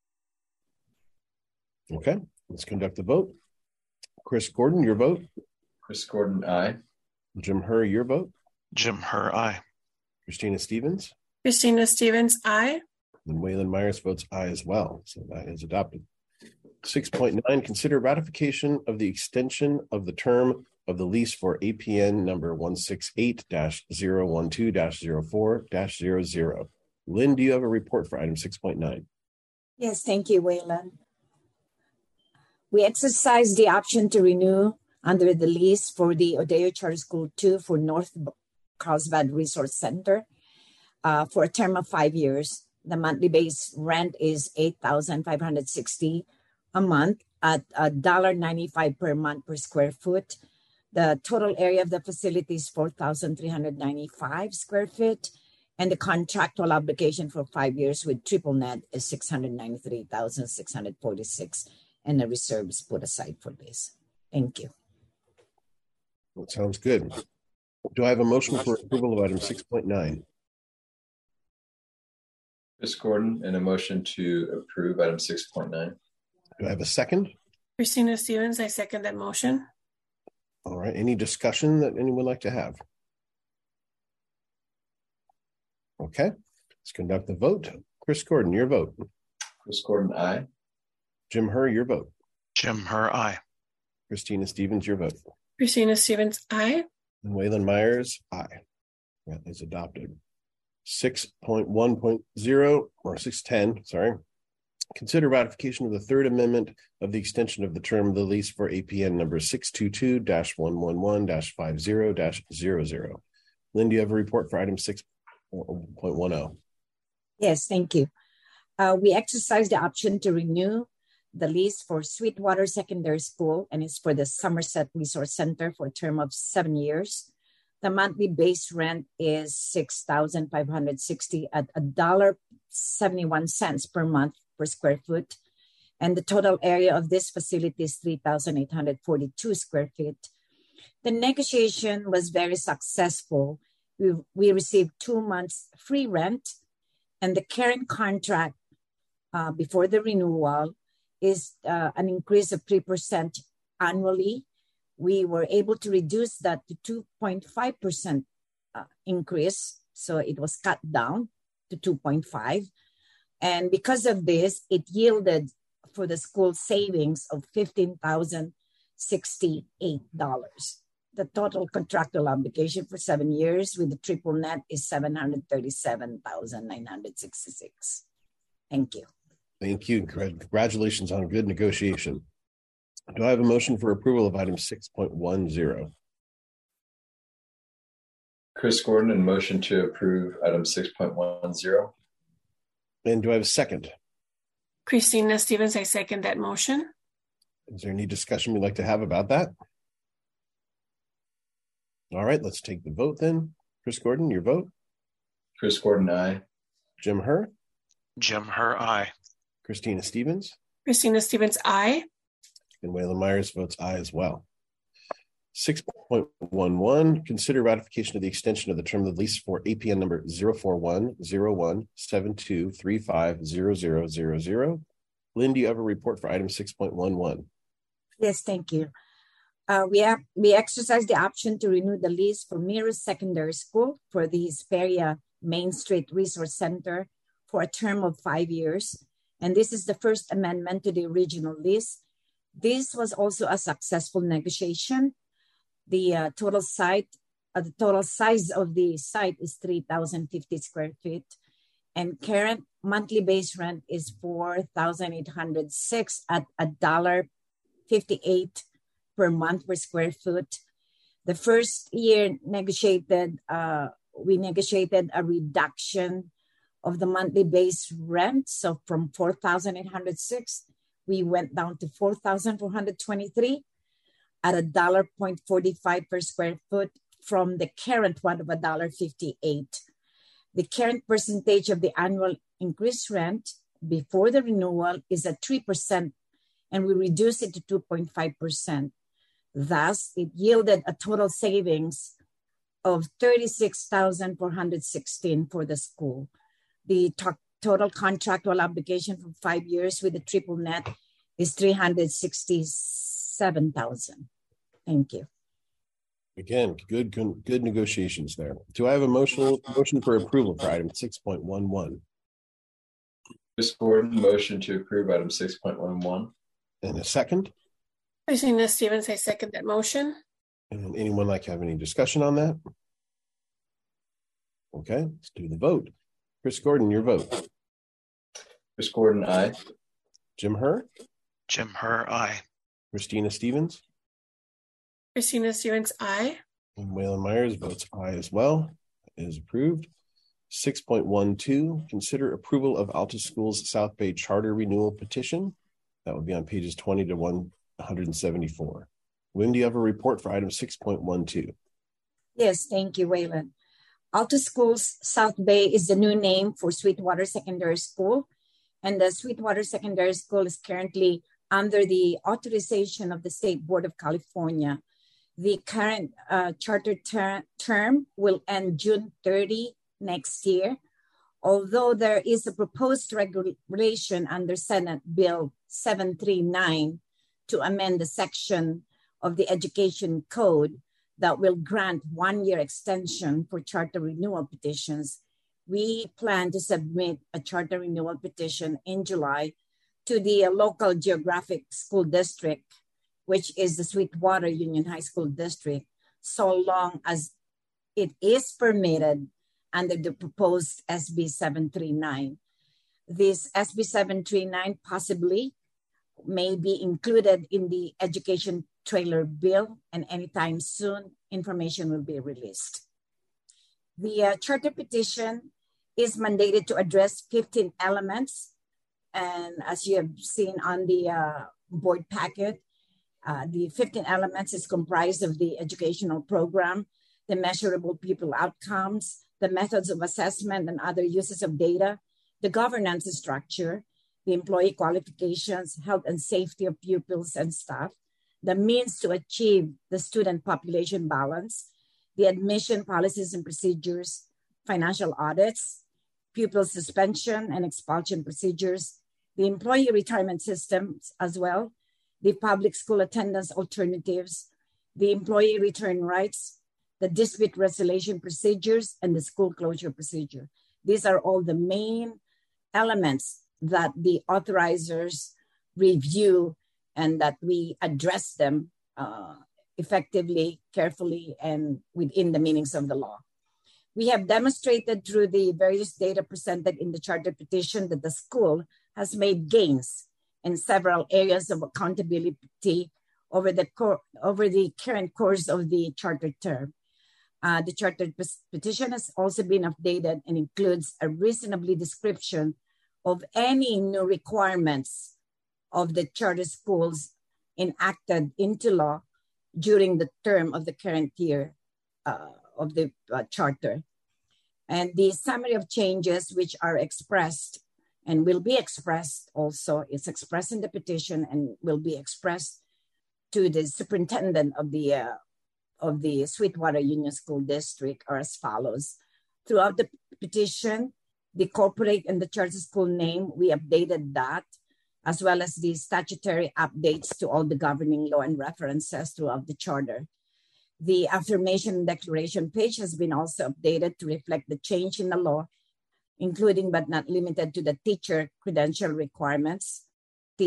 Okay, let's conduct the vote. Chris Gordon, your vote. Chris Gordon, aye. Jim Herr, your vote. Jim Herr, aye. Christina Stevens. Christina Stevens, aye. And Waylon Myers votes aye as well. So that is adopted. 6.9, consider ratification of the extension of the term of the lease for APN number 168-012-04-00. Lynn, do you have a report for item 6.9? Yes, thank you, Waylon. We exercised the option to renew under the lease for the Odeyo Charter School 2 for North Carlsbad Resource Center for a term of 5 years. The monthly base rent is $8,560 a month at $1.95 per month per square foot. The total area of the facility is 4,395 square feet, and the contractual obligation for 5 years with triple net is $693,646, and the reserve is put aside for this. Thank you. That sounds good. Do I have a motion for approval of item 6.9? Chris Gordon, and a motion to approve item 6.9. Do I have a second? Christina Stevens, I second that motion. All right. Any discussion that anyone would like to have? Okay. Let's conduct the vote. Chris Gordon, your vote. Chris Gordon, aye. Jim Herr, your vote. Jim Herr, aye. Christina Stevens, your vote. Christina Stevens, aye. And Waylon Myers, aye. That is adopted. 6.1.0 or 6.10, sorry. Consider ratification of the Third Amendment of the extension of the term of the lease for APN number 622-111-50-00. Lynn, do you have a report for item 6.10? Yes, thank you. We exercised the option to renew the lease for Sweetwater Secondary School, and it's for the Somerset Resource Center for a term of 7 years. The monthly base rent is $6,560 at $1.71 per month per square foot. And the total area of this facility is 3,842 square feet. The negotiation was very successful. We received 2 months free rent, and the current contract before the renewal is an increase of 3% annually. We were able to reduce that to 2.5% increase. So it was cut down to 2.5. And because of this, it yielded for the school savings of $15,068. The total contractual obligation for 7 years with the triple net is $737,966. Thank you. Thank you. Congratulations on a good negotiation. Do I have a motion for approval of item 6.10? Chris Gordon, and motion to approve item 6.10. And do I have a second? Christina Stevens, I second that motion. Is there any discussion we'd like to have about that? All right, let's take the vote then. Chris Gordon, your vote. Chris Gordon, aye. Jim Herr. Jim Herr, aye. Christina Stevens. Christina Stevens, aye. And Waylon Myers votes aye as well. 6.11, consider ratification of the extension of the term of the lease for APN number 0410172350000. Lynn, do you have a report for item 6.11? Yes, thank you. We exercised the option to renew the lease for Mirrors Secondary School for the Hesperia Main Street Resource Center for a term of 5 years. And this is the first amendment to the original lease. This was also a successful negotiation. The total size of the site is 3,050 square feet, and current monthly base rent is $4,806 at $1.58 per month per square foot. The first year we negotiated a reduction of the monthly base rent. So from 4,806, we went down to 4,423 at $1.45 per square foot from the current one of $1.58. The current percentage of the annual increased rent before the renewal is at 3%, and we reduced it to 2.5%. Thus, it yielded a total savings of $36,416 for the school. The total contractual obligation for 5 years with the triple net is $367,000. Thank you. Again, good negotiations there. Do I have a motion for approval for item 6.11? Chris Gordon, motion to approve item 6.11. And a second? Christina Stevens, I second that motion. And anyone like to have any discussion on that? Okay, let's do the vote. Chris Gordon, your vote. Chris Gordon, aye. Jim Herr? Jim Herr, aye. Christina Stevens? Christina Stevens, aye. And Waylon Myers votes aye as well. It is approved. 6.12, consider approval of Alta Schools South Bay Charter Renewal Petition. That would be on pages 20 to 174. Lynn, do you have a report for item 6.12? Yes, thank you, Waylon. Alta Schools South Bay is the new name for Sweetwater Secondary School, and the Sweetwater Secondary School is currently under the authorization of the State Board of California. The current charter term will end June 30 next year, although there is a proposed regulation under Senate Bill 739 to amend the section of the Education Code that will grant 1-year extension for charter renewal petitions. We plan to submit a charter renewal petition in July to the local geographic school district, which is the Sweetwater Union High School District, so long as it is permitted under the proposed SB 739. This SB 739 possibly may be included in the education trailer bill, and anytime soon, information will be released. The charter petition is mandated to address 15 elements. And as you have seen on the board packet, the 15 elements is comprised of the educational program, the measurable pupil outcomes, the methods of assessment and other uses of data, the governance structure, the employee qualifications, health and safety of pupils and staff, the means to achieve the student population balance, the admission policies and procedures, financial audits, pupil suspension and expulsion procedures, the employee retirement systems as well, the public school attendance alternatives, the employee return rights, the dispute resolution procedures, and the school closure procedure. These are all the main elements that the authorizers review and that we address them effectively, carefully, and within the meanings of the law. We have demonstrated through the various data presented in the charter petition that the school has made gains in several areas of accountability over the current course of the charter term. The charter petition has also been updated and includes a reasonably description of any new requirements of the charter schools enacted into law during the term of the current year of the charter. And the summary of changes which are expressed and will be expressed also, is expressed in the petition and will be expressed to the superintendent of the Sweetwater Union School District are as follows. Throughout the petition, the corporate and the charter school name, we updated that, as well as the statutory updates to all the governing law and references throughout the charter. The affirmation and declaration page has been also updated to reflect the change in the law, including but not limited to the teacher credential requirements, the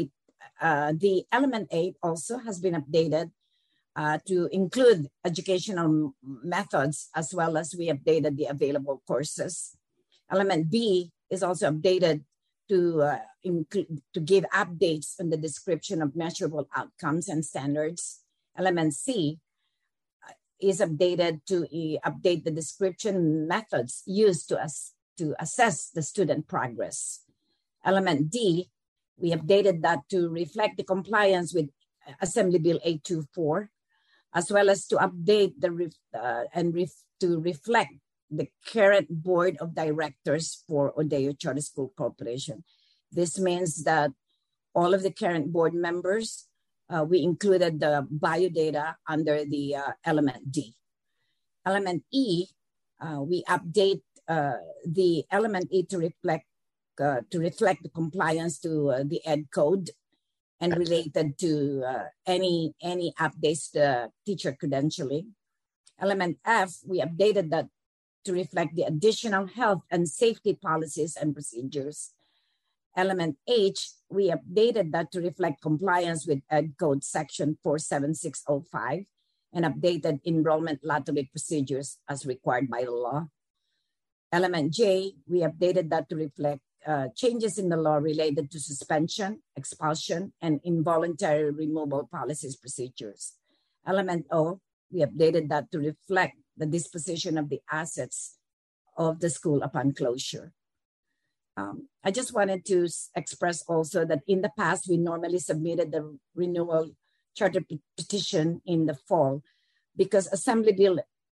the element 8 also has been updated to include educational methods, as well as we updated the available courses. Element B is also updated to give updates on the description of measurable outcomes and standards. Element C is updated to update the description methods used to assess the student progress. Element D, we updated that to reflect the compliance with Assembly Bill 824, as well as to update to reflect the current board of directors for Odeyo Charter School Corporation. This means that all of the current board members, we included the bio data under the element D. Element E, we update the element E to reflect the compliance to the Ed Code and related to any updates to teacher credentialing. Element F, we updated that to reflect the additional health and safety policies and procedures. Element H, we updated that to reflect compliance with Ed Code section 47605 and updated enrollment lottery procedures as required by the law. Element J, we updated that to reflect changes in the law related to suspension, expulsion, and involuntary removal policies procedures. Element O, we updated that to reflect the disposition of the assets of the school upon closure. I just wanted to express also that in the past, we normally submitted the renewal charter petition in the fall because Assembly Bill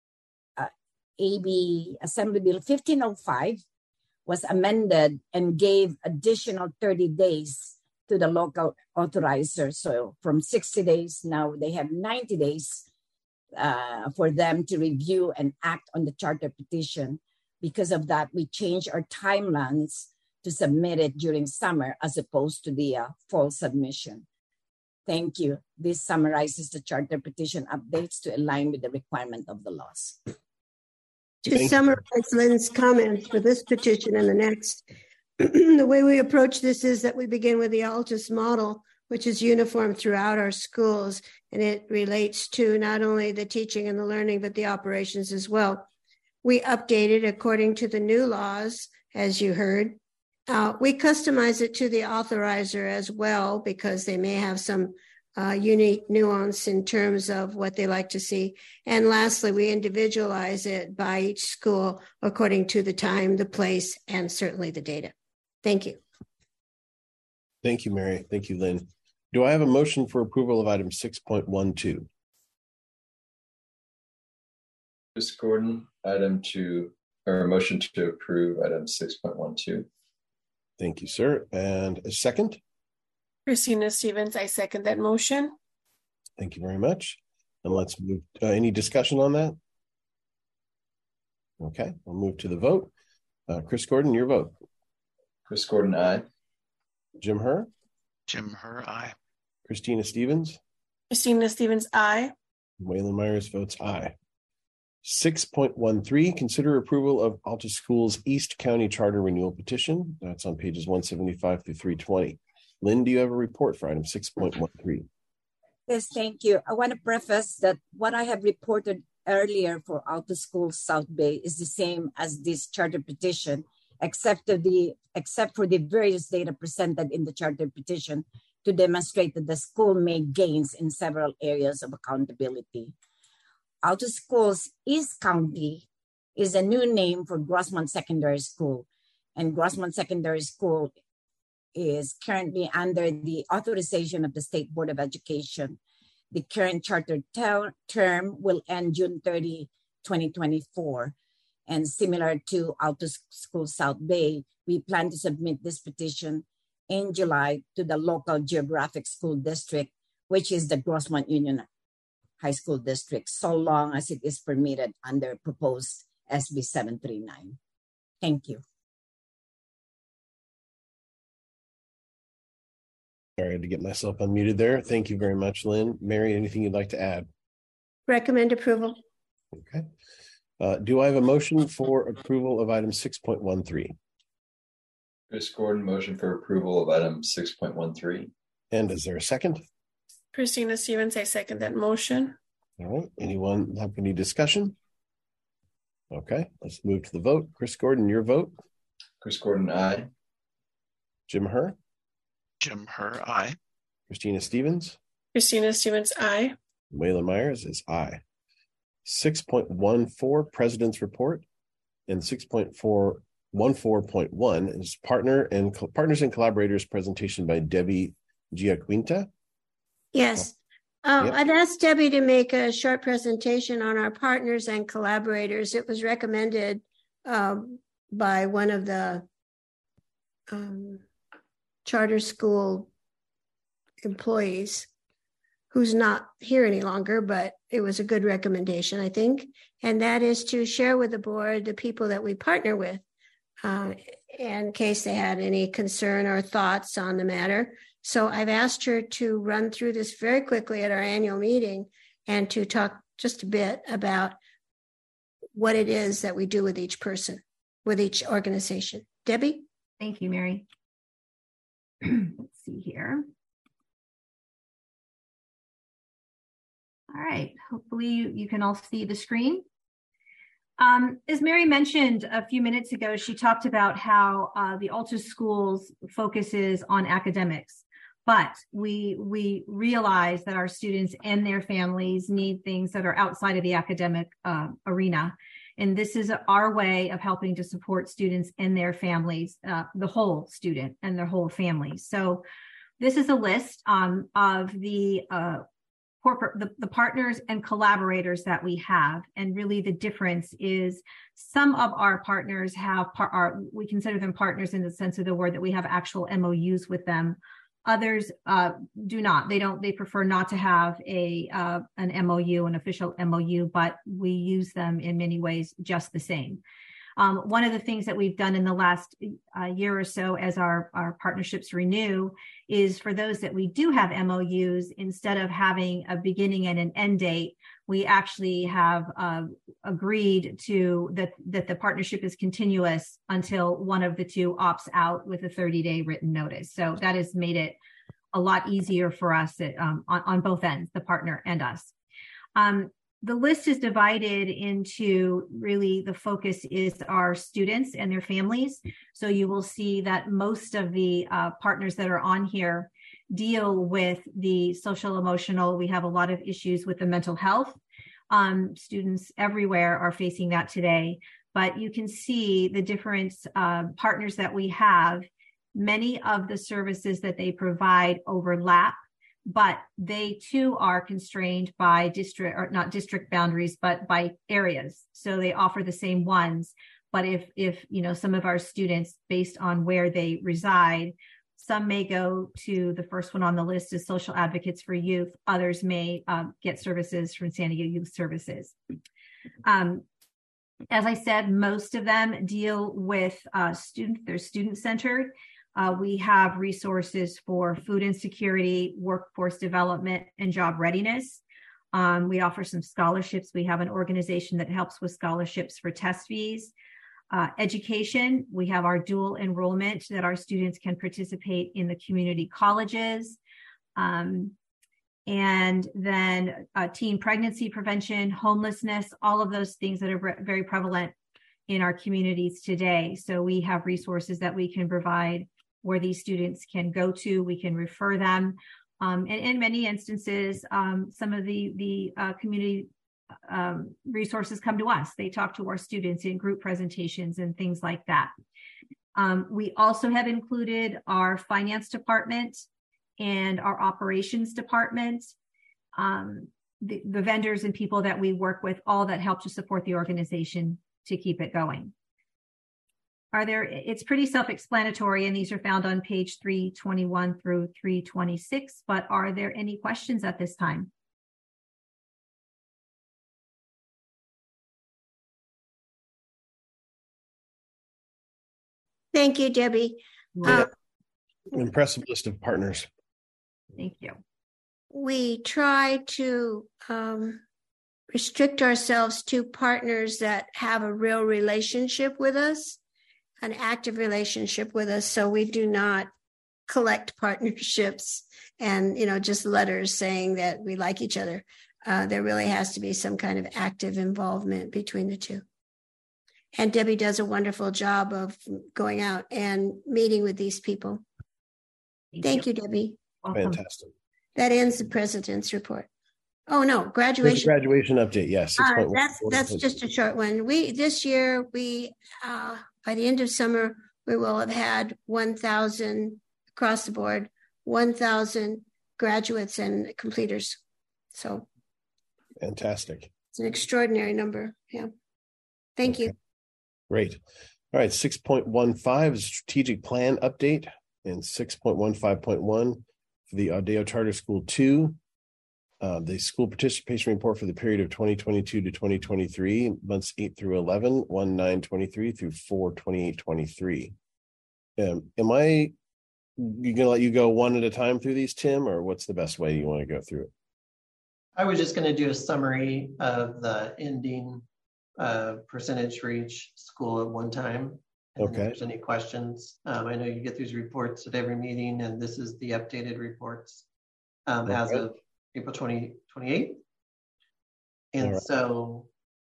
1505 was amended and gave additional 30 days to the local authorizer. So from 60 days, now they have 90 days for them to review and act on the charter petition. Because of that, we changed our timelines to submit it during summer as opposed to the fall submission. Thank you. This summarizes the charter petition updates to align with the requirement of the laws. To summarize Lynn's comments for this petition and the next, the way we approach this is that we begin with the ALTUS model, which is uniform throughout our schools, and it relates to not only the teaching and the learning, but the operations as well. We update it according to the new laws, as you heard. We customize it to the authorizer as well, because they may have some unique nuance in terms of what they like to see. And lastly, we individualize it by each school according to the time, the place, and certainly the data. Thank you. Thank you, Mary. Thank you, Lynn. Do I have a motion for approval of item 6.12? Chris Gordon, motion to approve item 6.12. Thank you, sir. And a second? Christina Stevens, I second that motion. Thank you very much. And let's move. Any discussion on that? Okay, we'll move to the vote. Chris Gordon, your vote. Chris Gordon, aye. Jim Herr? Jim Herr, aye. Christina Stevens? Christina Stevens, aye. Waylon Myers votes aye. 6.13, consider approval of Alta Schools East County Charter Renewal Petition. That's on pages 175 through 320. Lynn, do you have a report for item 6.13? Yes, thank you. I want to preface that what I have reported earlier for Alta Schools South Bay is the same as this charter petition, except for the various data presented in the charter petition to demonstrate that the school made gains in several areas of accountability. Alta Schools East County is a new name for Grossmont Secondary School, and Grossmont Secondary School is currently under the authorization of the State Board of Education. The current charter term will end June 30, 2024. And similar to Alta Schools South Bay, we plan to submit this petition in July to the local geographic school district, which is the Grossmont Union High School District, so long as it is permitted under proposed SB 739. Thank you. Sorry to get myself unmuted there. Thank you very much, Lynn. Mary, anything you'd like to add? Recommend approval. Okay. Do I have a motion for approval of item 6.13? Chris Gordon, motion for approval of item 6.13. And is there a second? Christina Stevens, I second that motion. All right. Anyone have any discussion? Okay, let's move to the vote. Chris Gordon, your vote. Chris Gordon, aye. Jim Herr. Jim Herr, aye. Christina Stevens. Christina Stevens, aye. Waylon Myers is aye. 6.14 President's Report and 6.14.1 is Partners and Collaborators presentation by Debbie Giaquinta. Yes. Yep. I've asked Debbie to make a short presentation on our partners and collaborators. It was recommended by one of the charter school employees who's not here any longer, but it was a good recommendation, I think. And that is to share with the board the people that we partner with in case they had any concern or thoughts on the matter. So I've asked her to run through this very quickly at our annual meeting and to talk just a bit about what it is that we do with each person, with each organization. Debbie? Thank you, Mary. Let's see here. All right, hopefully you can all see the screen. As Mary mentioned a few minutes ago, she talked about how the Altus Schools focuses on academics. But we realize that our students and their families need things that are outside of the academic arena. And this is our way of helping to support students and their families, the whole student and their whole family. So this is a list of the partners and collaborators that we have. And really the difference is some of our partners have, we consider them partners in the sense of the word that we have actual MOUs with them. Others do not. They prefer not to have an MOU, an official MOU, but we use them in many ways just the same. One of the things that we've done in the last year or so as our partnerships renew is for those that we do have MOUs, instead of having a beginning and an end date, we actually have agreed to that the partnership is continuous until one of the two opts out with a 30-day written notice. So that has made it a lot easier for us on both ends, the partner and us. The list is divided into, really the focus is our students and their families. So you will see that most of the partners that are on here deal with the social emotional. We have a lot of issues with the mental health. Students everywhere are facing that today, but you can see the different partners that we have. Many of the services that they provide overlap, but they too are constrained by district, or not district boundaries, but by areas. So they offer the same ones. But if some of our students, based on where they reside, some may go to the first one on the list is Social Advocates for Youth. Others may get services from San Diego Youth Services. As I said, most of them deal with they're student-centered. We have resources for food insecurity, workforce development, and job readiness. We offer some scholarships. We have an organization that helps with scholarships for test fees. Education, we have our dual enrollment that our students can participate in the community colleges. And then teen pregnancy prevention, homelessness, all of those things that are very prevalent in our communities today. So we have resources that we can provide where these students can go to. We can refer them. And in many instances, some of the community resources come to us. They talk to our students in group presentations and things like that. We also have included our finance department and our operations department, the vendors and people that we work with, all that help to support the organization to keep it going. It's pretty self-explanatory, and these are found on page 321 through 326, but are there any questions at this time? Thank you, Debbie. Impressive list of partners. Thank you. We try to restrict ourselves to partners that have a real relationship with us, an active relationship with us, so we do not collect partnerships and, just letters saying that we like each other. There really has to be some kind of active involvement between the two. And Debbie does a wonderful job of going out and meeting with these people. Thank you, Debbie. Welcome. Fantastic. That ends the president's report. Oh no, graduation. Graduation update. Yes. That's just a short one. This year by the end of summer we will have had 1,000 across the board, 1,000 graduates and completers. So fantastic. It's an extraordinary number. Yeah. Thank you. Great. All right. 6.15 is strategic plan update, and 6.15.1 for the Adeo Charter School 2. The school participation report for the period of 2022 to 2023, months 8 through 11, 1/9/23 through 4/28/23. Am I going to let you go one at a time through these, Tim, or what's the best way you want to go through it? I was just going to do a summary of the ending percentage for each school at one time. And okay. If there's any questions, I know you get these reports at every meeting, and this is the updated reports as of April 28th. And right. So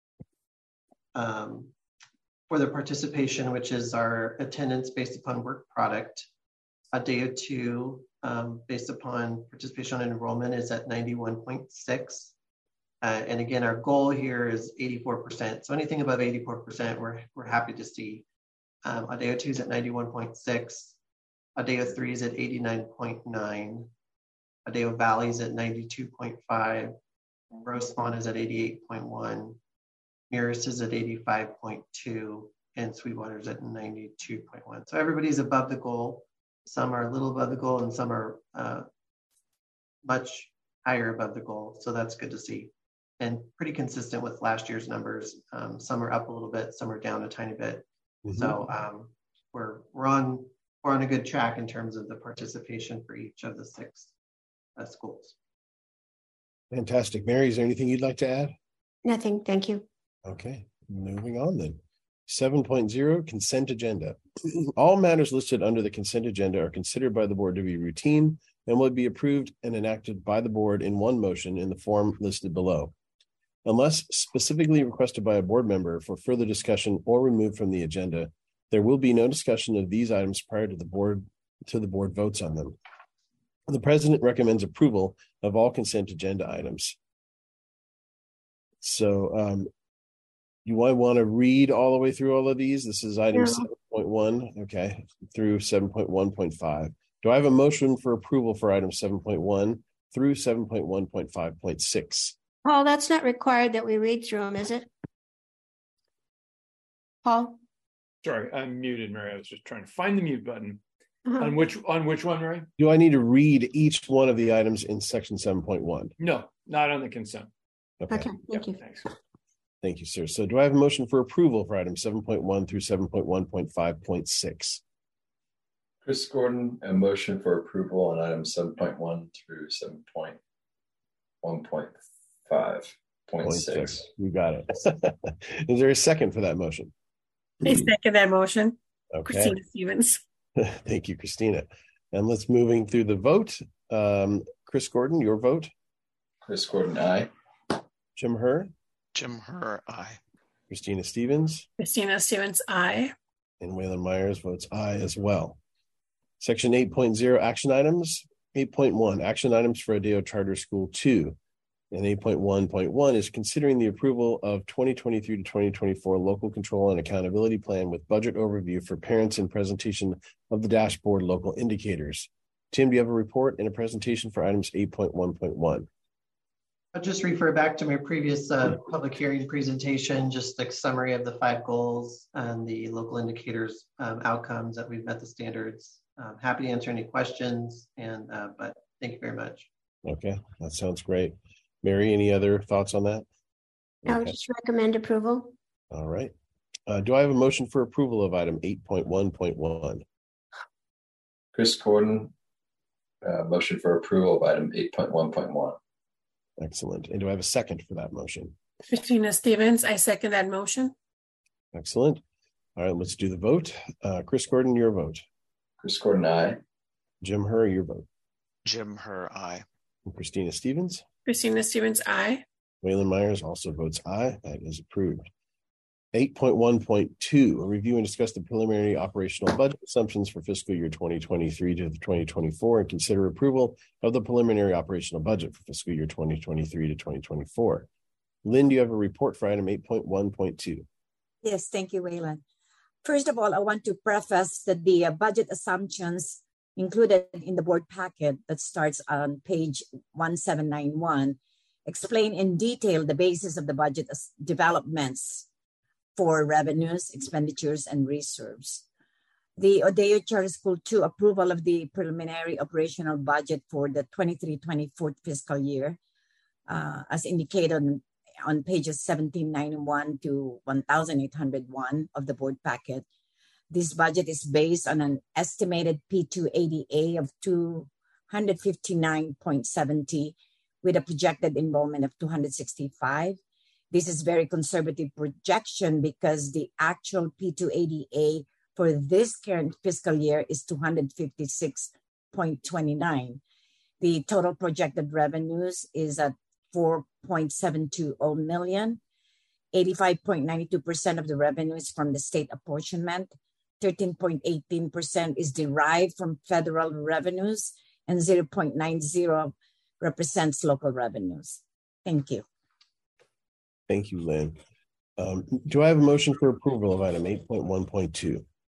for the participation, which is our attendance based upon work product, Adeo 2 based upon participation on enrollment is at 91.6. And again, our goal here is 84%. So anything above 84%, we're happy to see. Adeo 2 is at 91.6. Adeo 3 is at 89.9. Adeo Valley is at 92.5. Rosemont is at 88.1. Marist is at 85.2. And Sweetwater is at 92.1. So everybody's above the goal. Some are a little above the goal and some are much higher above the goal. So that's good to see. And pretty consistent with last year's numbers. Some are up a little bit, some are down a tiny bit. Mm-hmm. So we're on a good track in terms of the participation for each of the 6 schools. Fantastic. Mary, is there anything you'd like to add? Nothing, thank you. Okay, moving on then. 7.0 consent agenda. All matters listed under the consent agenda are considered by the board to be routine and will be approved and enacted by the board in one motion in the form listed below. Unless specifically requested by a board member for further discussion or removed from the agenda, there will be no discussion of these items prior to the board votes on them. The president recommends approval of all consent agenda items. So you want to read all the way through all of these? This is item 7.1, okay, through 7.1.5. Do I have a motion for approval for item 7.1 through 7.1.5.6? Paul, that's not required that we read through them, is it? Paul? Sorry, I'm muted, Mary. I was just trying to find the mute button. On which one, Mary? Do I need to read each one of the items in section 7.1? No, not on the consent. Okay, thank you. Thanks. Thank you, sir. So do I have a motion for approval for items 7.1 through 7.1.5.6? Chris Gordon, a motion for approval on items 7.1 through 7.1.5.6. We got it. Is there a second for that motion? I second that motion. Okay. Christina Stevens. Thank you, Christina. And let's moving through the vote. Chris Gordon, your vote. Chris Gordon, aye. Jim Herr. Jim Herr, aye. Christina Stevens. Christina Stevens, aye. And Waylon Myers votes aye as well. Section 8.0 action items. 8.1 action items for Adeo Charter School 2. And 8.1.1 is considering the approval of 2023 to 2024 local control and accountability plan with budget overview for parents and presentation of the dashboard local indicators. Tim, do you have a report and a presentation for items 8.1.1? I'll just refer back to my previous public hearing presentation, just a summary of the 5 goals and the local indicators outcomes that we've met the standards. Happy to answer any questions, but thank you very much. Okay, that sounds great. Mary, any other thoughts on that? I would just recommend approval. All right. Do I have a motion for approval of item 8.1.1? Chris Gordon, motion for approval of item 8.1.1. Excellent. And do I have a second for that motion? Christina Stevens, I second that motion. Excellent. All right, let's do the vote. Chris Gordon, your vote. Chris Gordon, aye. Jim Herr, your vote. Jim Herr, aye. And Christina Stevens. Christina Stevens, aye. Waylon Myers also votes aye. That is approved. 8.1.2, a review and discuss the preliminary operational budget assumptions for fiscal year 2023 to 2024 and consider approval of the preliminary operational budget for fiscal year 2023 to 2024. Lynn, do you have a report for item 8.1.2? Yes, thank you, Waylon. First of all, I want to preface that the budget assumptions included in the board packet that starts on page 1791 explain in detail the basis of the budget developments for revenues, expenditures, and reserves. The Odeyo Charter School 2 approval of the preliminary operational budget for the 23-24 fiscal year, as indicated on pages 1791 to 1801 of the board packet. This budget is based on an estimated P280A of 259.70 with a projected enrollment of 265. This is very conservative projection because the actual P280A for this current fiscal year is 256.29. The total projected revenues is at 4.720 million. 85.92% of the revenue is from the state apportionment. 13.18% is derived from federal revenues, and 0.90 represents local revenues. Thank you. Thank you, Lynn. Do I have a motion for approval of item 8.1.2?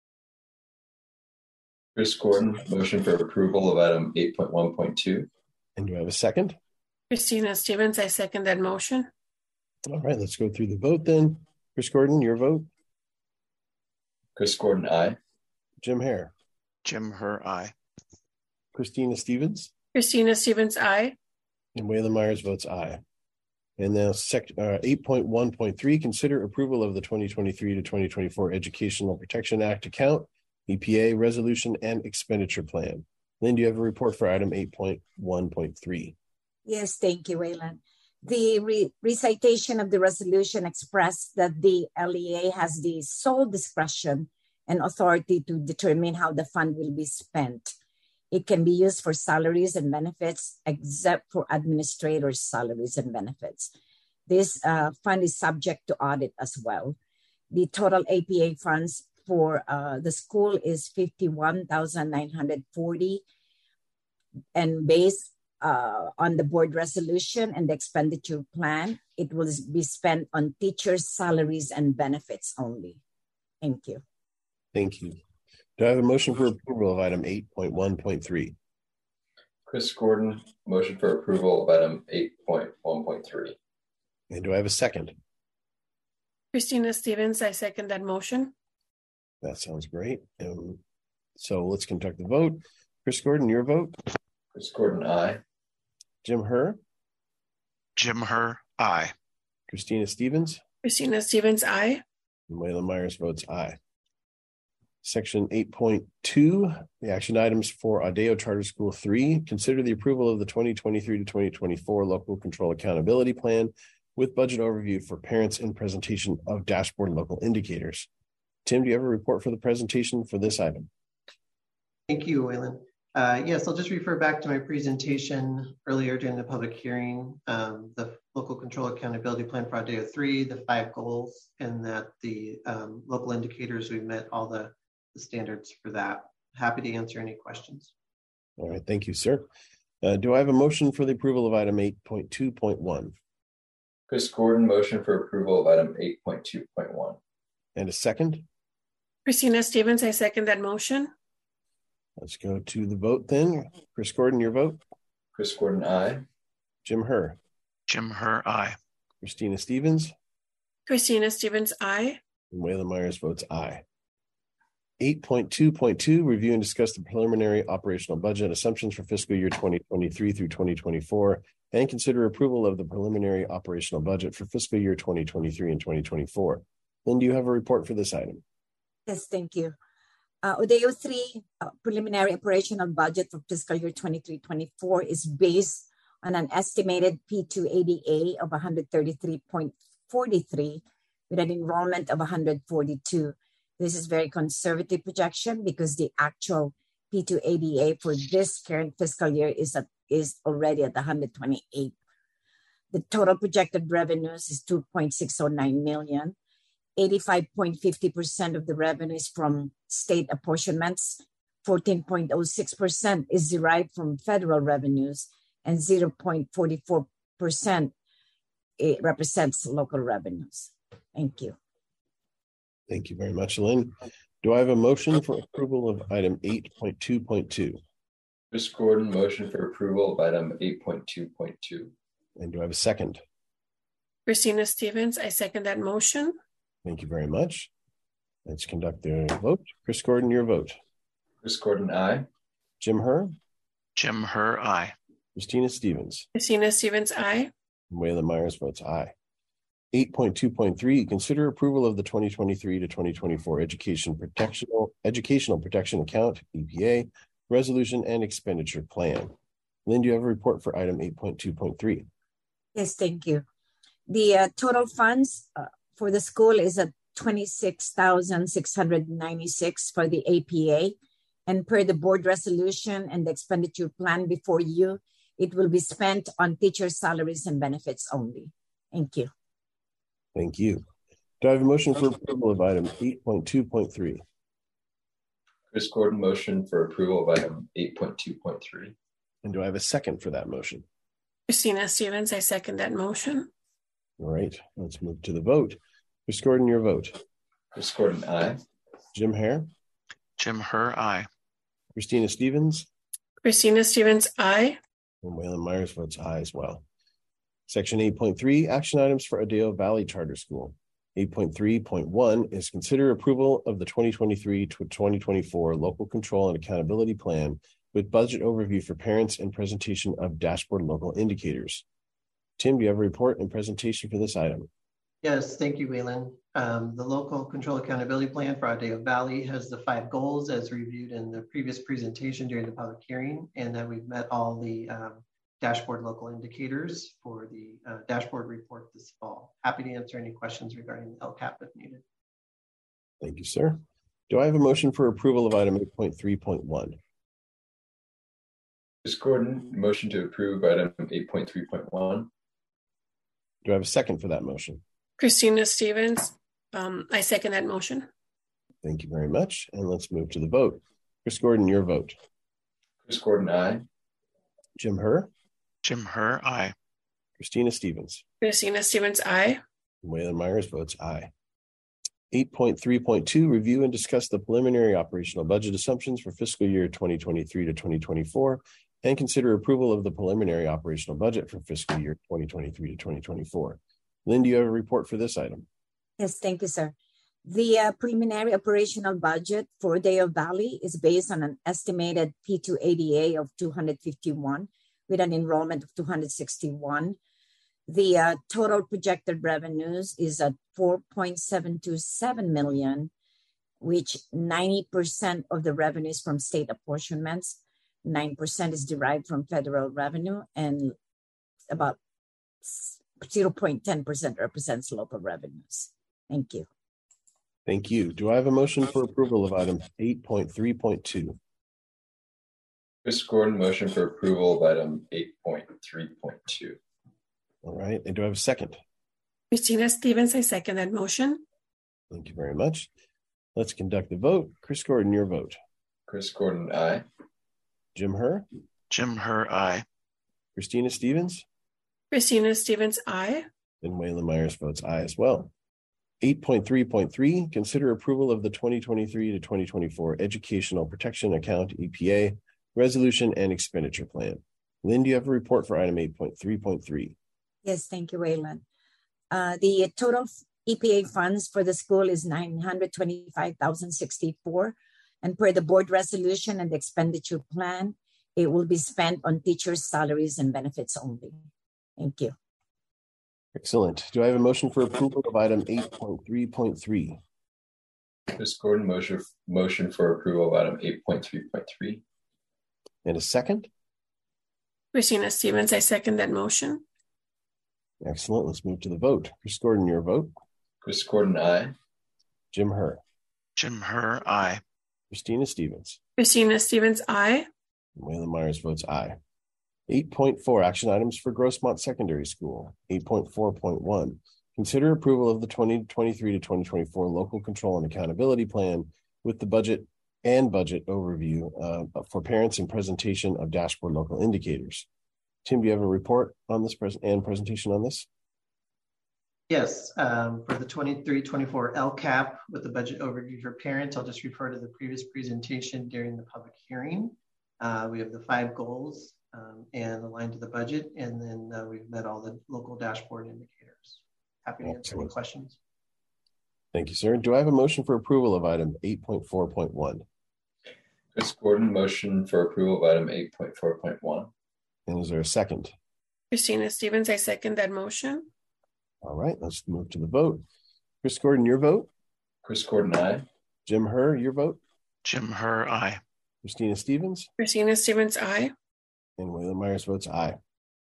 Chris Gordon, motion for approval of item 8.1.2. And do I have a second? Christina Stevens, I second that motion. All right, let's go through the vote then. Chris Gordon, your vote. Chris Gordon, aye. Jim Herr. Jim Herr, aye. Christina Stevens. Christina Stevens, aye. And Waylon Myers votes aye. And now 8.1.3, consider approval of the 2023 to 2024 Educational Protection Act account, EPA resolution, and expenditure plan. Lynn, do you have a report for item 8.1.3? Yes, thank you, Waylon. The recitation of the resolution expressed that the LEA has the sole discretion and authority to determine how the fund will be spent. It can be used for salaries and benefits, except for administrators' salaries and benefits. This fund is subject to audit as well. The total APA funds for the school is $51,940, and based on the board resolution and the expenditure plan, it will be spent on teachers' salaries and benefits only. Thank you. Thank you. Do I have a motion for approval of item 8.1.3? Chris Gordon, motion for approval of item 8.1.3. And do I have a second? Christina Stevens, I second that motion. That sounds great. So let's conduct the vote. Chris Gordon, your vote. Chris Gordon, aye. Jim Herr. Jim Herr, aye. Christina Stevens. Christina Stevens, aye. And Waylon Myers votes aye. Section 8.2, the action items for Odeyo Charter School 3, consider the approval of the 2023 to 2024 Local Control Accountability Plan with budget overview for parents and presentation of dashboard local indicators. Tim, do you have a report for the presentation for this item? Thank you, Waylon. Yes, I'll just refer back to my presentation earlier during the public hearing, the Local Control Accountability Plan for Odeyo 3, the 5 goals, and that the local indicators, we've met all the standards for that. Happy to answer any questions. All right, thank you, sir. Do I have a motion for the approval of item 8.2.1? Chris Gordon, motion for approval of item 8.2.1. And a second? Christina Stevens, I second that motion. Let's go to the vote then. Chris Gordon, your vote. Chris Gordon, aye. Jim Herr. Jim Herr, aye. Christina Stevens. Christina Stevens, aye. And Waylon Myers votes aye. 8.2.2, review and discuss the preliminary operational budget assumptions for fiscal year 2023 through 2024, and consider approval of the preliminary operational budget for fiscal year 2023 and 2024. Lynn, do you have a report for this item? Yes, thank you. Odeyo 3 preliminary operational budget for fiscal year 23-24 is based on an estimated P280A of 133.43 with an enrollment of 142. This is very conservative projection because the actual P2ADA for this current fiscal year is already at 128. The total projected revenues is 2.609 million. 85.50% of the revenue is from state apportionments. 14.06% is derived from federal revenues, and 0.44% it represents local revenues. Thank you. Thank you very much, Lynn. Do I have a motion for approval of item 8.2.2? Chris Gordon, motion for approval of item 8.2.2. And do I have a second? Christina Stevens, I second that motion. Thank you very much. Let's conduct the vote. Chris Gordon, your vote. Chris Gordon, aye. Jim Herr? Jim Herr, aye. Christina Stevens? Christina Stevens, aye. Waylon Myers votes aye. 8.2.3, consider approval of the 2023 to 2024 Educational Protection Account, EPA, resolution and expenditure plan. Lynn, do you have a report for item 8.2.3? Yes, thank you. The total funds for the school is at 26,696 for the APA. And per the board resolution and the expenditure plan before you, it will be spent on teacher salaries and benefits only. Thank you. Thank you. Do I have a motion for approval of item 8.2.3? Chris Gordon, motion for approval of item 8.2.3. And do I have a second for that motion? Christina Stevens, I second that motion. All right, let's move to the vote. Chris Gordon, your vote. Chris Gordon, aye. Jim Herr? Jim Herr, aye. Christina Stevens? Christina Stevens, aye. And Waylon Myers votes aye as well. Section 8.3, action items for Adeo Valley Charter School. 8.3.1 is consider approval of the 2023 to 2024 Local Control and Accountability Plan with budget overview for parents and presentation of dashboard local indicators. Tim, do you have a report and presentation for this item? Yes, thank you, Waylon. The Local Control Accountability Plan for Adeo Valley has the 5 goals as reviewed in the previous presentation during the public hearing, and that we've met all the dashboard local indicators for the dashboard report this fall. Happy to answer any questions regarding the LCAP if needed. Thank you, sir. Do I have a motion for approval of item 8.3.1? Chris Gordon, motion to approve item 8.3.1. Do I have a second for that motion? Christina Stevens, I second that motion. Thank you very much. And let's move to the vote. Chris Gordon, your vote. Chris Gordon, aye. Jim Herr? Jim Herr, aye. Christina Stevens? Christina Stevens, aye. Waylon Myers votes aye. 8.3.2, review and discuss the preliminary operational budget assumptions for fiscal year 2023 to 2024 and consider approval of the preliminary operational budget for fiscal year 2023 to 2024. Lynn, do you have a report for this item? Yes, thank you, sir. The preliminary operational budget for Adeo Valley is based on an estimated P2ADA of 251 with an enrollment of 261. The total projected revenues is at 4.727 million, which 90% of the revenue is from state apportionments, 9% is derived from federal revenue, and about 0.10% represents local revenues. Thank you. Thank you. Do I have a motion for approval of item 8.3.2? Chris Gordon, motion for approval of item 8.3.2. All right. And do I have a second? Christina Stevens, I second that motion. Thank you very much. Let's conduct the vote. Chris Gordon, your vote. Chris Gordon, aye. Jim Herr? Jim Herr, aye. Christina Stevens? Christina Stevens, aye. And Waylon Myers votes aye as well. 8.3.3, consider approval of the 2023 to 2024 Educational Protection Account, EPA, resolution and expenditure plan. Lynn, do you have a report for item 8.3.3? Yes, thank you, Waylon. The total EPA funds for the school is $925,064. And per the board resolution and the expenditure plan, it will be spent on teachers' salaries and benefits only. Thank you. Excellent. Do I have a motion for approval of item 8.3.3? Chris Gordon, motion for approval of item 8.3.3. And a second? Christina Stevens, I second that motion. Excellent. Let's move to the vote. Chris Gordon, your vote. Chris Gordon, aye. Jim Herr. Jim Herr, aye. Christina Stevens. Christina Stevens, aye. Waylon Myers votes aye. 8.4 action items for Grossmont Secondary School. 8.4.1 consider approval of the 2023 to 2024 local control and accountability plan with the budget overview for parents and presentation of dashboard local indicators. Tim, do you have a report on this presentation on this? Yes, for the 23-24 LCAP with the budget overview for parents, I'll just refer to the previous presentation during the public hearing. We have the 5 goals and aligned to the budget, and then we've met all the local dashboard indicators. Happy to answer any questions. Thank you, sir. Do I have a motion for approval of item 8.4.1? Chris Gordon, motion for approval of item 8.4.1. And is there a second? Christina Stevens, I second that motion. All right, let's move to the vote. Chris Gordon, your vote? Chris Gordon, aye. Jim Herr, your vote? Jim Herr, aye. Christina Stevens? Christina Stevens, aye. And Waylon Myers votes aye.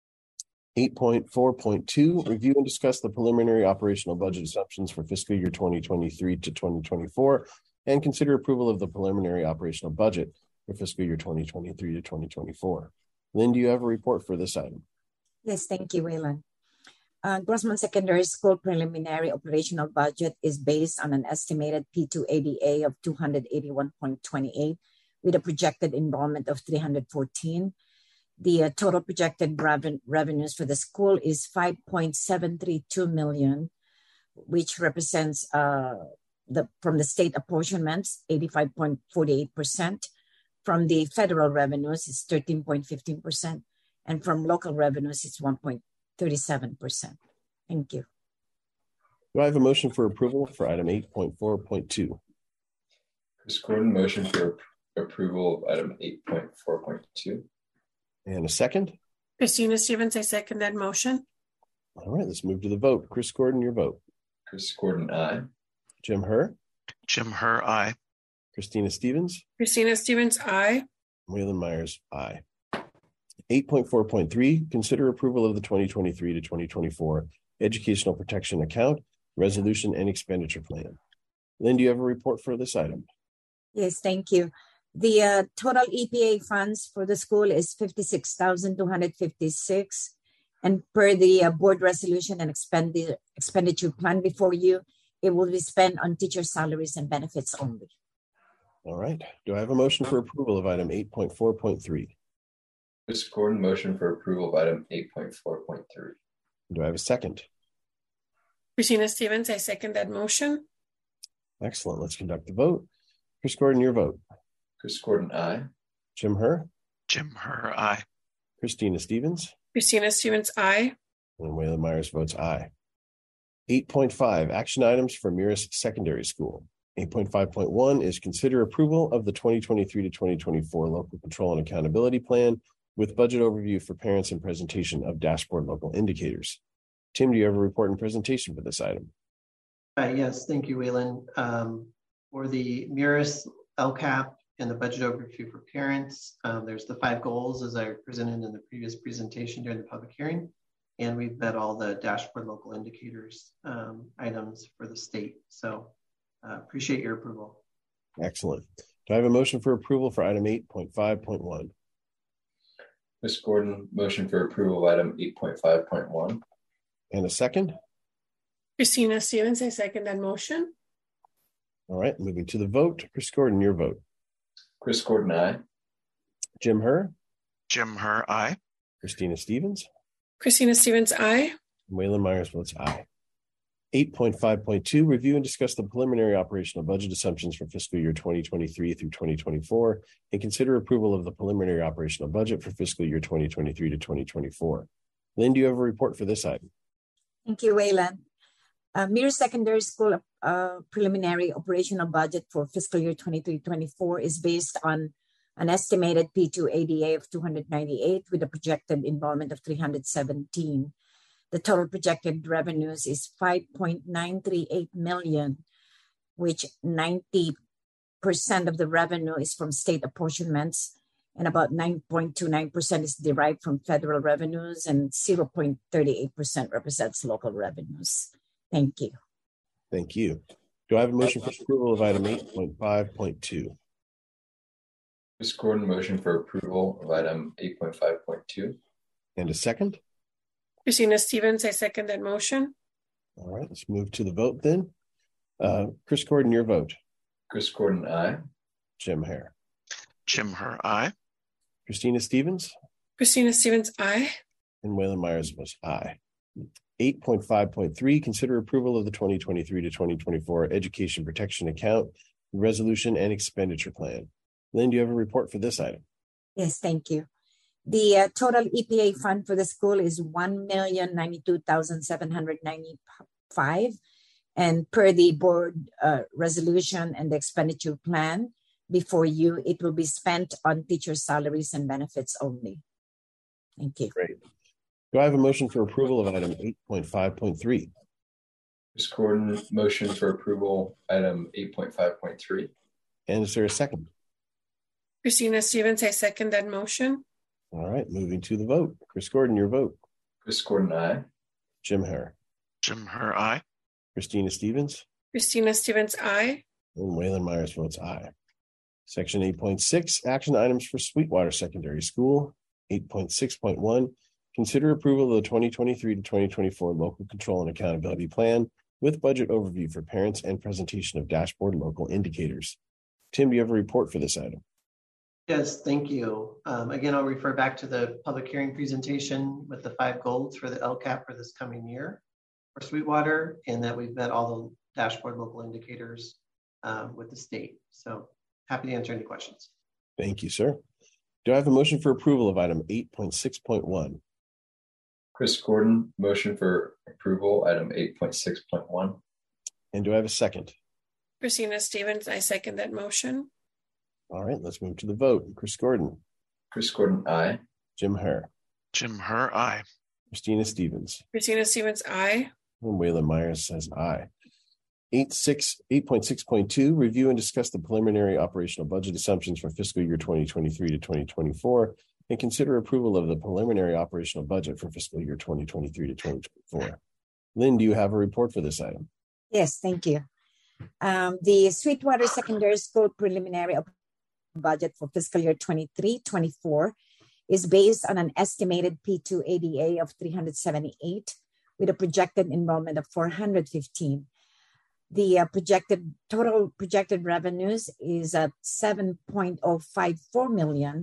8.4.2, review and discuss the preliminary operational budget assumptions for fiscal year 2023 to 2024 and consider approval of the preliminary operational budget for fiscal year 2023 to 2024. Lynn, do you have a report for this item? Yes, thank you, Waylon. Grossmont Secondary School preliminary operational budget is based on an estimated P2ADA of 281.28 with a projected enrollment of 314. The total projected revenues for the school is $5.732 million, which represents from the state apportionments, 85.48%. From the federal revenues, it's 13.15%. And from local revenues, it's 1.37%. Thank you. Do I have a motion for approval for item 8.4.2? Chris Gordon, motion for approval of item 8.4.2. And a second? Christina Stevens, I second that motion. All right, let's move to the vote. Chris Gordon, your vote. Chris Gordon, aye. Jim Herr? Jim Herr, aye. Christina Stevens? Christina Stevens, aye. Waylon Myers, aye. 8.4.3, consider approval of the 2023 to 2024 Educational Protection Account, Resolution and Expenditure Plan. Lynn, do you have a report for this item? Yes, thank you. The total EPA funds for the school is $56,256. And per the board resolution and expenditure plan before you, it will be spent on teacher salaries and benefits only. All right. Do I have a motion for approval of item 8.4.3? Chris Gordon, motion for approval of item 8.4.3. Do I have a second? Christina Stevens, I second that motion. Excellent. Let's conduct the vote. Chris Gordon, your vote. Chris Gordon, aye. Jim Herr? Jim Herr, aye. Christina Stevens? Christina Stevens, aye. And Waylon Myers votes aye. 8.5, action items for Mirus Secondary School. 8.5.1 is consider approval of the 2023 to 2024 local control and accountability plan with budget overview for parents and presentation of dashboard local indicators. Tim, do you have a report and presentation for this item? Yes, thank you, Waylon. For the Mirus LCAP and the budget overview for parents, there's the 5 goals as I presented in the previous presentation during the public hearing. And we've met all the dashboard local indicators items for the state. So appreciate your approval. Excellent. Do I have a motion for approval for item 8.5.1? Chris Gordon, motion for approval of item 8.5.1. And a second? Christina Stevens, I second that motion. All right, moving to the vote. Chris Gordon, your vote. Chris Gordon, aye. Jim Herr? Jim Herr, aye. Christina Stevens? Christina Stevens, aye. Waylon Myers votes aye. 8.5.2, review and discuss the preliminary operational budget assumptions for fiscal year 2023 through 2024 and consider approval of the preliminary operational budget for fiscal year 2023 to 2024. Lynn, do you have a report for this item? Thank you, Waylon. Mirus Secondary School preliminary operational budget for fiscal year 23-24 is based on an estimated P2ADA of 298 with a projected enrollment of 317. The total projected revenues is $5.938 million, which 90% of the revenue is from state apportionments, and about 9.29% is derived from federal revenues, and 0.38% represents local revenues. Thank you. Thank you. Do I have a motion for approval of item 8.5.2? Chris Gordon, motion for approval of item 8.5.2. And a second? Christina Stevens, I second that motion. All right, let's move to the vote then. Chris Gordon, your vote. Chris Gordon, aye. Jim Hare. Jim Her, aye. Christina Stevens. Christina Stevens, aye. And Waylon Myers was aye. 8.5.3, consider approval of the 2023 to 2024 Education Protection Account Resolution and Expenditure Plan. Lynn, do you have a report for this item? Yes, thank you. The total EPA fund for the school is $1,092,795. And per the board resolution and the expenditure plan before you, it will be spent on teacher salaries and benefits only. Thank you. Great. Do I have a motion for approval of item 8.5.3? Chris Gordon, motion for approval, item 8.5.3. And is there a second? Christina Stevens, I second that motion. All right, moving to the vote. Chris Gordon, your vote. Chris Gordon, aye. Jim Hare. Jim Her, aye. Christina Stevens. Christina Stevens, aye. And Waylon Myers votes aye. Section 8.6, action items for Sweetwater Secondary School. 8.6.1, consider approval of the 2023 to 2024 Local Control and Accountability Plan with budget overview for parents and presentation of dashboard local indicators. Tim, do you have a report for this item? Yes, thank you. Again, I'll refer back to the public hearing presentation with the 5 goals for the LCAP for this coming year for Sweetwater, and that we've met all the dashboard local indicators with the state. So happy to answer any questions. Thank you, sir. Do I have a motion for approval of item 8.6.1? Chris Gordon, motion for approval, item 8.6.1. And do I have a second? Christina Stevens, I second that motion. All right, let's move to the vote. Chris Gordon. Chris Gordon, aye. Jim Hare. Jim Her, aye. Christina Stevens. Christina Stevens, aye. And Waylon Myers says aye. 8.6.2, review and discuss the preliminary operational budget assumptions for fiscal year 2023 to 2024, and consider approval of the preliminary operational budget for fiscal year 2023 to 2024. Lynn, do you have a report for this item? Yes, thank you. The Sweetwater Secondary School preliminary budget for fiscal year 23-24 is based on an estimated P2 ADA of 378 with a projected enrollment of 415. The total projected revenues is at $7.054 million.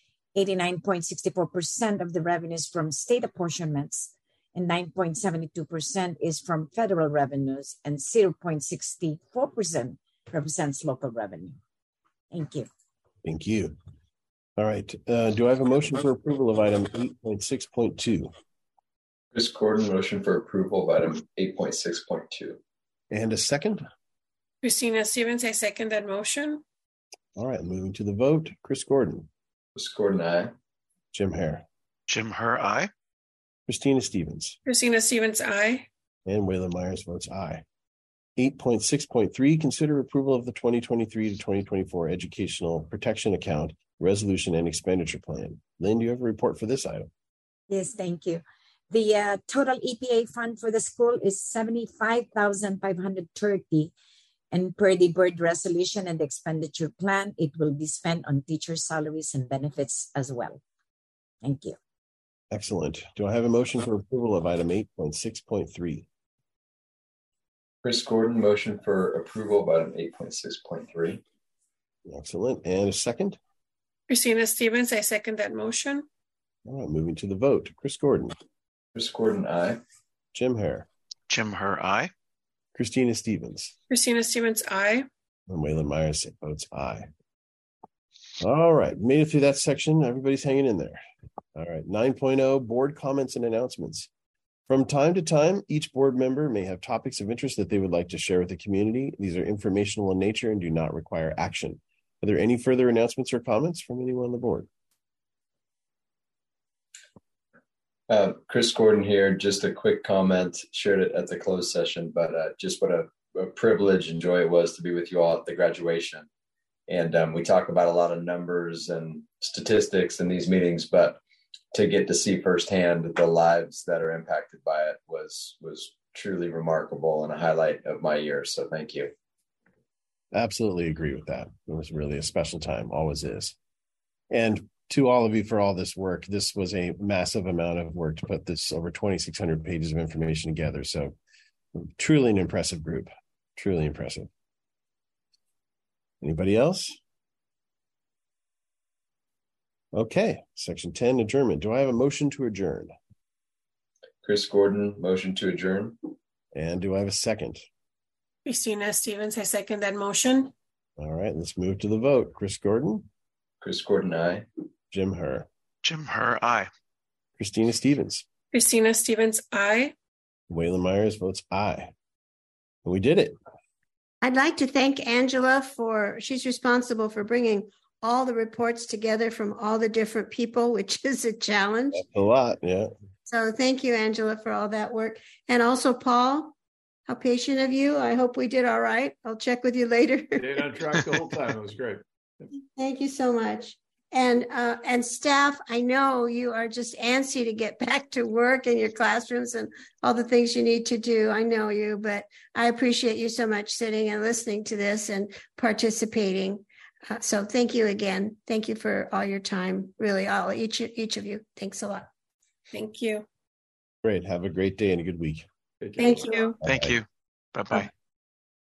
89.64% of the revenues from state apportionments, and 9.72% is from federal revenues, and 0.64% represents local revenue. Thank you. Thank you. All right. Do I have a motion for approval of item 8.6.2? Chris Gordon, motion for approval of item 8.6.2. And a second? Christina Stevens, I second that motion. All right, moving to the vote. Chris Gordon. Chris Gordon, aye. Jim Hare. Jim Her, aye. Christina Stevens. Christina Stevens, aye. And Waylon Myers votes aye. 8.6.3, consider approval of the 2023 to 2024 Educational Protection Account Resolution and Expenditure Plan. Lynn, do you have a report for this item? Yes, thank you. The total EPA fund for the school is $75,530. And per the board resolution and the expenditure plan, it will be spent on teacher salaries and benefits as well. Thank you. Excellent. Do I have a motion for approval of item 8.6.3? Chris Gordon, motion for approval of item 8.6.3. Excellent. And a second? Christina Stevens, I second that motion. All right, moving to the vote. Chris Gordon. Chris Gordon, aye. Jim Hare. Jim Her, aye. Christina Stevens. Christina Stevens, aye. And Waylon Myers votes aye. All right, made it through that section. Everybody's hanging in there. All right, 9.0, board comments and announcements. From time to time, each board member may have topics of interest that they would like to share with the community. These are informational in nature and do not require action. Are there any further announcements or comments from anyone on the board? Chris Gordon here. Just a quick comment, shared it at the closed session, but just what a privilege and joy it was to be with you all at the graduation. And we talk about a lot of numbers and statistics in these meetings, but to get to see firsthand the lives that are impacted by it was truly remarkable and a highlight of my year. So thank you. Absolutely agree with that. It was really a special time, always is. And to all of you for all this work. This was a massive amount of work to put this over 2,600 pages of information together. So truly an impressive group. Truly impressive. Anybody else? Okay, section 10, adjournment. Do I have a motion to adjourn? Chris Gordon, motion to adjourn. And do I have a second? Christina Stevens, I second that motion. All right, let's move to the vote. Chris Gordon? Chris Gordon, aye. Jim Herr? Jim Herr, aye. Christina Stevens? Christina Stevens, aye. Waylon Myers votes aye. And we did it. I'd like to thank Angela she's responsible for bringing all the reports together from all the different people, which is a challenge. That's a lot, yeah. So thank you, Angela, for all that work. And also, Paul, how patient of you. I hope we did all right. I'll check with you later. We stayed on track the whole time. It was great. Thank you so much. And staff, I know you are just antsy to get back to work in your classrooms and all the things you need to do. I know you, but I appreciate you so much sitting and listening to this and participating. So thank you again. Thank you for all your time. Really, each of you. Thanks a lot. Thank you. Great. Have a great day and a good week. Thank you. Thank you. Bye-bye.